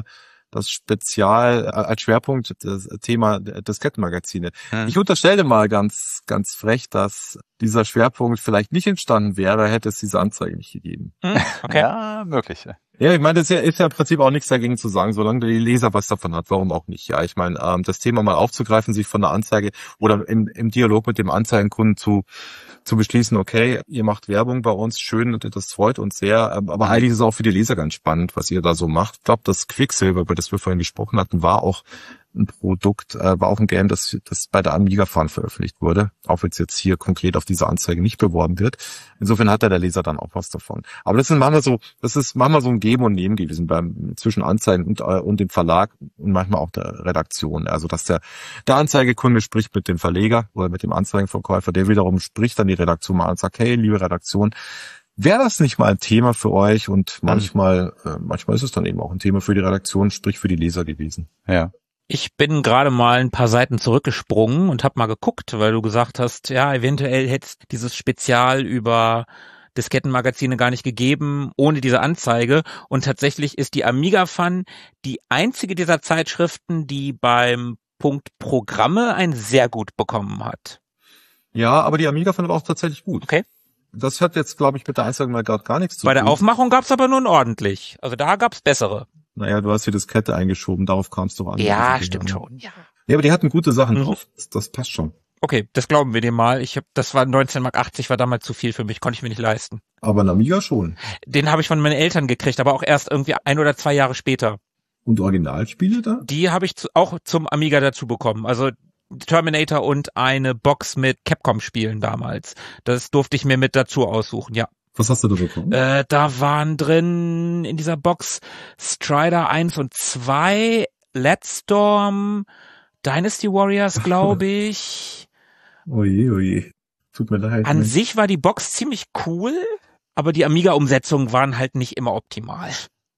das Spezial als Schwerpunkt das Thema Diskettenmagazine. Ich unterstelle mal ganz, ganz frech, dass dieser Schwerpunkt vielleicht nicht entstanden wäre, hätte es diese Anzeige nicht gegeben. Okay. Ja, möglich. Ja, ich meine, das ist ja im Prinzip auch nichts dagegen zu sagen, solange der Leser was davon hat, warum auch nicht. Ja, ich meine, das Thema mal aufzugreifen, sich von der Anzeige oder im Dialog mit dem Anzeigenkunden zu beschließen, okay, ihr macht Werbung bei uns, schön, das freut uns sehr, aber eigentlich ist es auch für die Leser ganz spannend, was ihr da so macht. Ich glaube, das Quicksilver, über das wir vorhin gesprochen hatten, war auch ein Produkt, war auch ein Game, das bei der Amiga Fun veröffentlicht wurde, auch wenn es jetzt hier konkret auf diese Anzeige nicht beworben wird. Insofern hat der Leser dann auch was davon. Aber das ist manchmal so ein Geben und Nehmen gewesen zwischen Anzeigen und dem Verlag und manchmal auch der Redaktion. Also dass der Anzeigekunde spricht mit dem Verleger oder mit dem Anzeigenverkäufer, der wiederum spricht dann die Redaktion mal und sagt, hey, liebe Redaktion, wäre das nicht mal ein Thema für euch? Und manchmal ist es dann eben auch ein Thema für die Redaktion, sprich für die Leser gewesen. Ja. Ich bin gerade mal ein paar Seiten zurückgesprungen und habe mal geguckt, weil du gesagt hast, ja, eventuell hätte es dieses Spezial über Diskettenmagazine gar nicht gegeben, ohne diese Anzeige. Und tatsächlich ist die Amiga Fun die einzige dieser Zeitschriften, die beim Punkt Programme ein sehr gut bekommen hat. Ja, aber die Amiga Fun war auch tatsächlich gut. Okay. Das hat jetzt, glaube ich, mit der Anzeige mal gar nichts zu tun. Bei der Aufmachung gab's aber nun ordentlich. Also da gab's bessere. Naja, du hast hier das Kette eingeschoben, darauf kam es doch an. Ja, stimmt schon. Ja. Ja, aber die hatten gute Sachen drauf. Das passt schon. Okay, das glauben wir dir mal. Das war 19,80 Mark, war damals zu viel für mich, konnte ich mir nicht leisten. Aber ein Amiga schon. Den habe ich von meinen Eltern gekriegt, aber auch erst irgendwie 1 oder 2 Jahre später. Und Originalspiele da? Die habe ich auch zum Amiga dazu bekommen. Also Terminator und eine Box mit Capcom-Spielen damals. Das durfte ich mir mit dazu aussuchen, ja. Was hast du da bekommen? Da waren drin in dieser Box Strider 1 und 2, Let's Storm, Dynasty Warriors, glaube ich. Oje. Tut mir leid. An sich war die Box ziemlich cool, aber die Amiga-Umsetzungen waren halt nicht immer optimal.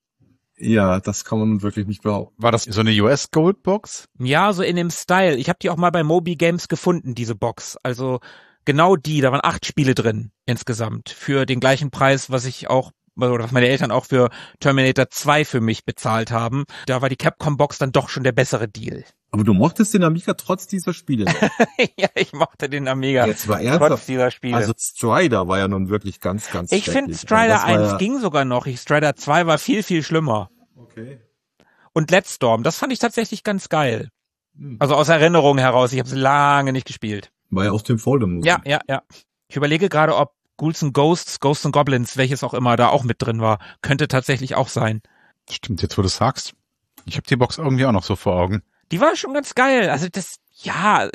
Ja, das kann man wirklich nicht behaupten. War das so eine US Goldbox? Ja, so in dem Style. Ich habe die auch mal bei Moby Games gefunden, diese Box. Also genau da waren 8 Spiele drin insgesamt. Für den gleichen Preis, was meine Eltern auch für Terminator 2 für mich bezahlt haben. Da war die Capcom-Box dann doch schon der bessere Deal. Aber du mochtest den Amiga trotz dieser Spiele. Ja, ich mochte den Amiga. Jetzt war ernsthaft. Trotz dieser Spiele. Also Strider war ja nun wirklich ganz, ganz Ich finde Strider 1 ging sogar noch. Strider 2 war viel, viel schlimmer. Okay. Und Let's Storm, das fand ich tatsächlich ganz geil. Also aus Erinnerung heraus, ich habe sie lange nicht gespielt. War ja auch Tim Foldem. Ja. Ich überlege gerade, ob Ghouls and Ghosts and Goblins, welches auch immer, da auch mit drin war. Könnte tatsächlich auch sein. Stimmt, jetzt wo du sagst. Ich habe die Box irgendwie auch noch so vor Augen. Die war schon ganz geil. Also Ja,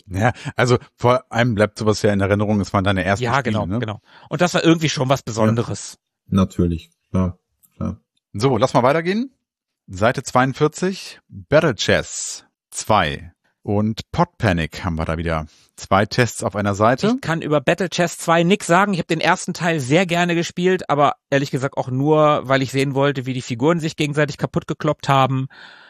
also vor allem bleibt sowas ja in Erinnerung, es waren deine ersten Spiele, ne? Genau. Und das war irgendwie schon was Besonderes. Ja, natürlich, klar. So, lass mal weitergehen. Seite 42, Battle Chess 2 und Pod Panic haben wir da wieder. 2 Tests auf einer Seite. Ich kann über Battle Chess 2 nix sagen. Ich habe den ersten Teil sehr gerne gespielt, aber ehrlich gesagt auch nur, weil ich sehen wollte, wie die Figuren sich gegenseitig kaputt gekloppt haben.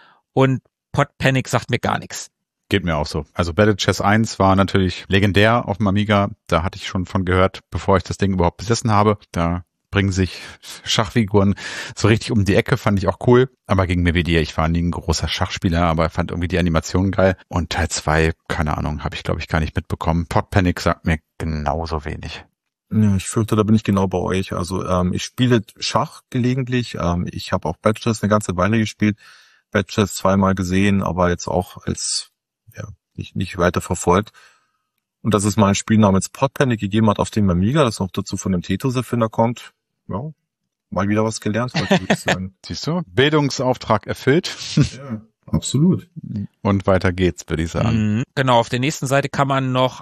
Und Pod Panic sagt mir gar nichts. Geht mir auch so. Also Battle Chess 1 war natürlich legendär auf dem Amiga. Da hatte ich schon von gehört, bevor ich das Ding überhaupt besessen habe. Da bringen sich Schachfiguren so richtig um die Ecke, fand ich auch cool. Aber gegen mir wie dir, ich war nie ein großer Schachspieler, aber fand irgendwie die Animation geil. Und Teil 2, keine Ahnung, habe ich glaube ich gar nicht mitbekommen. Pod Panic sagt mir genauso wenig. Ja, ich fürchte, da bin ich genau bei euch. Also ich spiele Schach gelegentlich. Ich habe auch Battle Chess eine ganze Weile gespielt. Battle Chess 2-mal gesehen, aber jetzt auch als nicht weiter verfolgt. Und dass es mal ein Spiel namens Pod Panic gegeben hat auf dem Amiga, das noch dazu von dem Tetris-Erfinder kommt. Ja, mal wieder was gelernt, würde ich sagen. Siehst du? Bildungsauftrag erfüllt. Ja, absolut. Und weiter geht's, würde ich sagen. Genau, auf der nächsten Seite kann man noch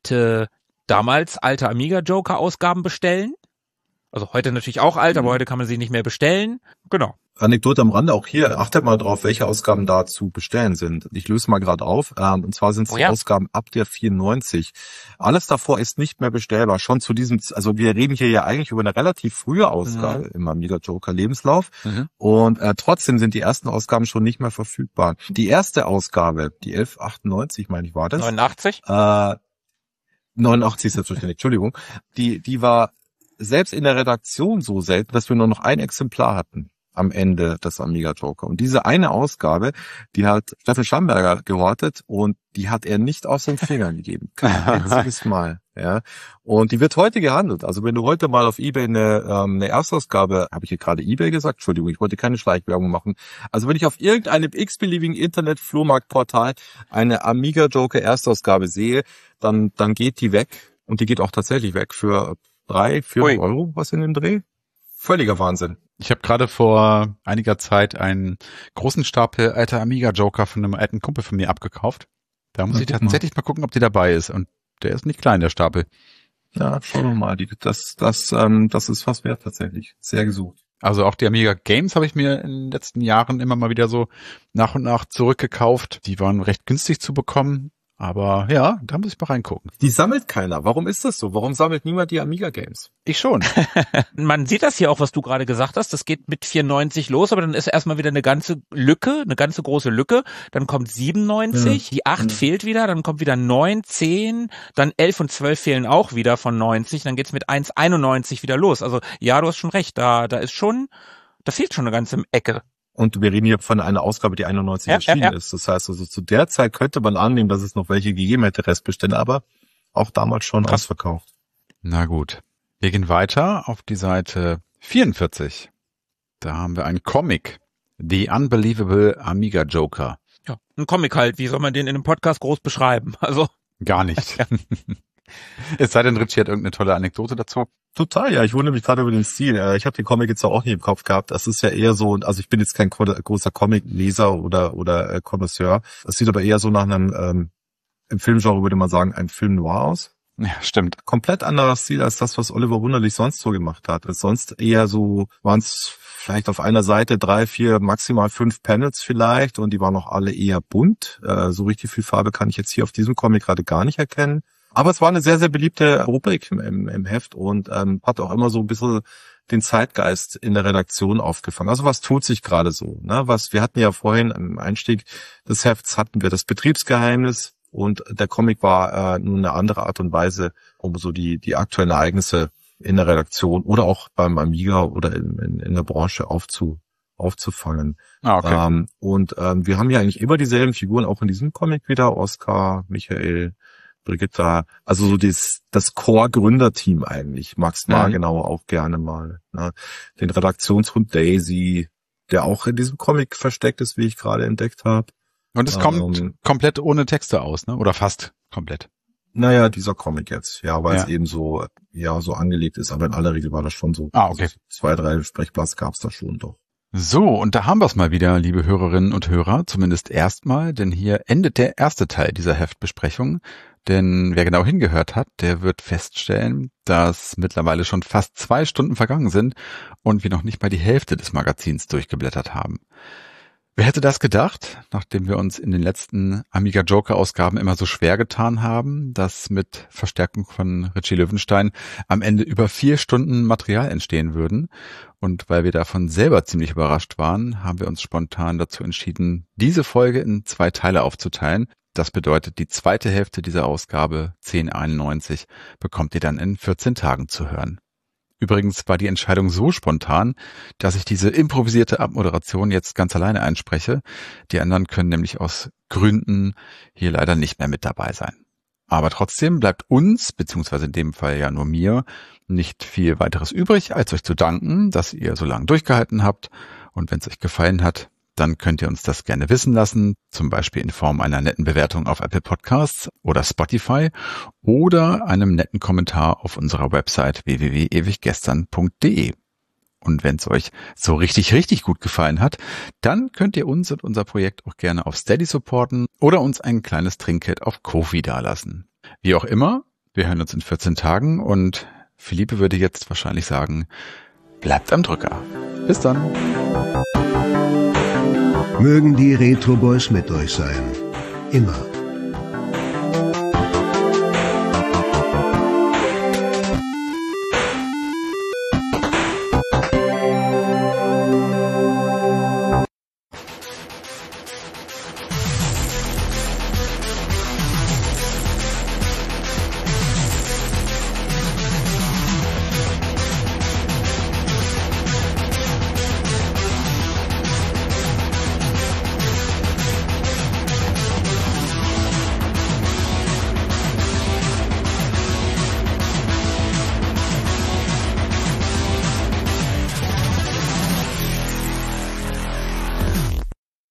damals alte Amiga-Joker-Ausgaben bestellen. Also heute natürlich auch alt, aber heute kann man sie nicht mehr bestellen. Genau. Anekdote am Rande, auch hier, achtet mal drauf, welche Ausgaben da zu bestellen sind. Ich löse mal gerade auf, und zwar sind es Ausgaben ab der 94. Alles davor ist nicht mehr bestellbar, schon zu diesem, also wir reden hier ja eigentlich über eine relativ frühe Ausgabe im Amiga Joker Lebenslauf und trotzdem sind die ersten Ausgaben schon nicht mehr verfügbar. Die erste Ausgabe, die 1198, meine ich, war das? 89? 89 selbstverständlich, Entschuldigung. Die war selbst in der Redaktion so selten, dass wir nur noch ein Exemplar hatten am Ende des Amiga Joker. Und diese eine Ausgabe, die hat Steffen Schamberger gehortet und die hat er nicht aus den Fingern gegeben. Kein einziges Mal. Ja, und die wird heute gehandelt. Also wenn du heute mal auf eBay eine Erstausgabe, habe ich hier gerade eBay gesagt? Entschuldigung, ich wollte keine Schleichwerbung machen. Also wenn ich auf irgendeinem x-beliebigen Internet-Flohmarktportal eine Amiga Joker Erstausgabe sehe, dann geht die weg. Und die geht auch tatsächlich weg für 300-400 Euro, was in dem Dreh. Völliger Wahnsinn. Ich habe gerade vor einiger Zeit einen großen Stapel alter Amiga Joker von einem alten Kumpel von mir abgekauft. Da muss ich tatsächlich mal gucken, ob die dabei ist. Und der ist nicht klein, der Stapel. Ja, schauen wir mal. Das ist was wert tatsächlich. Sehr gesucht. Also auch die Amiga Games habe ich mir in den letzten Jahren immer mal wieder so nach und nach zurückgekauft. Die waren recht günstig zu bekommen. Aber ja, da muss ich mal reingucken. Die sammelt keiner. Warum ist das so? Warum sammelt niemand die Amiga Games? Ich schon. Man sieht das hier auch, was du gerade gesagt hast. Das geht mit 94 los, aber dann ist erstmal wieder eine ganze große Lücke. Dann kommt 97, die 8 fehlt wieder, dann kommt wieder 9, 10, dann 11 und 12 fehlen auch wieder von 90. Dann geht's mit 1,91 wieder los. Also ja, du hast schon recht. Da fehlt schon eine ganze Ecke. Und wir reden hier von einer Ausgabe, die 91 erschienen ist. Das heißt also, zu der Zeit könnte man annehmen, dass es noch welche gegeben hätte, Restbestände, aber auch damals schon ausverkauft. Na gut. Wir gehen weiter auf die Seite 44. Da haben wir einen Comic. The Unbelievable Amiga Joker. Ja, ein Comic halt. Wie soll man den in einem Podcast groß beschreiben? Also. Gar nicht. Es sei denn, Richie hat irgendeine tolle Anekdote dazu. Total, ja. Ich wundere mich gerade über den Stil. Ich habe den Comic jetzt auch nicht im Kopf gehabt. Das ist ja eher so, also ich bin jetzt kein großer Comic-Leser oder Connoisseur. Das sieht aber eher so nach einem, im Filmgenre würde man sagen, ein Film Noir aus. Ja, stimmt. Komplett anderer Stil als das, was Oliver Wunderlich sonst so gemacht hat. Sonst eher so, waren es vielleicht auf einer Seite 3, 4, maximal 5 Panels vielleicht und die waren auch alle eher bunt. So richtig viel Farbe kann ich jetzt hier auf diesem Comic gerade gar nicht erkennen. Aber es war eine sehr, sehr beliebte Rubrik im Heft und hat auch immer so ein bisschen den Zeitgeist in der Redaktion aufgefangen. Also was tut sich gerade so? Ne? Wir hatten ja vorhin im Einstieg des Hefts hatten wir das Betriebsgeheimnis und der Comic war nun eine andere Art und Weise, um so die aktuellen Ereignisse in der Redaktion oder auch beim Amiga oder in der Branche aufzufangen. Ah, okay. Wir haben ja eigentlich immer dieselben Figuren, auch in diesem Comic wieder. Oskar, Michael, Brigitta, also so das Core-Gründerteam eigentlich. Max Margenau auch gerne mal. Ne? Den Redaktionshund Daisy, der auch in diesem Comic versteckt ist, wie ich gerade entdeckt habe. Und es kommt komplett ohne Texte aus, ne? Oder fast komplett. Naja, dieser Comic jetzt, ja, weil es eben so angelegt ist, aber in aller Regel war das schon so. Ah, okay. Also 2, 3 Sprechblatt gab's da schon doch. So, und da haben wir es mal wieder, liebe Hörerinnen und Hörer, zumindest erstmal, denn hier endet der erste Teil dieser Heftbesprechung. Denn wer genau hingehört hat, der wird feststellen, dass mittlerweile schon fast 2 Stunden vergangen sind und wir noch nicht mal die Hälfte des Magazins durchgeblättert haben. Wer hätte das gedacht, nachdem wir uns in den letzten Amiga Joker Ausgaben immer so schwer getan haben, dass mit Verstärkung von Richie Löwenstein am Ende über 4 Stunden Material entstehen würden. Und weil wir davon selber ziemlich überrascht waren, haben wir uns spontan dazu entschieden, diese Folge in 2 Teile aufzuteilen. Das bedeutet, die zweite Hälfte dieser Ausgabe 1091 bekommt ihr dann in 14 Tagen zu hören. Übrigens war die Entscheidung so spontan, dass ich diese improvisierte Abmoderation jetzt ganz alleine einspreche. Die anderen können nämlich aus Gründen hier leider nicht mehr mit dabei sein. Aber trotzdem bleibt uns, beziehungsweise in dem Fall ja nur mir, nicht viel weiteres übrig, als euch zu danken, dass ihr so lange durchgehalten habt. Und wenn es euch gefallen hat, dann könnt ihr uns das gerne wissen lassen, zum Beispiel in Form einer netten Bewertung auf Apple Podcasts oder Spotify oder einem netten Kommentar auf unserer Website www.ewiggestern.de. Und wenn es euch so richtig gut gefallen hat, dann könnt ihr uns und unser Projekt auch gerne auf Steady supporten oder uns ein kleines Trinkgeld auf Ko-fi dalassen. Wie auch immer, wir hören uns in 14 Tagen und Philippe würde jetzt wahrscheinlich sagen, bleibt am Drücker. Bis dann. Mögen die Retro Boys mit euch sein. Immer.